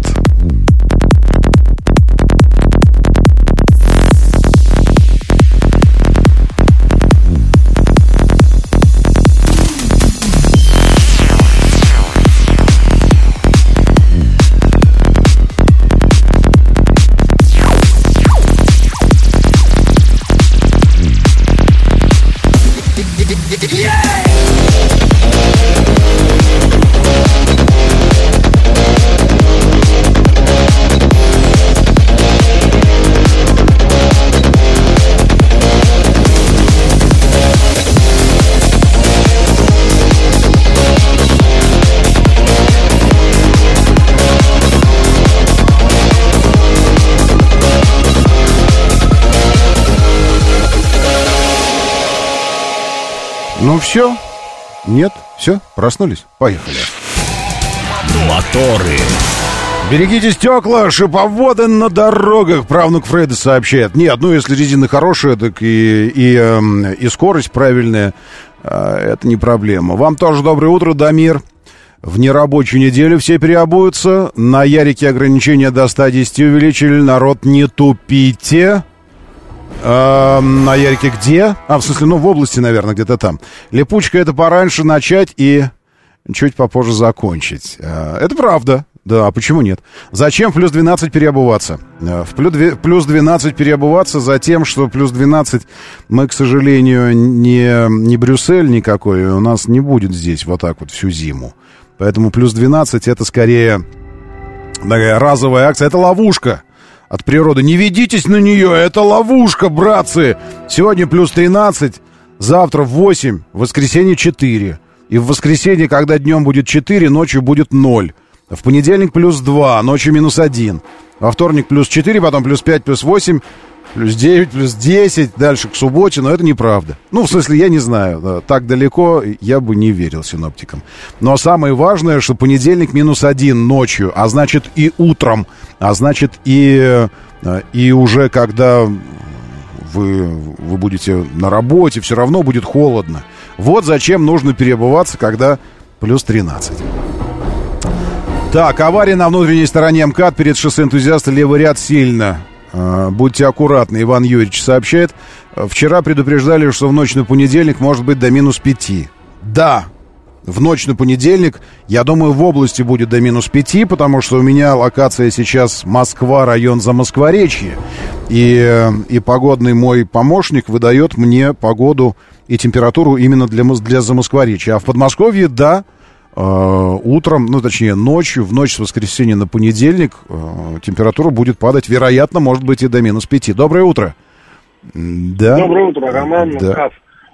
Ну все? Нет? Все? Проснулись? Поехали. Моторы. Берегите стекла, шиповоды на дорогах, правнук Фреда сообщает. Нет, ну если резина хорошая, так и скорость правильная, это не проблема. Вам тоже доброе утро, Дамир. В нерабочую неделю все переобуются. На Ярике ограничения до 110 увеличили. Народ, не тупите. На Ярике где? В смысле, в области, наверное, где-то там. Липучка — это пораньше начать и чуть попозже закончить. Это правда. Да, а почему нет? Зачем в плюс 12 переобуваться? В плюс 12 переобуваться за тем, что плюс 12 мы, к сожалению, не Брюссель никакой, у нас не будет здесь вот так вот всю зиму. Поэтому плюс 12 это скорее такая разовая акция, это ловушка от природы. Не ведитесь на нее, это ловушка, братцы. Сегодня плюс 13, завтра 8, в воскресенье 4. И в воскресенье, когда днем будет 4, ночью будет 0. В понедельник плюс 2, ночью минус 1. Во вторник плюс 4, потом плюс 5, плюс 8, плюс 9, плюс 10, дальше к субботе, но это неправда. Ну, в смысле, я не знаю, да, так далеко я бы не верил синоптикам. Но самое важное, что понедельник минус 1 ночью, а значит и утром, а значит и уже когда вы будете на работе, все равно будет холодно. Вот зачем нужно переобуваться, когда плюс 13. Так, авария на внутренней стороне МКАД перед шоссе Энтузиаста, левый ряд сильно. Будьте аккуратны, Иван Юрьевич сообщает. Вчера предупреждали, что в ночь на понедельник может быть до минус 5. Да, в ночь на понедельник, я думаю, в области будет до минус 5, потому что у меня локация сейчас Москва, район Замоскворечье. И погодный мой помощник выдает мне погоду и температуру именно для Замоскворечья. А в Подмосковье, да, утром, ну, точнее, ночью, в ночь с воскресенья на понедельник температура будет падать, вероятно, может быть, и до минус 5. Доброе утро. Да. Доброе утро, Роман. Да.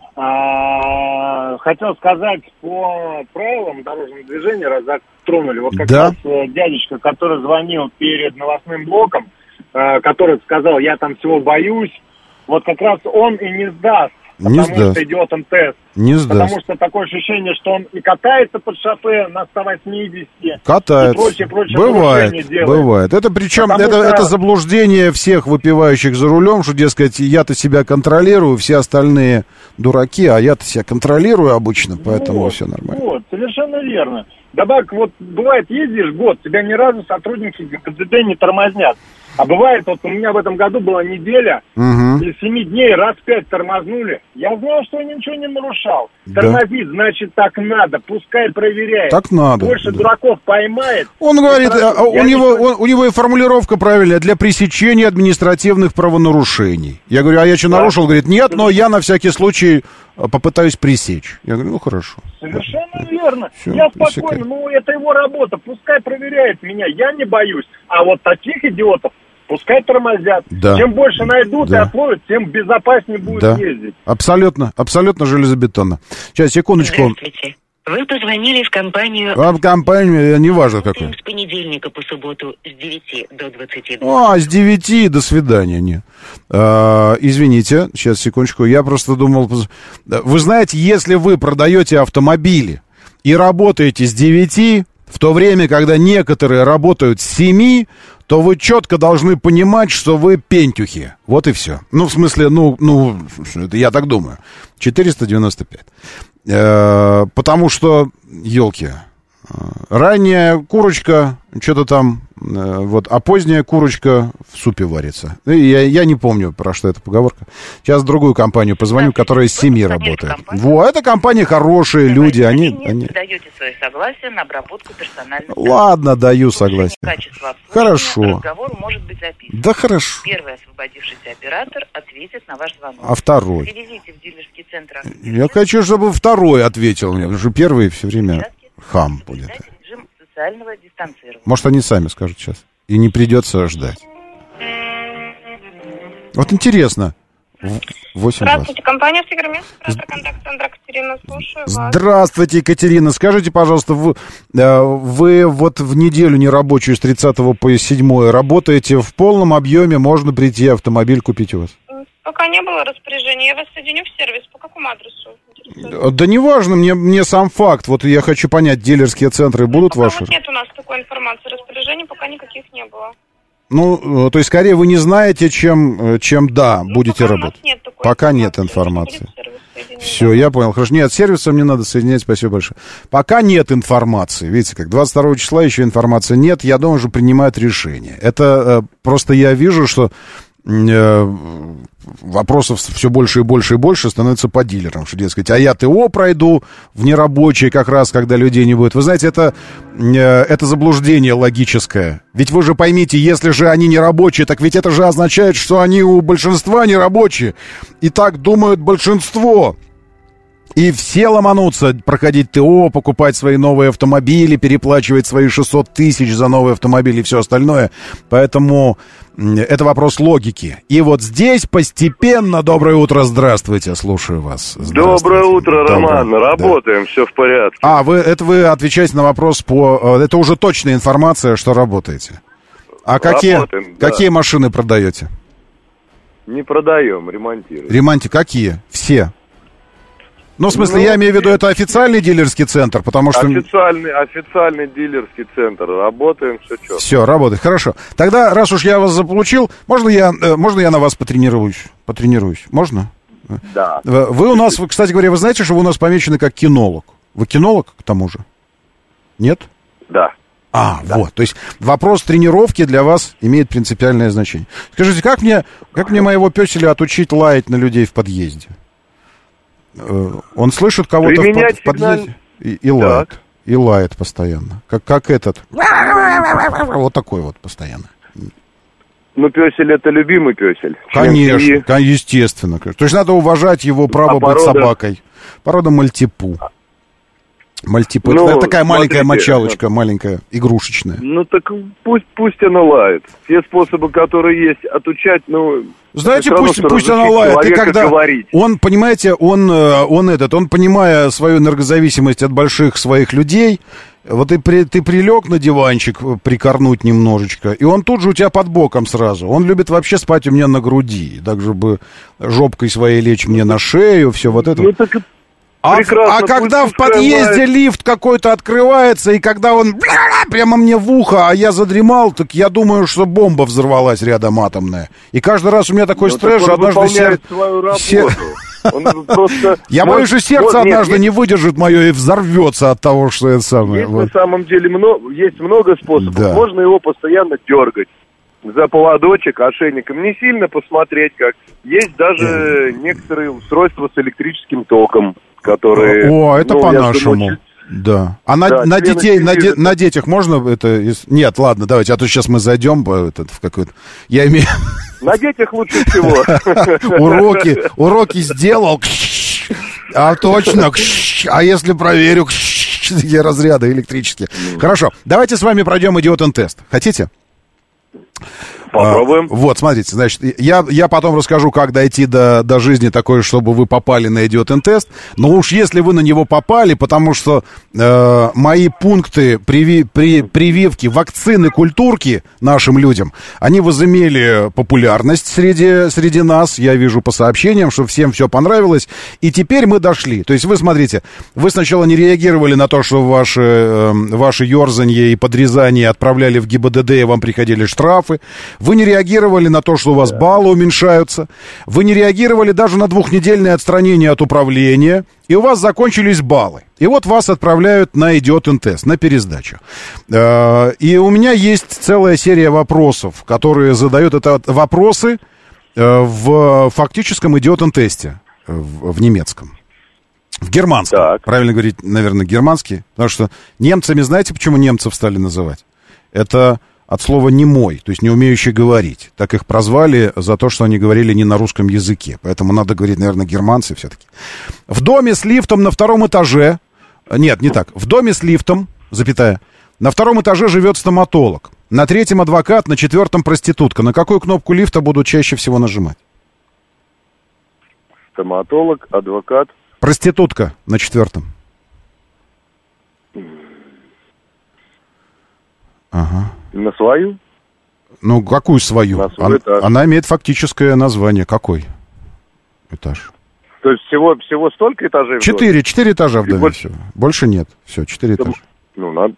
Хотел сказать по правилам дорожного движения, раз затронули. Вот как да. раз дядечка, который звонил перед новостным блоком, который сказал, я там всего боюсь, вот как раз он и не сдаст. Потому что идет МТС. Не сдаст. Потому что такое ощущение, что он и катается под шоссе на 180. Катается. И прочее Бывает. Это причем это заблуждение всех выпивающих за рулем, что, дескать, я-то себя контролирую, все остальные дураки, а я-то себя контролирую обычно, поэтому все нормально. Вот, совершенно верно. Добавок, вот бывает, ездишь год, тебя ни разу сотрудники ГИБДД не тормознят. А бывает, вот у меня в этом году была неделя, из 7 дней раз 5 тормознули. Я знал, что я ничего не нарушал. Тормозить, значит, так надо, пускай проверяет. Так надо. Больше дураков поймает. Он говорит, у него и формулировка правильная, для пресечения административных правонарушений. Я говорю, а я что, нарушил? Говорит, нет, но я на всякий случай попытаюсь пресечь. Я говорю, ну хорошо. Совершенно верно. Все, я спокойно, ну это его работа, пускай проверяет меня, я не боюсь. А вот таких идиотов пускай тормозят. Да. Чем больше найдут и отловят, тем безопаснее будет ездить. Абсолютно железобетонно. Сейчас, секундочку. Здравствуйте. Вы позвонили в компанию... В компанию, неважно какой. С понедельника по субботу с 9 до 22. С 9 до свидания, нет. Извините, сейчас, секундочку, я просто думал... Вы знаете, если вы продаете автомобили и работаете с 9, в то время, когда некоторые работают с 7, то вы четко должны понимать, что вы пентюхи. Вот и все. Ну, в смысле, это я так думаю. 495. Потому что, елки, ранняя курочка, что-то там, а поздняя курочка в супе варится. Я не помню, про что эта поговорка. Сейчас в другую компанию позвоню, которая с 7 работает. Эта компания хорошие люди, они... Даете свое согласие на обработку персональных... Ладно, даю согласие. Хорошо. Разговор может быть записан. Да хорошо. Первый освободившийся оператор ответит на ваш звонок. А второй? Привезите в дилерский центр. Я хочу, чтобы второй ответил мне, потому что первый все время хам будет. Режим социального дистанцирования. Может, они сами скажут сейчас. И не придется ждать. Вот интересно. 8 Здравствуйте, компания «Севермет». Контакт-центр Екатерина, слушаю вас. Здравствуйте, Екатерина. Скажите, пожалуйста, вы вот в неделю нерабочую с 30 по 7 работаете в полном объеме? Можно прийти, автомобиль купить у вас? Пока не было распоряжения. Я вас соединю в сервис. По какому адресу? Да неважно, мне сам факт. Вот я хочу понять, дилерские центры будут пока ваши? Вот нет у нас такой информации. Распоряжений пока никаких не было. Ну, то есть, скорее, вы не знаете, чем будете работать. Нет такой пока нет информации. Все, я понял. Хорошо. Нет, с сервисом не надо соединять. Спасибо большое. Пока нет информации. Видите, как 22 числа еще информации нет. Я думаю, что принимают решение. Это просто я вижу, что вопросов все больше и больше и больше становится по дилерам, что, дескать, а я ТО пройду в нерабочие как раз, когда людей не будет. Вы знаете, это заблуждение логическое. Ведь вы же поймите, если же они нерабочие, так ведь это же означает, что они у большинства нерабочие. И так думают большинство. И все ломанутся проходить ТО, покупать свои новые автомобили, переплачивать свои 600 тысяч за новые автомобили и все остальное. Поэтому это вопрос логики. И вот здесь постепенно... Доброе утро, здравствуйте, слушаю вас. Доброе утро, Роман. Работаем, все в порядке. Вы отвечаете на вопрос по... Это уже точная информация, что работаете. А какие машины продаете? Не продаем, ремонтируем. Какие? Все? Ну, в смысле, я имею в виду, это официальный дилерский центр, потому что... Официальный дилерский центр. Работаем, все четко. Все, работает. Хорошо. Тогда, раз уж я вас заполучил, можно я на вас потренируюсь? Можно? Да. Вы у нас, кстати говоря, вы знаете, что вы у нас помечены как кинолог? Вы кинолог, к тому же? Нет? Да. Да. Вот. То есть вопрос тренировки для вас имеет принципиальное значение. Скажите, как мне моего пёселя отучить лаять на людей в подъезде? Он слышит кого-то в подъезде и лает. Так. И лает постоянно. Как этот. Вот такой вот постоянно. Ну, пёсель — это любимый пёсель. Конечно, естественно. То есть надо уважать его право быть собакой. Порода мальтипу. Это такая маленькая мочалочка, маленькая, игрушечная. Ну, так пусть она лает. Те способы, которые есть, отучать, знаете, пусть она лает. И когда он, понимаете, он понимая свою энергозависимость от больших своих людей, вот ты прилег на диванчик прикорнуть немножечко, и он тут же у тебя под боком сразу. Он любит вообще спать у меня на груди, так же бы жопкой своей лечь мне на шею, все вот это. А когда в подъезде лифт какой-то открывается, и когда он прямо мне в ухо, а я задремал, так я думаю, что бомба взорвалась рядом атомная. И каждый раз у меня такой стресс, что однажды я боюсь, что сердце однажды не выдержит мое и взорвется от того, что это самое. Есть на самом деле есть много способов. Да. Можно его постоянно дергать за поводочек, ошейником. Не сильно посмотреть, как. Есть даже некоторые устройства с электрическим током, которые... это по-нашему. Да. А на детях можно это... Нет, ладно, давайте, а то сейчас мы зайдем в какой-то... Я имею... На детях лучше всего. Уроки сделал. А точно. А если проверю... Такие разряды электрические. Хорошо, давайте с вами пройдем идиотен-тест. Хотите? Попробуем. Вот, смотрите, значит, я потом расскажу, как дойти до жизни такой, чтобы вы попали на идиотен-тест. Но уж если вы на него попали, потому что мои пункты прививки, вакцины, культурки нашим людям, они возымели популярность среди нас. Я вижу по сообщениям, что всем все понравилось. И теперь мы дошли. То есть вы, смотрите, вы сначала не реагировали на то, что ваши ерзанье и подрезания отправляли в ГИБДД, и вам приходили штрафы. Вы не реагировали на то, что у вас баллы уменьшаются. Вы не реагировали даже на 2-недельное отстранение от управления. И у вас закончились баллы. И вот вас отправляют на идиотен-тест, на пересдачу. И у меня есть целая серия вопросов, которые задают вопросы в фактическом идиотен-тесте в немецком. В германском. Так. Правильно говорить, наверное, германский. Потому что немцами, знаете, почему немцев стали называть? Это... от слова «немой», то есть не умеющий говорить. Так их прозвали за то, что они говорили не на русском языке. Поэтому надо говорить, наверное, германцы все-таки. В доме с лифтом на 2-м этаже... Нет, не так. В доме с лифтом, запятая, на 2-м этаже живет стоматолог. На 3-м адвокат, на 4-м проститутка. На какую кнопку лифта буду чаще всего нажимать? Стоматолог, адвокат. Проститутка на 4-м. Ага. На свою? Ну, какую свою? Она имеет фактическое название. Какой этаж? То есть всего столько этажей? 4 этажа в доме. Больше нет. Все, 4 этажа. Ну, надо.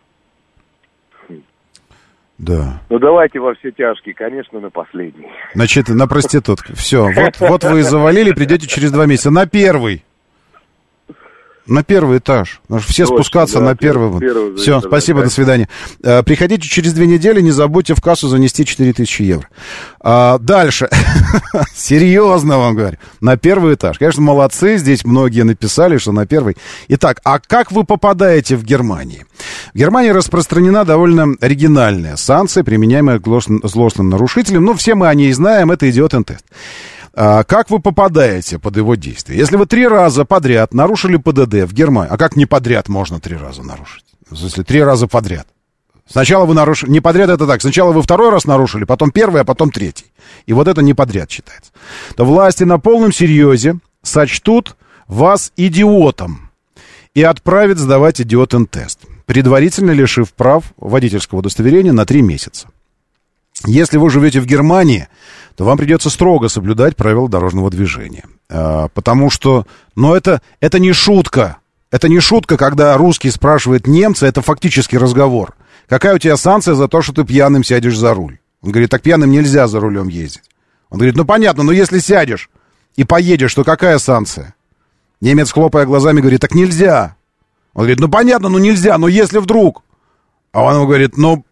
Да. Ну, давайте во все тяжкие, конечно, на последний. Значит, на проститутку. Все, вот вы и завалили, придете через 2 месяца. На 1-й. На 1-й этаж. Все спускаться на 1-й. Все, спасибо, до свидания. Приходите через 2 недели, не забудьте в кассу занести 4000 евро. Дальше. Серьезно вам говорю. На 1-й этаж. Конечно, молодцы, здесь многие написали, что на 1-й. Итак, а как вы попадаете в Германию? В Германии распространена довольно оригинальная санкция, применяемая к злостным нарушителям. Ну, все мы о ней знаем, это идиотен-тест. как вы попадаете под его действие? Если вы 3 раза подряд нарушили ПДД в Германии, а как не подряд можно 3 раза нарушить? Если 3 раза подряд. Сначала вы нарушили, не подряд это так, сначала вы 2-й раз нарушили, потом 1-й, а потом 3-й. И вот это не подряд считается. То власти на полном серьезе сочтут вас идиотом и отправят сдавать идиотен-тест, предварительно лишив прав водительского удостоверения на 3 месяца. Если вы живете в Германии, то вам придется строго соблюдать правила дорожного движения. Потому что, это не шутка. Это не шутка, когда русский спрашивает немца, это фактически разговор. Какая у тебя санкция за то, что ты пьяным сядешь за руль? Он говорит, так пьяным нельзя за рулем ездить. Он говорит, ну понятно, но если сядешь и поедешь, то какая санкция? Немец, хлопая глазами, говорит, так нельзя. Он говорит, ну понятно, ну нельзя, но если вдруг. А он ему говорит, но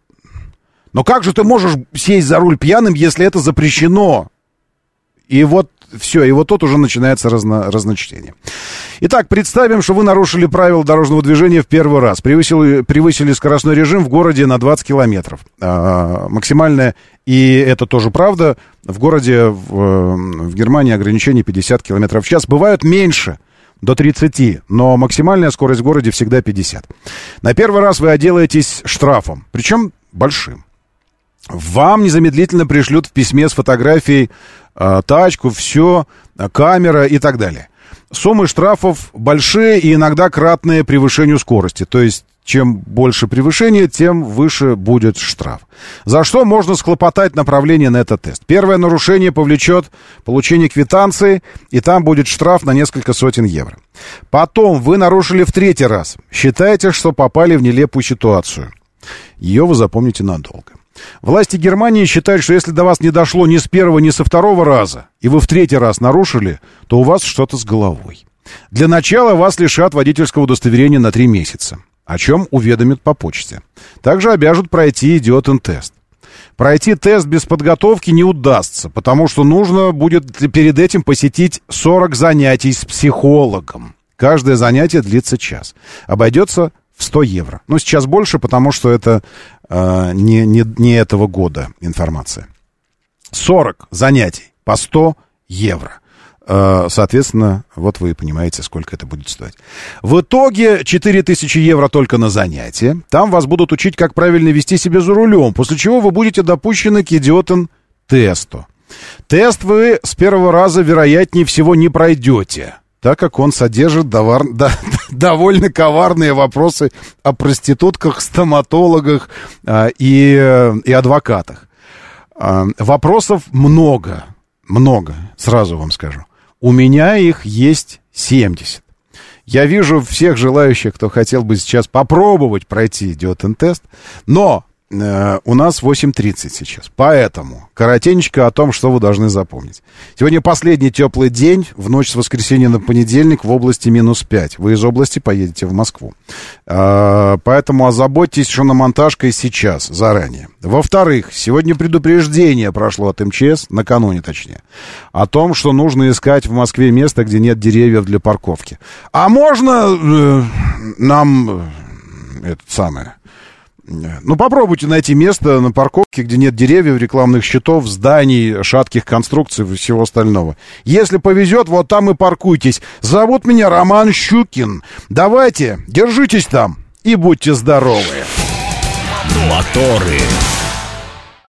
как же ты можешь сесть за руль пьяным, если это запрещено? И вот все, и вот тут уже начинается разночтение. Итак, представим, что вы нарушили правила дорожного движения в 1-й раз. Превысили скоростной режим в городе на 20 километров. Максимальное, и это тоже правда, в городе, в Германии ограничение 50 километров в час. Бывают меньше, до 30, но максимальная скорость в городе всегда 50. На 1-й раз вы отделаетесь штрафом, причем большим. Вам незамедлительно пришлют в письме с фотографией тачку, все, камера и так далее. Суммы штрафов большие и иногда кратные превышению скорости. То есть, чем больше превышение, тем выше будет штраф. За что можно схлопотать направление на этот тест? Первое нарушение повлечет получение квитанции, и там будет штраф на несколько сотен евро. Потом вы нарушили в 3-й раз. Считайте, что попали в нелепую ситуацию. Ее вы запомните надолго. Власти Германии считают, что если до вас не дошло ни с 1-го, ни со 2-го раза, и вы в 3-й раз нарушили, то у вас что-то с головой. Для начала вас лишат водительского удостоверения на 3 месяца, о чем уведомят по почте. Также обяжут пройти идиотен-тест. Пройти тест без подготовки не удастся, потому что нужно будет перед этим посетить 40 занятий с психологом. Каждое занятие длится час. Обойдется в 100 евро. Ну, сейчас больше, потому что это не этого года информация. 40 занятий по 100 евро. Соответственно, вот вы понимаете, сколько это будет стоить. В итоге 4000 евро только на занятие. Там вас будут учить, как правильно вести себя за рулем, после чего вы будете допущены к идиотен-тесту. Тест вы с 1-го раза, вероятнее всего, не пройдете, так как он содержит довольно коварные вопросы о проститутках, стоматологах и адвокатах. Вопросов много, сразу вам скажу. У меня их есть 70. Я вижу всех желающих, кто хотел бы сейчас попробовать пройти идиотен-тест, но у нас 8:30 сейчас, поэтому коротенько о том, что вы должны запомнить. Сегодня последний теплый день, в ночь с воскресенья на понедельник в области -5. Вы из области поедете в Москву. Поэтому озаботьтесь шиномонтажкой сейчас, заранее. Во-вторых, сегодня предупреждение прошло от МЧС, накануне точнее, о том, что нужно искать в Москве место, где нет деревьев для парковки. А можно нам ну, попробуйте найти место на парковке, где нет деревьев, рекламных щитов, зданий, шатких конструкций и всего остального. Если повезет, вот там и паркуйтесь. Зовут меня Роман Щукин. Давайте, держитесь там и будьте здоровы. Моторы.